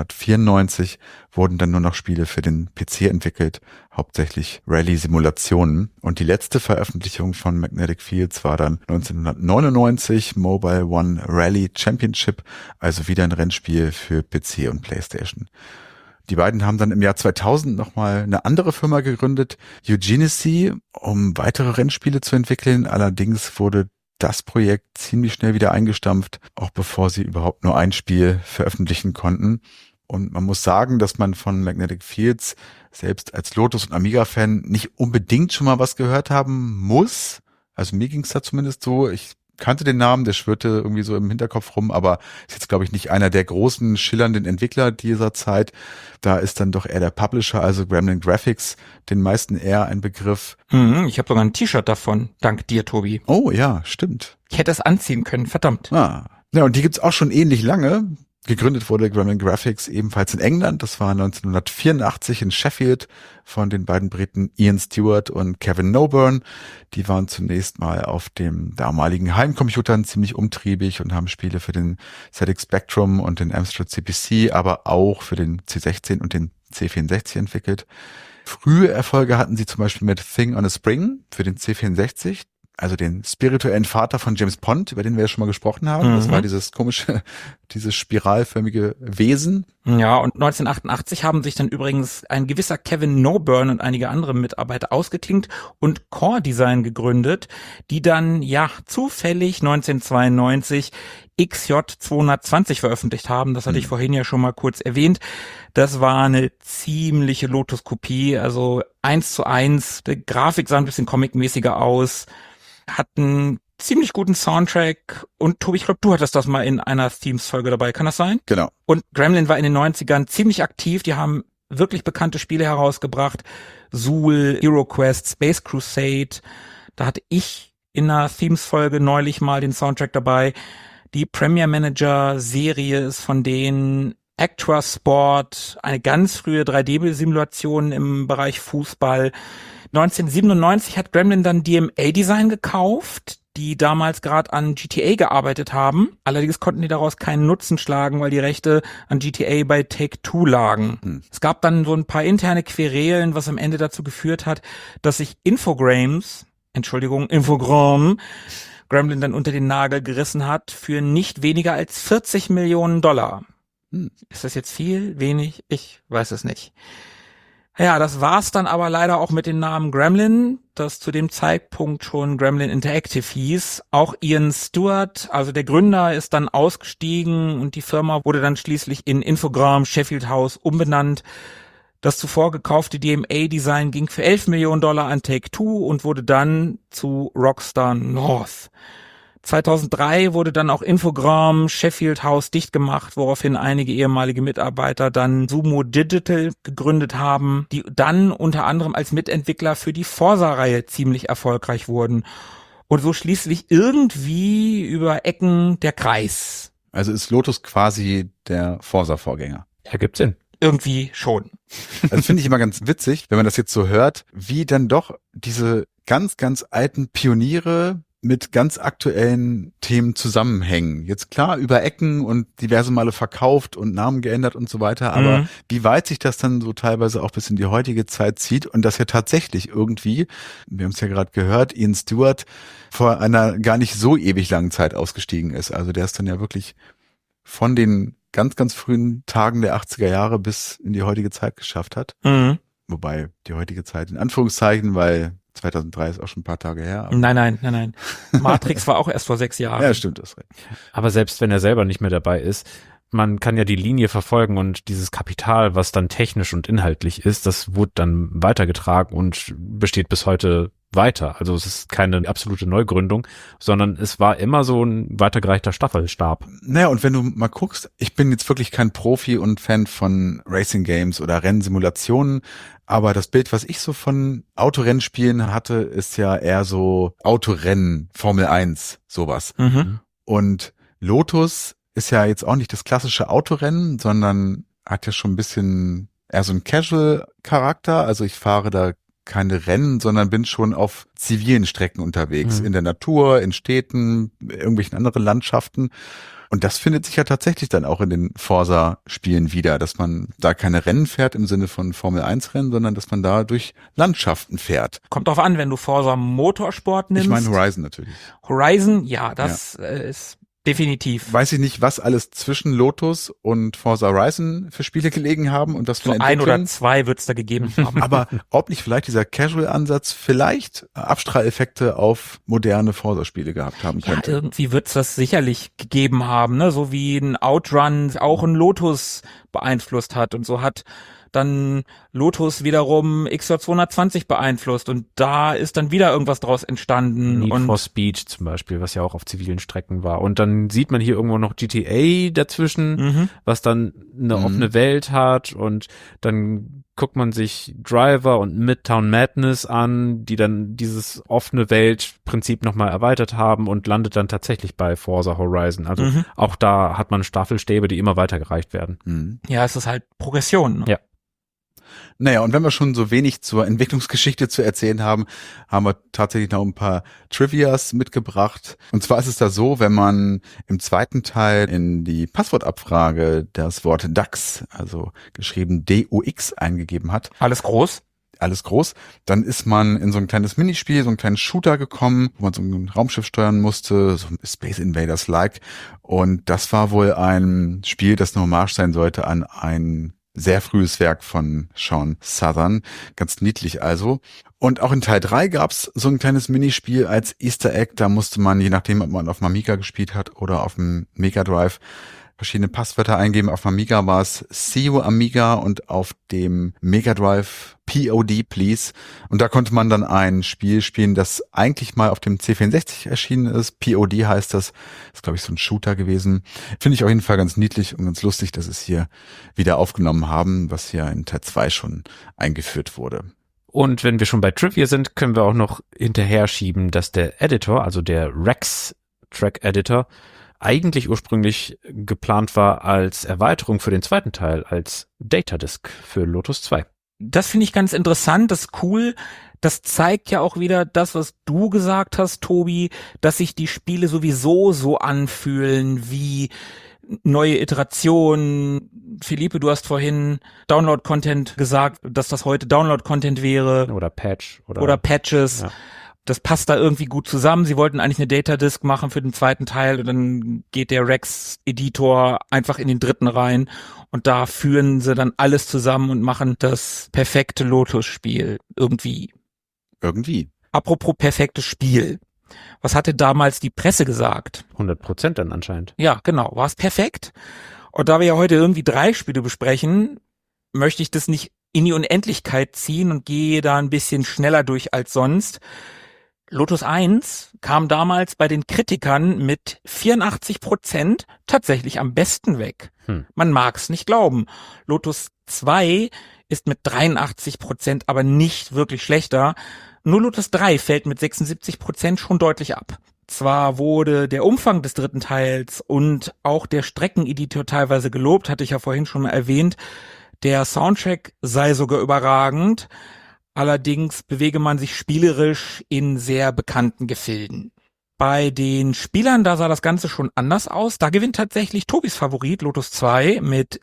1994 wurden dann nur noch Spiele für den PC entwickelt, hauptsächlich Rallye-Simulationen. Und die letzte Veröffentlichung von Magnetic Fields war dann 1999 Mobile One Rally Championship, also wieder ein Rennspiel für PC und PlayStation. Die beiden haben dann im Jahr 2000 nochmal eine andere Firma gegründet, Eugenesy, um weitere Rennspiele zu entwickeln. Allerdings wurde das Projekt ziemlich schnell wieder eingestampft, auch bevor sie überhaupt nur ein Spiel veröffentlichen konnten. Und man muss sagen, dass man von Magnetic Fields selbst als Lotus- und Amiga-Fan nicht unbedingt schon mal was gehört haben muss. Also mir ging es da zumindest so. Ich kannte den Namen, der schwirrte irgendwie so im Hinterkopf rum, aber ist jetzt, glaube ich, nicht einer der großen, schillernden Entwickler dieser Zeit. Da ist dann doch eher der Publisher, also Gremlin Graphics, den meisten eher ein Begriff. Ich habe sogar ein T-Shirt davon, dank dir, Tobi. Oh ja, stimmt. Ich hätte es anziehen können, verdammt. Ja, und die gibt's auch schon ähnlich lange. Gegründet wurde Gremlin Graphics ebenfalls in England. Das war 1984 in Sheffield von den beiden Briten Ian Stewart und Kevin Noburn. Die waren zunächst mal auf dem damaligen Heimcomputern ziemlich umtriebig und haben Spiele für den ZX Spectrum und den Amstrad CPC, aber auch für den C16 und den C64 entwickelt. Frühe Erfolge hatten sie zum Beispiel mit Thing on a Spring für den C64. also den spirituellen Vater von James Bond, über den wir ja schon mal gesprochen haben. Das war dieses spiralförmige Wesen. Ja, und 1988 haben sich dann übrigens ein gewisser Kevin Noburn und einige andere Mitarbeiter ausgeklinkt und Core Design gegründet, die dann, zufällig 1992 XJ220 veröffentlicht haben. Das hatte ich vorhin ja schon mal kurz erwähnt. Das war eine ziemliche Lotus-Kopie, also 1:1. Die Grafik sah ein bisschen comicmäßiger aus, hat einen ziemlich guten Soundtrack und Tobi, ich glaube, du hattest das mal in einer Themes-Folge dabei, kann das sein? Genau. Und Gremlin war in den 90ern ziemlich aktiv, die haben wirklich bekannte Spiele herausgebracht, Zool, HeroQuest, Space Crusade, da hatte ich in einer Themes-Folge neulich mal den Soundtrack dabei. Die Premier Manager Serie ist von denen, Actua Sport, eine ganz frühe 3D-Simulation im Bereich Fußball. 1997 hat Gremlin dann DMA Design gekauft, die damals gerade an GTA gearbeitet haben. Allerdings konnten die daraus keinen Nutzen schlagen, weil die Rechte an GTA bei Take-Two lagen. Es gab dann so ein paar interne Querelen, was am Ende dazu geführt hat, dass sich Infogramm Gremlin dann unter den Nagel gerissen hat für nicht weniger als $40 Millionen. Ist das jetzt viel, wenig? Ich weiß es nicht. Ja, das war's dann aber leider auch mit dem Namen Gremlin, das zu dem Zeitpunkt schon Gremlin Interactive hieß. Auch Ian Stewart, also der Gründer, ist dann ausgestiegen und die Firma wurde dann schließlich in Infogramm Sheffield House umbenannt. Das zuvor gekaufte DMA-Design ging für $11 Millionen an Take-Two und wurde dann zu Rockstar North. 2003 wurde dann auch Infogramm Sheffield House dicht gemacht, woraufhin einige ehemalige Mitarbeiter dann Sumo Digital gegründet haben, die dann unter anderem als Mitentwickler für die Forza-Reihe ziemlich erfolgreich wurden. Und so schließlich irgendwie über Ecken der Kreis. Also ist Lotus quasi der Forza-Vorgänger. Ergibt Sinn. Irgendwie schon. Also finde ich immer ganz witzig, wenn man das jetzt so hört, wie dann doch diese ganz, ganz alten Pioniere mit ganz aktuellen Themen zusammenhängen. Jetzt klar, über Ecken und diverse Male verkauft und Namen geändert und so weiter, aber wie weit sich das dann so teilweise auch bis in die heutige Zeit zieht und das ja tatsächlich irgendwie, wir haben es ja gerade gehört, Ian Stewart vor einer gar nicht so ewig langen Zeit ausgestiegen ist. Also der ist dann ja wirklich von den ganz, ganz frühen Tagen der 80er Jahre bis in die heutige Zeit geschafft hat. Wobei die heutige Zeit in Anführungszeichen, weil 2003 ist auch schon ein paar Tage her. Nein. Matrix war auch erst vor 6 Jahren. Ja, stimmt, das recht. Aber selbst wenn er selber nicht mehr dabei ist, man kann ja die Linie verfolgen und dieses Kapital, was dann technisch und inhaltlich ist, das wurde dann weitergetragen und besteht bis heute weiter. Also es ist keine absolute Neugründung, sondern es war immer so ein weitergereichter Staffelstab. Naja, und wenn du mal guckst, ich bin jetzt wirklich kein Profi und Fan von Racing Games oder Rennsimulationen, aber das Bild, was ich so von Autorennspielen hatte, ist ja eher so Autorennen, Formel 1, sowas. Und Lotus ist ja jetzt auch nicht das klassische Autorennen, sondern hat ja schon ein bisschen eher so einen Casual-Charakter. Also ich fahre da keine Rennen, sondern bin schon auf zivilen Strecken unterwegs, in der Natur, in Städten, irgendwelchen anderen Landschaften. Und das findet sich ja tatsächlich dann auch in den Forza-Spielen wieder, dass man da keine Rennen fährt im Sinne von Formel-1-Rennen, sondern dass man da durch Landschaften fährt. Kommt drauf an, wenn du Forza Motorsport nimmst. Ich meine Horizon natürlich. Horizon, ja, das ist definitiv. Weiß ich nicht, was alles zwischen Lotus und Forza Horizon für Spiele gelegen haben und das von So 1 oder 2 wird's da gegeben haben. Aber ob nicht vielleicht dieser Casual-Ansatz vielleicht Abstrahleffekte auf moderne Forza-Spiele gehabt haben könnte. Ja, irgendwie wird's das sicherlich gegeben haben, ne? So wie ein Outrun auch ein Lotus beeinflusst hat und so hat dann Lotus wiederum XJ220 beeinflusst und da ist dann wieder irgendwas draus entstanden. Need for Speed zum Beispiel, was ja auch auf zivilen Strecken war. Und dann sieht man hier irgendwo noch GTA dazwischen, was dann eine offene Welt hat und dann guckt man sich Driver und Midtown Madness an, die dann dieses offene Weltprinzip nochmal erweitert haben und landet dann tatsächlich bei Forza Horizon. Also auch da hat man Staffelstäbe, die immer weitergereicht werden. Ja, es ist halt Progression. Ne? Ja. Naja, und wenn wir schon so wenig zur Entwicklungsgeschichte zu erzählen haben, haben wir tatsächlich noch ein paar Trivias mitgebracht. Und zwar ist es da so, wenn man im zweiten Teil in die Passwortabfrage das Wort DUX, also geschrieben DUX, eingegeben hat. Alles groß? alles groß. Dann ist man in so ein kleines Minispiel, so ein kleines Shooter gekommen, wo man so ein Raumschiff steuern musste, so Space Invaders-like. Und das war wohl ein Spiel, das eine Hommage sein sollte an ein sehr frühes Werk von Sean Southern. Ganz niedlich also. Und auch in Teil 3 gab's so ein kleines Minispiel als Easter Egg. Da musste man, je nachdem, ob man auf dem Amiga gespielt hat oder auf dem Mega Drive, verschiedene Passwörter eingeben. Auf dem Amiga war es See You Amiga und auf dem Mega Drive POD Please. Und da konnte man dann ein Spiel spielen, das eigentlich mal auf dem C64 erschienen ist. POD heißt das. Ist, glaube ich, so ein Shooter gewesen. Finde ich auf jeden Fall ganz niedlich und ganz lustig, dass es hier wieder aufgenommen haben, was hier in Teil 2 schon eingeführt wurde. Und wenn wir schon bei Trivia sind, können wir auch noch hinterher schieben, dass der Editor, also der Rex Track Editor, eigentlich ursprünglich geplant war als Erweiterung für den zweiten Teil, als Datadisk für Lotus 2. Das finde ich ganz interessant, das ist cool. Das zeigt ja auch wieder das, was du gesagt hast, Tobi, dass sich die Spiele sowieso so anfühlen wie neue Iterationen. Philippe, du hast vorhin Download-Content gesagt, dass das heute Download-Content wäre. Oder Patch. Oder Patches. Ja. Das passt da irgendwie gut zusammen. Sie wollten eigentlich eine Datadisk machen für den zweiten Teil und dann geht der Rex-Editor einfach in den dritten rein und da führen sie dann alles zusammen und machen das perfekte Lotus-Spiel. Irgendwie. Apropos perfektes Spiel. Was hatte damals die Presse gesagt? 100% dann anscheinend. Ja, genau. War es perfekt? Und da wir ja heute irgendwie 3 Spiele besprechen, möchte ich das nicht in die Unendlichkeit ziehen und gehe da ein bisschen schneller durch als sonst. Lotus 1 kam damals bei den Kritikern mit 84% tatsächlich am besten weg. Man mag es nicht glauben. Lotus 2 ist mit 83% aber nicht wirklich schlechter. Nur Lotus 3 fällt mit 76% schon deutlich ab. Zwar wurde der Umfang des dritten Teils und auch der Streckeneditor teilweise gelobt, hatte ich ja vorhin schon mal erwähnt. Der Soundtrack sei sogar überragend. Allerdings bewege man sich spielerisch in sehr bekannten Gefilden. Bei den Spielern, da sah das Ganze schon anders aus. Da gewinnt tatsächlich Tobis Favorit Lotus 2 mit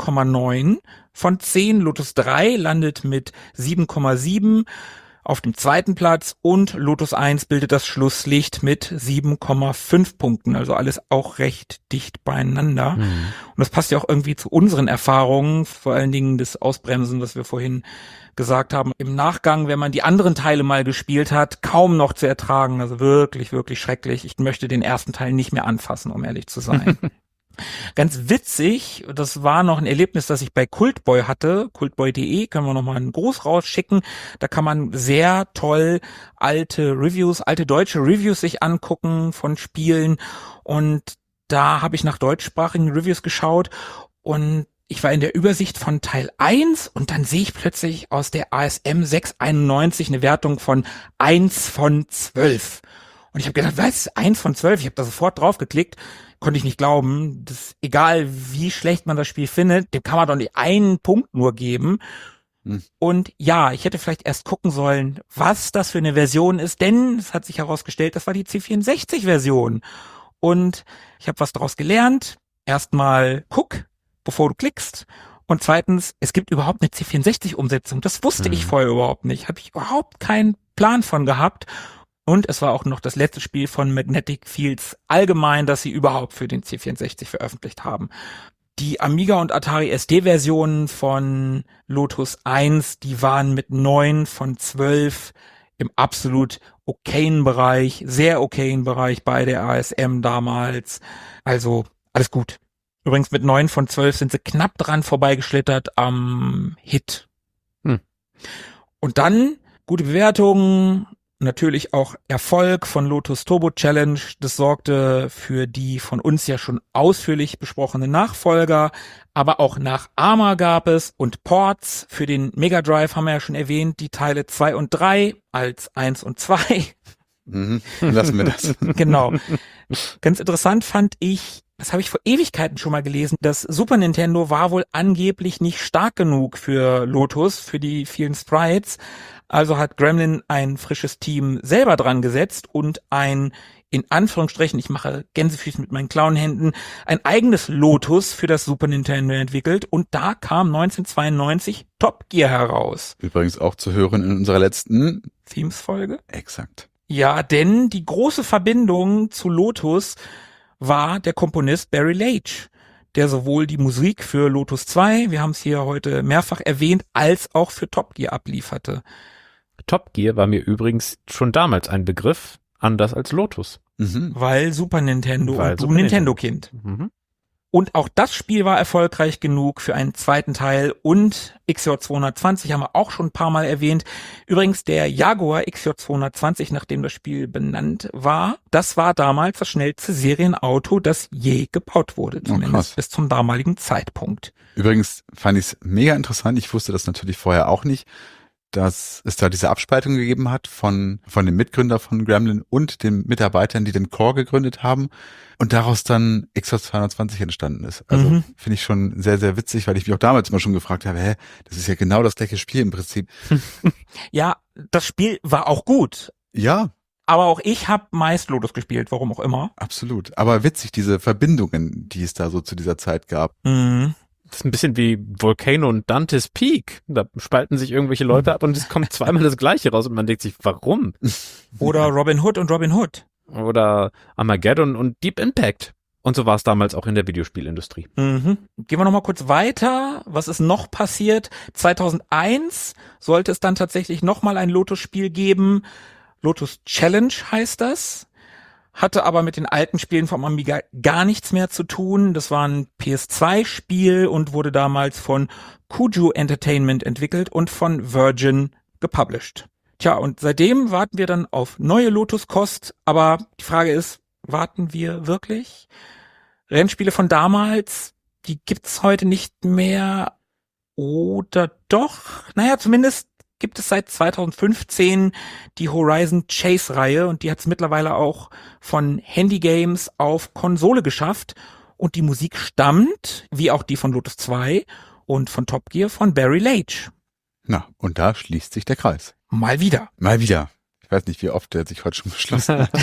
7,9 von 10. Lotus 3 landet mit 7,7 auf dem zweiten Platz und Lotus 1 bildet das Schlusslicht mit 7,5 Punkten. Also alles auch recht dicht beieinander. Und das passt ja auch irgendwie zu unseren Erfahrungen, vor allen Dingen das Ausbremsen, was wir vorhin gesagt haben. Im Nachgang, wenn man die anderen Teile mal gespielt hat, kaum noch zu ertragen. Also wirklich, wirklich schrecklich. Ich möchte den ersten Teil nicht mehr anfassen, um ehrlich zu sein. Ganz witzig, das war noch ein Erlebnis, das ich bei Cultboy hatte, cultboy.de, können wir nochmal einen Gruß rausschicken, da kann man sehr toll alte deutsche Reviews sich angucken von Spielen und da habe ich nach deutschsprachigen Reviews geschaut und ich war in der Übersicht von Teil 1 und dann sehe ich plötzlich aus der ASM 691 eine Wertung von 1 von 12. Und ich habe gedacht, was? 1 von 12? Ich habe da sofort drauf geklickt, konnte ich nicht glauben. Das, egal wie schlecht man das Spiel findet, dem kann man doch nicht einen Punkt nur geben. Und ja, ich hätte vielleicht erst gucken sollen, was das für eine Version ist, denn es hat sich herausgestellt, das war die C64-Version. Und ich habe was daraus gelernt. Erstmal guck, bevor du klickst. Und zweitens, es gibt überhaupt eine C64-Umsetzung. Das wusste ich vorher überhaupt nicht. Habe ich überhaupt keinen Plan von gehabt. Und es war auch noch das letzte Spiel von Magnetic Fields allgemein, das sie überhaupt für den C64 veröffentlicht haben. Die Amiga und Atari ST-Versionen von Lotus 1, die waren mit 9 von 12 im absolut okayen Bereich, sehr okayen Bereich bei der ASM damals. Also alles gut. Übrigens mit 9 von 12 sind sie knapp dran vorbeigeschlittert am Hit. Und dann gute Bewertungen, natürlich auch Erfolg von Lotus Turbo Challenge. Das sorgte für die von uns ja schon ausführlich besprochene Nachfolger. Aber auch nach Arma gab es und Ports für den Mega Drive haben wir ja schon erwähnt, die Teile 2 und 3 als 1 und 2. Lassen wir das. Genau. Ganz interessant fand ich, das habe ich vor Ewigkeiten schon mal gelesen, das Super Nintendo war wohl angeblich nicht stark genug für Lotus, für die vielen Sprites. Also hat Gremlin ein frisches Team selber dran gesetzt und ein in Anführungsstrichen, ich mache Gänsefüßchen mit meinen Clownhänden, ein eigenes Lotus für das Super Nintendo entwickelt und da kam 1992 Top Gear heraus. Übrigens auch zu hören in unserer letzten Themes-Folge. Exakt. Ja, denn die große Verbindung zu Lotus war der Komponist Barry Leitch, der sowohl die Musik für Lotus 2, wir haben es hier heute mehrfach erwähnt, als auch für Top Gear ablieferte. Top Gear war mir übrigens schon damals ein Begriff, anders als Lotus. Weil Super Nintendo Weil und du Super Nintendo-Kind. Mhm. Und auch das Spiel war erfolgreich genug für einen zweiten Teil und XJ220 haben wir auch schon ein paar Mal erwähnt. Übrigens der Jaguar XJ220, nachdem das Spiel benannt war, das war damals das schnellste Serienauto, das je gebaut wurde, zumindest bis zum damaligen Zeitpunkt. Übrigens fand ich es mega interessant, ich wusste das natürlich vorher auch nicht, dass es da diese Abspaltung gegeben hat von dem Mitgründer von Gremlin und den Mitarbeitern, die den Core gegründet haben und daraus dann XJ220 entstanden ist. Also finde ich schon sehr, sehr witzig, weil ich mich auch damals immer schon gefragt habe, das ist ja genau das gleiche Spiel im Prinzip. Ja, das Spiel war auch gut. Ja. Aber auch ich habe meist Lotus gespielt, warum auch immer. Absolut. Aber witzig, diese Verbindungen, die es da so zu dieser Zeit gab. Mhm. Das ist ein bisschen wie Volcano und Dante's Peak. Da spalten sich irgendwelche Leute ab und es kommt zweimal das Gleiche raus und man denkt sich, warum? Oder Robin Hood und Robin Hood. Oder Armageddon und Deep Impact. Und so war es damals auch in der Videospielindustrie. Mhm. Gehen wir nochmal kurz weiter. Was ist noch passiert? 2001 sollte es dann tatsächlich nochmal ein Lotus-Spiel geben. Lotus Challenge heißt das. Hatte aber mit den alten Spielen vom Amiga gar nichts mehr zu tun. Das war ein PS2-Spiel und wurde damals von Kuju Entertainment entwickelt und von Virgin gepublished. Tja, und seitdem warten wir dann auf neue Lotus-Kost. Aber die Frage ist, warten wir wirklich? Rennspiele von damals, die gibt's heute nicht mehr. Oder doch? Naja, zumindest gibt es seit 2015 die Horizon Chase-Reihe und die hat es mittlerweile auch von Handygames auf Konsole geschafft und die Musik stammt, wie auch die von Lotus 2 und von Top Gear von Barry Leitch. Na, und da schließt sich der Kreis. Mal wieder. Mal wieder. Ich weiß nicht, wie oft der sich heute schon beschlossen hat.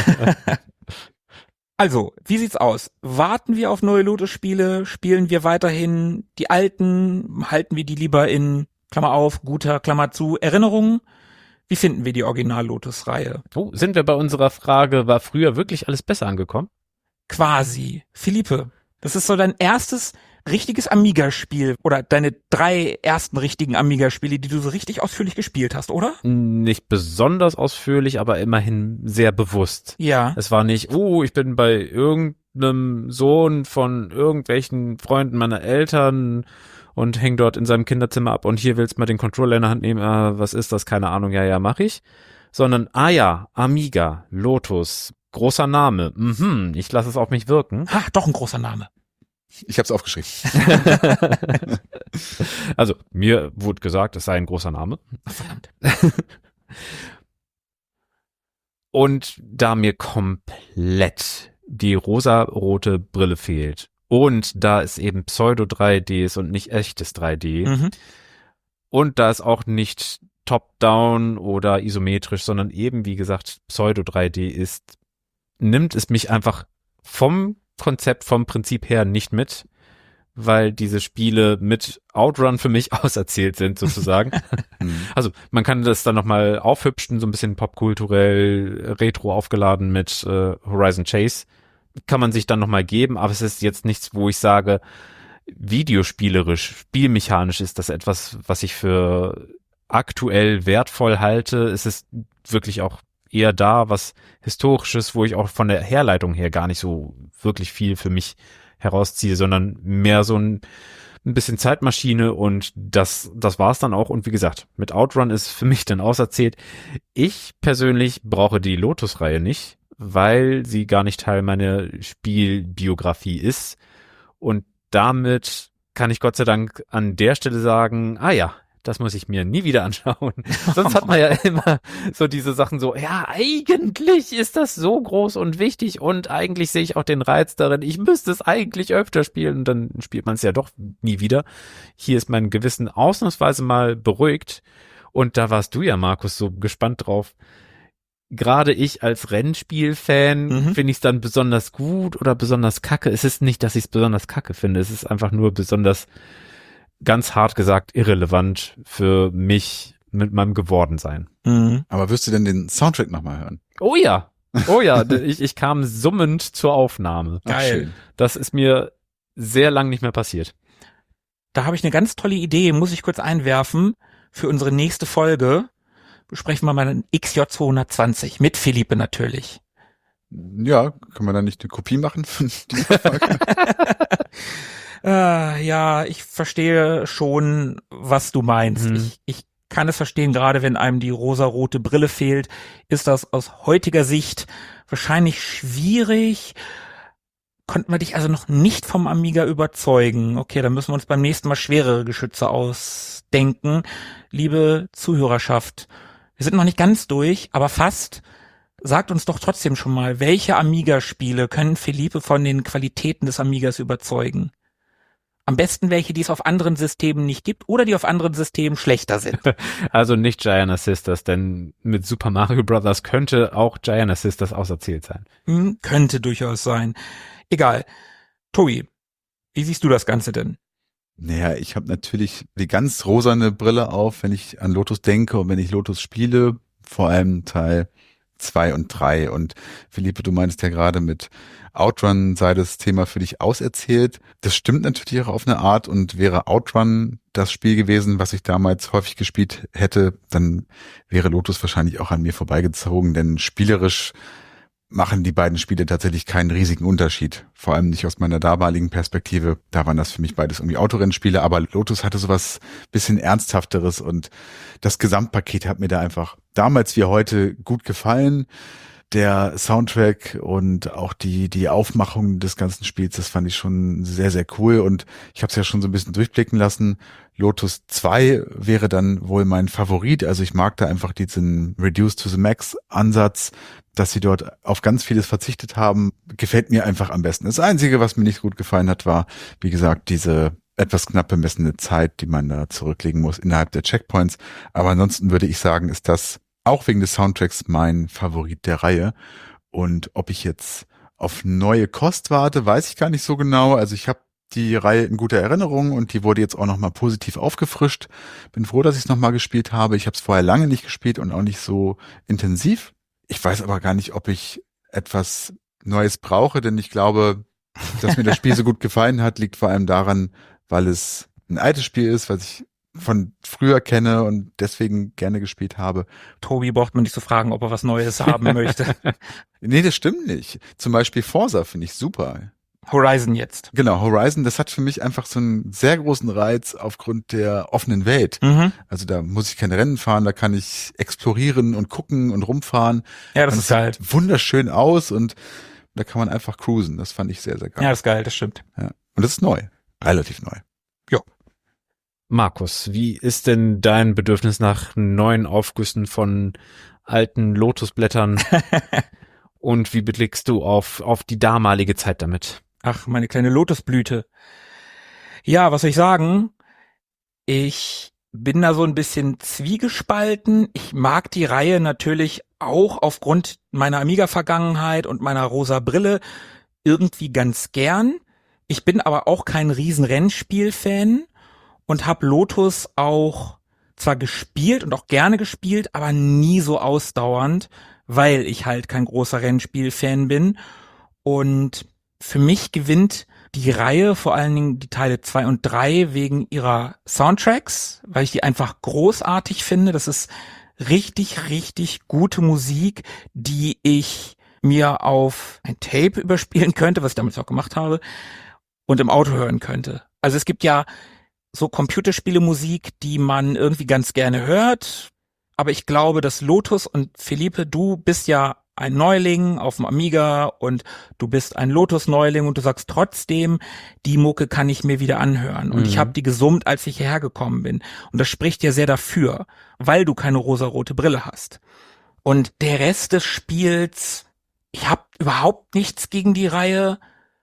Also, wie sieht's aus? Warten wir auf neue Lotus-Spiele? Spielen wir weiterhin die alten? Halten wir die lieber in Klammer auf, guter, Klammer zu, Erinnerungen? Wie finden wir die Original-Lotus-Reihe? Oh, sind wir bei unserer Frage, war früher wirklich alles besser angekommen? Quasi. Philippe, das ist so dein erstes richtiges Amiga-Spiel oder deine 3 ersten richtigen Amiga-Spiele, die du so richtig ausführlich gespielt hast, oder? Nicht besonders ausführlich, aber immerhin sehr bewusst. Ja. Es war nicht, ich bin bei irgendeinem Sohn von irgendwelchen Freunden meiner Eltern und häng dort in seinem Kinderzimmer ab und hier willst du mal den Controller in der Hand nehmen, was ist das, keine Ahnung, ja, mach ich. Sondern, Amiga, Lotus, großer Name, ich lasse es auf mich wirken. Ha, doch ein großer Name. Ich habe es aufgeschrieben. Also, mir wurde gesagt, es sei ein großer Name. Ach, verdammt. Und da mir komplett die rosarote Brille fehlt und da es eben Pseudo-3D ist und nicht echtes 3D und da es auch nicht top-down oder isometrisch, sondern eben, wie gesagt, Pseudo-3D ist, nimmt es mich einfach vom Konzept, vom Prinzip her nicht mit, weil diese Spiele mit Outrun für mich auserzählt sind, sozusagen. Also man kann das dann nochmal aufhübschen, so ein bisschen popkulturell, retro aufgeladen mit Horizon Chase. Kann man sich dann nochmal geben, aber es ist jetzt nichts, wo ich sage, videospielerisch, spielmechanisch ist das etwas, was ich für aktuell wertvoll halte. Es ist wirklich auch eher da was Historisches, wo ich auch von der Herleitung her gar nicht so wirklich viel für mich herausziehe, sondern mehr so ein bisschen Zeitmaschine und das war's dann auch. Und wie gesagt, mit Outrun ist für mich dann auserzählt. Ich persönlich brauche die Lotus-Reihe nicht, weil sie gar nicht Teil meiner Spielbiografie ist. Und damit kann ich Gott sei Dank an der Stelle sagen, das muss ich mir nie wieder anschauen. Sonst hat man ja immer so diese Sachen so, ja, eigentlich ist das so groß und wichtig und eigentlich sehe ich auch den Reiz darin, ich müsste es eigentlich öfter spielen und dann spielt man es ja doch nie wieder. Hier ist mein Gewissen ausnahmsweise mal beruhigt und da warst du ja, Markus, so gespannt drauf. gerade ich als Rennspiel-Fan finde ich es dann besonders gut oder besonders kacke. Es ist nicht, dass ich es besonders kacke finde. Es ist einfach nur besonders, ganz hart gesagt, irrelevant für mich mit meinem Gewordensein. Aber wirst du denn den Soundtrack nochmal hören? Oh ja, ich kam summend zur Aufnahme. Geil. Das ist mir sehr lang nicht mehr passiert. Da habe ich eine ganz tolle Idee, muss ich kurz einwerfen. Für unsere nächste Folge besprechen wir mal einen XJ220 mit Philippe natürlich. Ja, können wir da nicht eine Kopie machen von dieser Folge? Ja, ich verstehe schon, was du meinst. Ich kann es verstehen, gerade wenn einem die rosarote Brille fehlt, ist das aus heutiger Sicht wahrscheinlich schwierig. Konnten wir dich also noch nicht vom Amiga überzeugen? Okay, dann müssen wir uns beim nächsten Mal schwerere Geschütze ausdenken. Liebe Zuhörerschaft, wir sind noch nicht ganz durch, aber fast. Sagt uns doch trotzdem schon mal, welche Amiga-Spiele können Philippe von den Qualitäten des Amigas überzeugen? Am besten welche, die es auf anderen Systemen nicht gibt oder die auf anderen Systemen schlechter sind. Also nicht Giant Sisters, denn mit Super Mario Bros. Könnte auch Giant Sisters auserzählt sein. Könnte durchaus sein. Egal. Tobi, wie siehst du das Ganze denn? Naja, ich habe natürlich die ganz rosane Brille auf, wenn ich an Lotus denke und wenn ich Lotus spiele, vor allem Teil 2 und 3. Und Philippe, du meinst ja gerade mit Outrun sei das Thema für dich auserzählt. Das stimmt natürlich auch auf eine Art, und wäre Outrun das Spiel gewesen, was ich damals häufig gespielt hätte, dann wäre Lotus wahrscheinlich auch an mir vorbeigezogen, denn spielerisch machen die beiden Spiele tatsächlich keinen riesigen Unterschied. Vor allem nicht aus meiner damaligen Perspektive. Da waren das für mich beides irgendwie Autorennspiele, aber Lotus hatte sowas bisschen Ernsthafteres und das Gesamtpaket hat mir da einfach damals wie heute gut gefallen. Der Soundtrack und auch die Aufmachung des ganzen Spiels, das fand ich schon sehr, sehr cool, und ich habe es ja schon so ein bisschen durchblicken lassen. Lotus 2 wäre dann wohl mein Favorit, also ich mag da einfach diesen Reduce to the Max Ansatz, dass sie dort auf ganz vieles verzichtet haben, gefällt mir einfach am besten. Das Einzige, was mir nicht gut gefallen hat, war, wie gesagt, diese etwas knapp bemessene Zeit, die man da zurücklegen muss innerhalb der Checkpoints, aber ansonsten würde ich sagen, ist das auch wegen des Soundtracks mein Favorit der Reihe. Und ob ich jetzt auf neue Kost warte, weiß ich gar nicht so genau. Also ich habe die Reihe in guter Erinnerung und die wurde jetzt auch nochmal positiv aufgefrischt. Bin froh, dass ich es nochmal gespielt habe. Ich habe es vorher lange nicht gespielt und auch nicht so intensiv. Ich weiß aber gar nicht, ob ich etwas Neues brauche, denn ich glaube, dass mir das Spiel so gut gefallen hat, liegt vor allem daran, weil es ein altes Spiel ist, was ich von früher kenne und deswegen gerne gespielt habe. Tobi braucht man nicht zu fragen, ob er was Neues haben möchte. Nee, das stimmt nicht. Zum Beispiel Forza finde ich super. Horizon jetzt. Genau, Horizon, das hat für mich einfach so einen sehr großen Reiz aufgrund der offenen Welt. Also da muss ich keine Rennen fahren, da kann ich explorieren und gucken und rumfahren. Ja, das ist geil. Sieht wunderschön aus und da kann man einfach cruisen. Das fand ich sehr, sehr geil. Ja, das ist geil, das stimmt. Ja. Und das ist neu. Relativ neu. Ja. Markus, wie ist denn dein Bedürfnis nach neuen Aufgüssen von alten Lotusblättern und wie blickst du auf die damalige Zeit damit? Ach, meine kleine Lotusblüte. Ja, was soll ich sagen? Ich bin da so ein bisschen zwiegespalten. Ich mag die Reihe natürlich auch aufgrund meiner Amiga-Vergangenheit und meiner rosa Brille irgendwie ganz gern. Ich bin aber auch kein riesen Rennspiel-Fan und habe Lotus auch zwar gespielt und auch gerne gespielt, aber nie so ausdauernd, weil ich halt kein großer Rennspiel-Fan bin. Und für mich gewinnt die Reihe, vor allen Dingen die Teile 2 und 3, wegen ihrer Soundtracks, weil ich die einfach großartig finde. Das ist richtig, richtig gute Musik, die ich mir auf ein Tape überspielen könnte, was ich damals auch gemacht habe, und im Auto hören könnte. Also es gibt ja so Computerspiele-Musik, die man irgendwie ganz gerne hört, aber ich glaube, dass Lotus und Philippe, du bist ja ein Neuling auf dem Amiga und du bist ein Lotus-Neuling und du sagst trotzdem, die Mucke kann ich mir wieder anhören. Und ich habe die gesummt, als ich hierher gekommen bin. Und das spricht ja sehr dafür, weil du keine rosarote Brille hast. Und der Rest des Spiels, ich habe überhaupt nichts gegen die Reihe.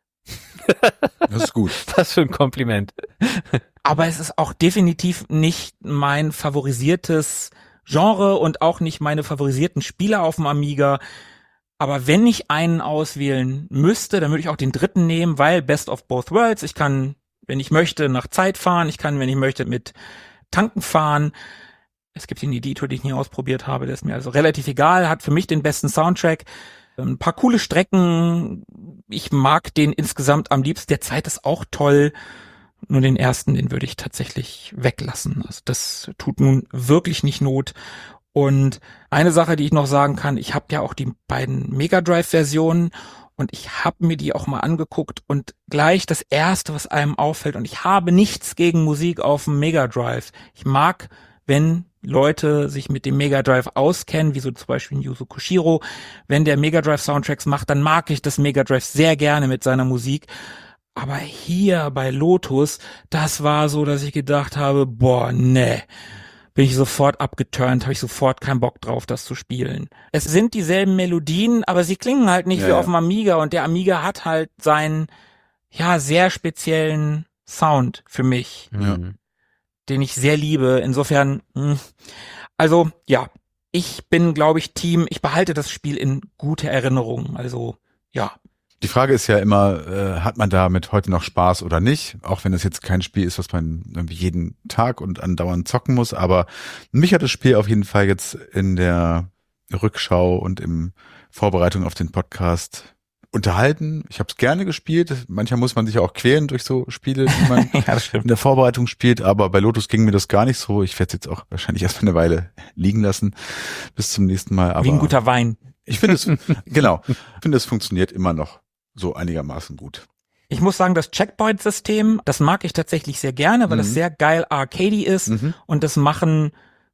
Das ist gut. Was für ein Kompliment. Aber es ist auch definitiv nicht mein favorisiertes Genre und auch nicht meine favorisierten Spieler auf dem Amiga. Aber wenn ich einen auswählen müsste, dann würde ich auch den dritten nehmen, weil Best of Both Worlds. Ich kann, wenn ich möchte, nach Zeit fahren. Ich kann, wenn ich möchte, mit Tanken fahren. Es gibt den Editor, den ich nie ausprobiert habe. Der ist mir also relativ egal. Hat für mich den besten Soundtrack. Ein paar coole Strecken. Ich mag den insgesamt am liebsten. Der Zeit ist auch toll. Nur den ersten, den würde ich tatsächlich weglassen. Also das tut nun wirklich nicht Not. Und eine Sache, die ich noch sagen kann, ich habe ja auch die beiden Mega Drive-Versionen und ich habe mir die auch mal angeguckt und gleich das Erste, was einem auffällt, und ich habe nichts gegen Musik auf dem Mega Drive. Ich mag, wenn Leute sich mit dem Mega Drive auskennen, wie so zum Beispiel Yuzo Koshiro, wenn der Mega Drive Soundtracks macht, dann mag ich das Mega Drive sehr gerne mit seiner Musik. Aber hier bei Lotus, das war so, dass ich gedacht habe, boah, nee. Bin ich sofort abgeturnt, habe ich sofort keinen Bock drauf, das zu spielen. Es sind dieselben Melodien, aber sie klingen halt nicht wie auf dem Amiga und der Amiga hat halt seinen, ja, sehr speziellen Sound für mich, den ich sehr liebe. Insofern, also, ja, ich bin, glaube ich, ich behalte das Spiel in gute Erinnerung, also, ja. Die Frage ist ja immer, hat man damit heute noch Spaß oder nicht? Auch wenn es jetzt kein Spiel ist, was man irgendwie jeden Tag und andauernd zocken muss. Aber mich hat das Spiel auf jeden Fall jetzt in der Rückschau und in Vorbereitung auf den Podcast unterhalten. Ich habe es gerne gespielt. Manchmal muss man sich ja auch quälen durch so Spiele, die man in der Vorbereitung spielt. Aber bei Lotus ging mir das gar nicht so. Ich werde es jetzt auch wahrscheinlich erstmal eine Weile liegen lassen. Bis zum nächsten Mal. Aber wie ein guter Wein. Ich finde es, genau, es funktioniert immer noch so einigermaßen gut. Ich muss sagen, das Checkpoint-System, das mag ich tatsächlich sehr gerne, weil es sehr geil arcadey ist und das machen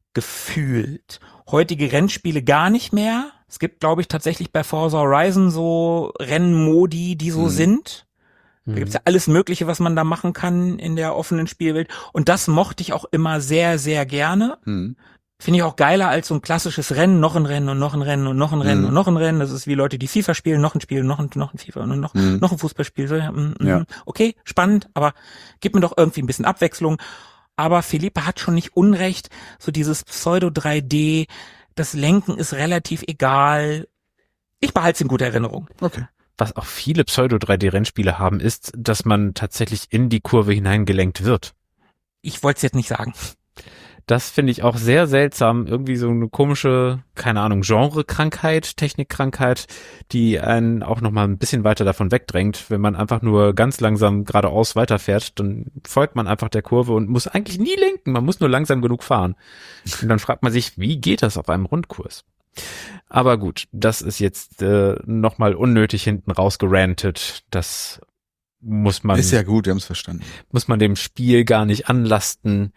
gefühlt heutige Rennspiele gar nicht mehr. Es gibt, glaube ich, tatsächlich bei Forza Horizon so Rennmodi, die so sind. Da gibt's ja alles Mögliche, was man da machen kann in der offenen Spielwelt. Und das mochte ich auch immer sehr, sehr gerne. Finde ich auch geiler als so ein klassisches Rennen, noch ein Rennen und noch ein Rennen und noch ein Rennen und noch ein Rennen. Das ist wie Leute, die FIFA spielen, noch ein Spiel, noch ein FIFA und noch ein Fußballspiel. So, okay, spannend, aber gib mir doch irgendwie ein bisschen Abwechslung. Aber Philippe hat schon nicht unrecht, so dieses Pseudo-3D, das Lenken ist relativ egal. Ich behalte es in guter Erinnerung. Okay. Was auch viele Pseudo-3D-Rennspiele haben, ist, dass man tatsächlich in die Kurve hineingelenkt wird. Ich wollte es jetzt nicht sagen. Das finde ich auch sehr seltsam. Irgendwie so eine komische, keine Ahnung, Genre-Krankheit, Technikkrankheit, die einen auch nochmal ein bisschen weiter davon wegdrängt. Wenn man einfach nur ganz langsam geradeaus weiterfährt, dann folgt man einfach der Kurve und muss eigentlich nie lenken. Man muss nur langsam genug fahren. Und dann fragt man sich, wie geht das auf einem Rundkurs? Aber gut, das ist jetzt nochmal unnötig hinten rausgerantet. Das muss man... Ist ja gut, wir haben es verstanden. Muss man dem Spiel gar nicht anlasten.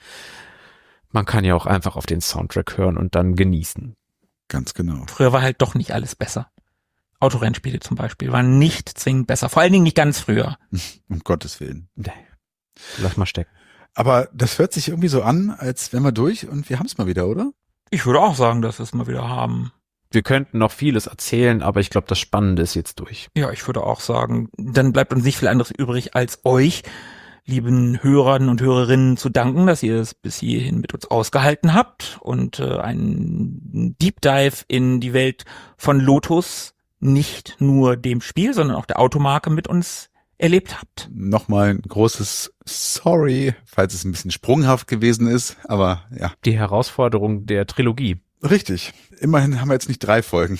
Man kann ja auch einfach auf den Soundtrack hören und dann genießen. Ganz genau. Früher war halt doch nicht alles besser. Autorennspiele zum Beispiel waren nicht zwingend besser. Vor allen Dingen nicht ganz früher. Um Gottes Willen. Nee. Lass mal stecken. Aber das hört sich irgendwie so an, als wären wir durch und wir haben es mal wieder, oder? Ich würde auch sagen, dass wir es mal wieder haben. Wir könnten noch vieles erzählen, aber ich glaube, das Spannende ist jetzt durch. Ja, ich würde auch sagen, dann bleibt uns nicht viel anderes übrig, als euch, lieben Hörern und Hörerinnen, zu danken, dass ihr es bis hierhin mit uns ausgehalten habt und einen Deep Dive in die Welt von Lotus, nicht nur dem Spiel, sondern auch der Automarke mit uns erlebt habt. Nochmal ein großes Sorry, falls es ein bisschen sprunghaft gewesen ist, aber ja. Die Herausforderung der Trilogie. Richtig. Immerhin haben wir jetzt nicht 3 Folgen.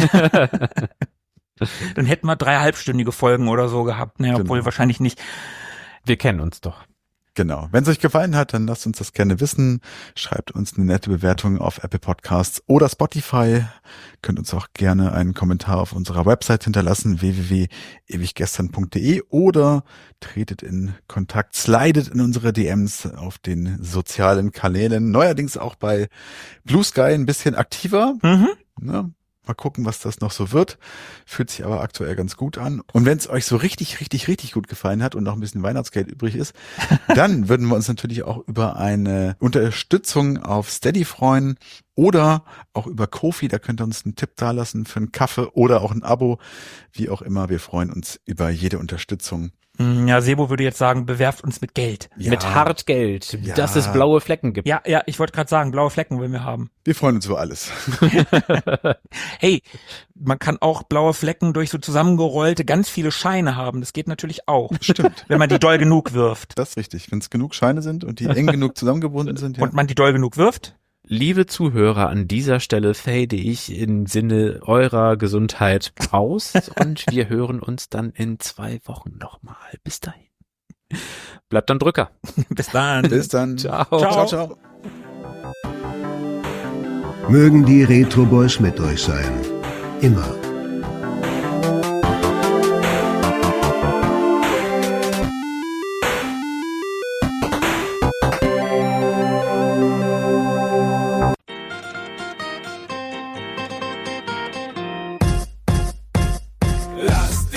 Dann hätten wir 3 halbstündige Folgen oder so gehabt. Naja, obwohl wahrscheinlich nicht. Wir kennen uns doch. Genau. Wenn es euch gefallen hat, dann lasst uns das gerne wissen. Schreibt uns eine nette Bewertung auf Apple Podcasts oder Spotify. Könnt uns auch gerne einen Kommentar auf unserer Website hinterlassen, www.ewiggestern.de, oder tretet in Kontakt, slidet in unsere DMs auf den sozialen Kanälen. Neuerdings auch bei Blue Sky ein bisschen aktiver. Ne? Mal gucken, was das noch so wird. Fühlt sich aber aktuell ganz gut an. Und wenn es euch so richtig, richtig, richtig gut gefallen hat und noch ein bisschen Weihnachtsgeld übrig ist, dann würden wir uns natürlich auch über eine Unterstützung auf Steady freuen. oder auch über Ko-fi, da könnt ihr uns einen Tipp dalassen für einen Kaffee oder auch ein Abo, wie auch immer. Wir freuen uns über jede Unterstützung. Ja, Sebo würde jetzt sagen, bewerft uns mit Geld. Ja. Mit Hartgeld, Ja. dass es blaue Flecken gibt. Ja, ich wollte gerade sagen, blaue Flecken wollen wir haben. Wir freuen uns über alles. Hey, man kann auch blaue Flecken durch so zusammengerollte ganz viele Scheine haben. Das geht natürlich auch. Stimmt. Wenn man die doll genug wirft. Das ist richtig. Wenn es genug Scheine sind und die eng genug zusammengebunden sind, ja. Und man die doll genug wirft. Liebe Zuhörer, an dieser Stelle fade ich im Sinne eurer Gesundheit aus und wir hören uns dann in 2 Wochen nochmal. Bis dahin. Bleibt dann Drücker. Bis dann. Bis dann. Ciao. Ciao, ciao. Mögen die Retro Boys mit euch sein. Immer. Lasst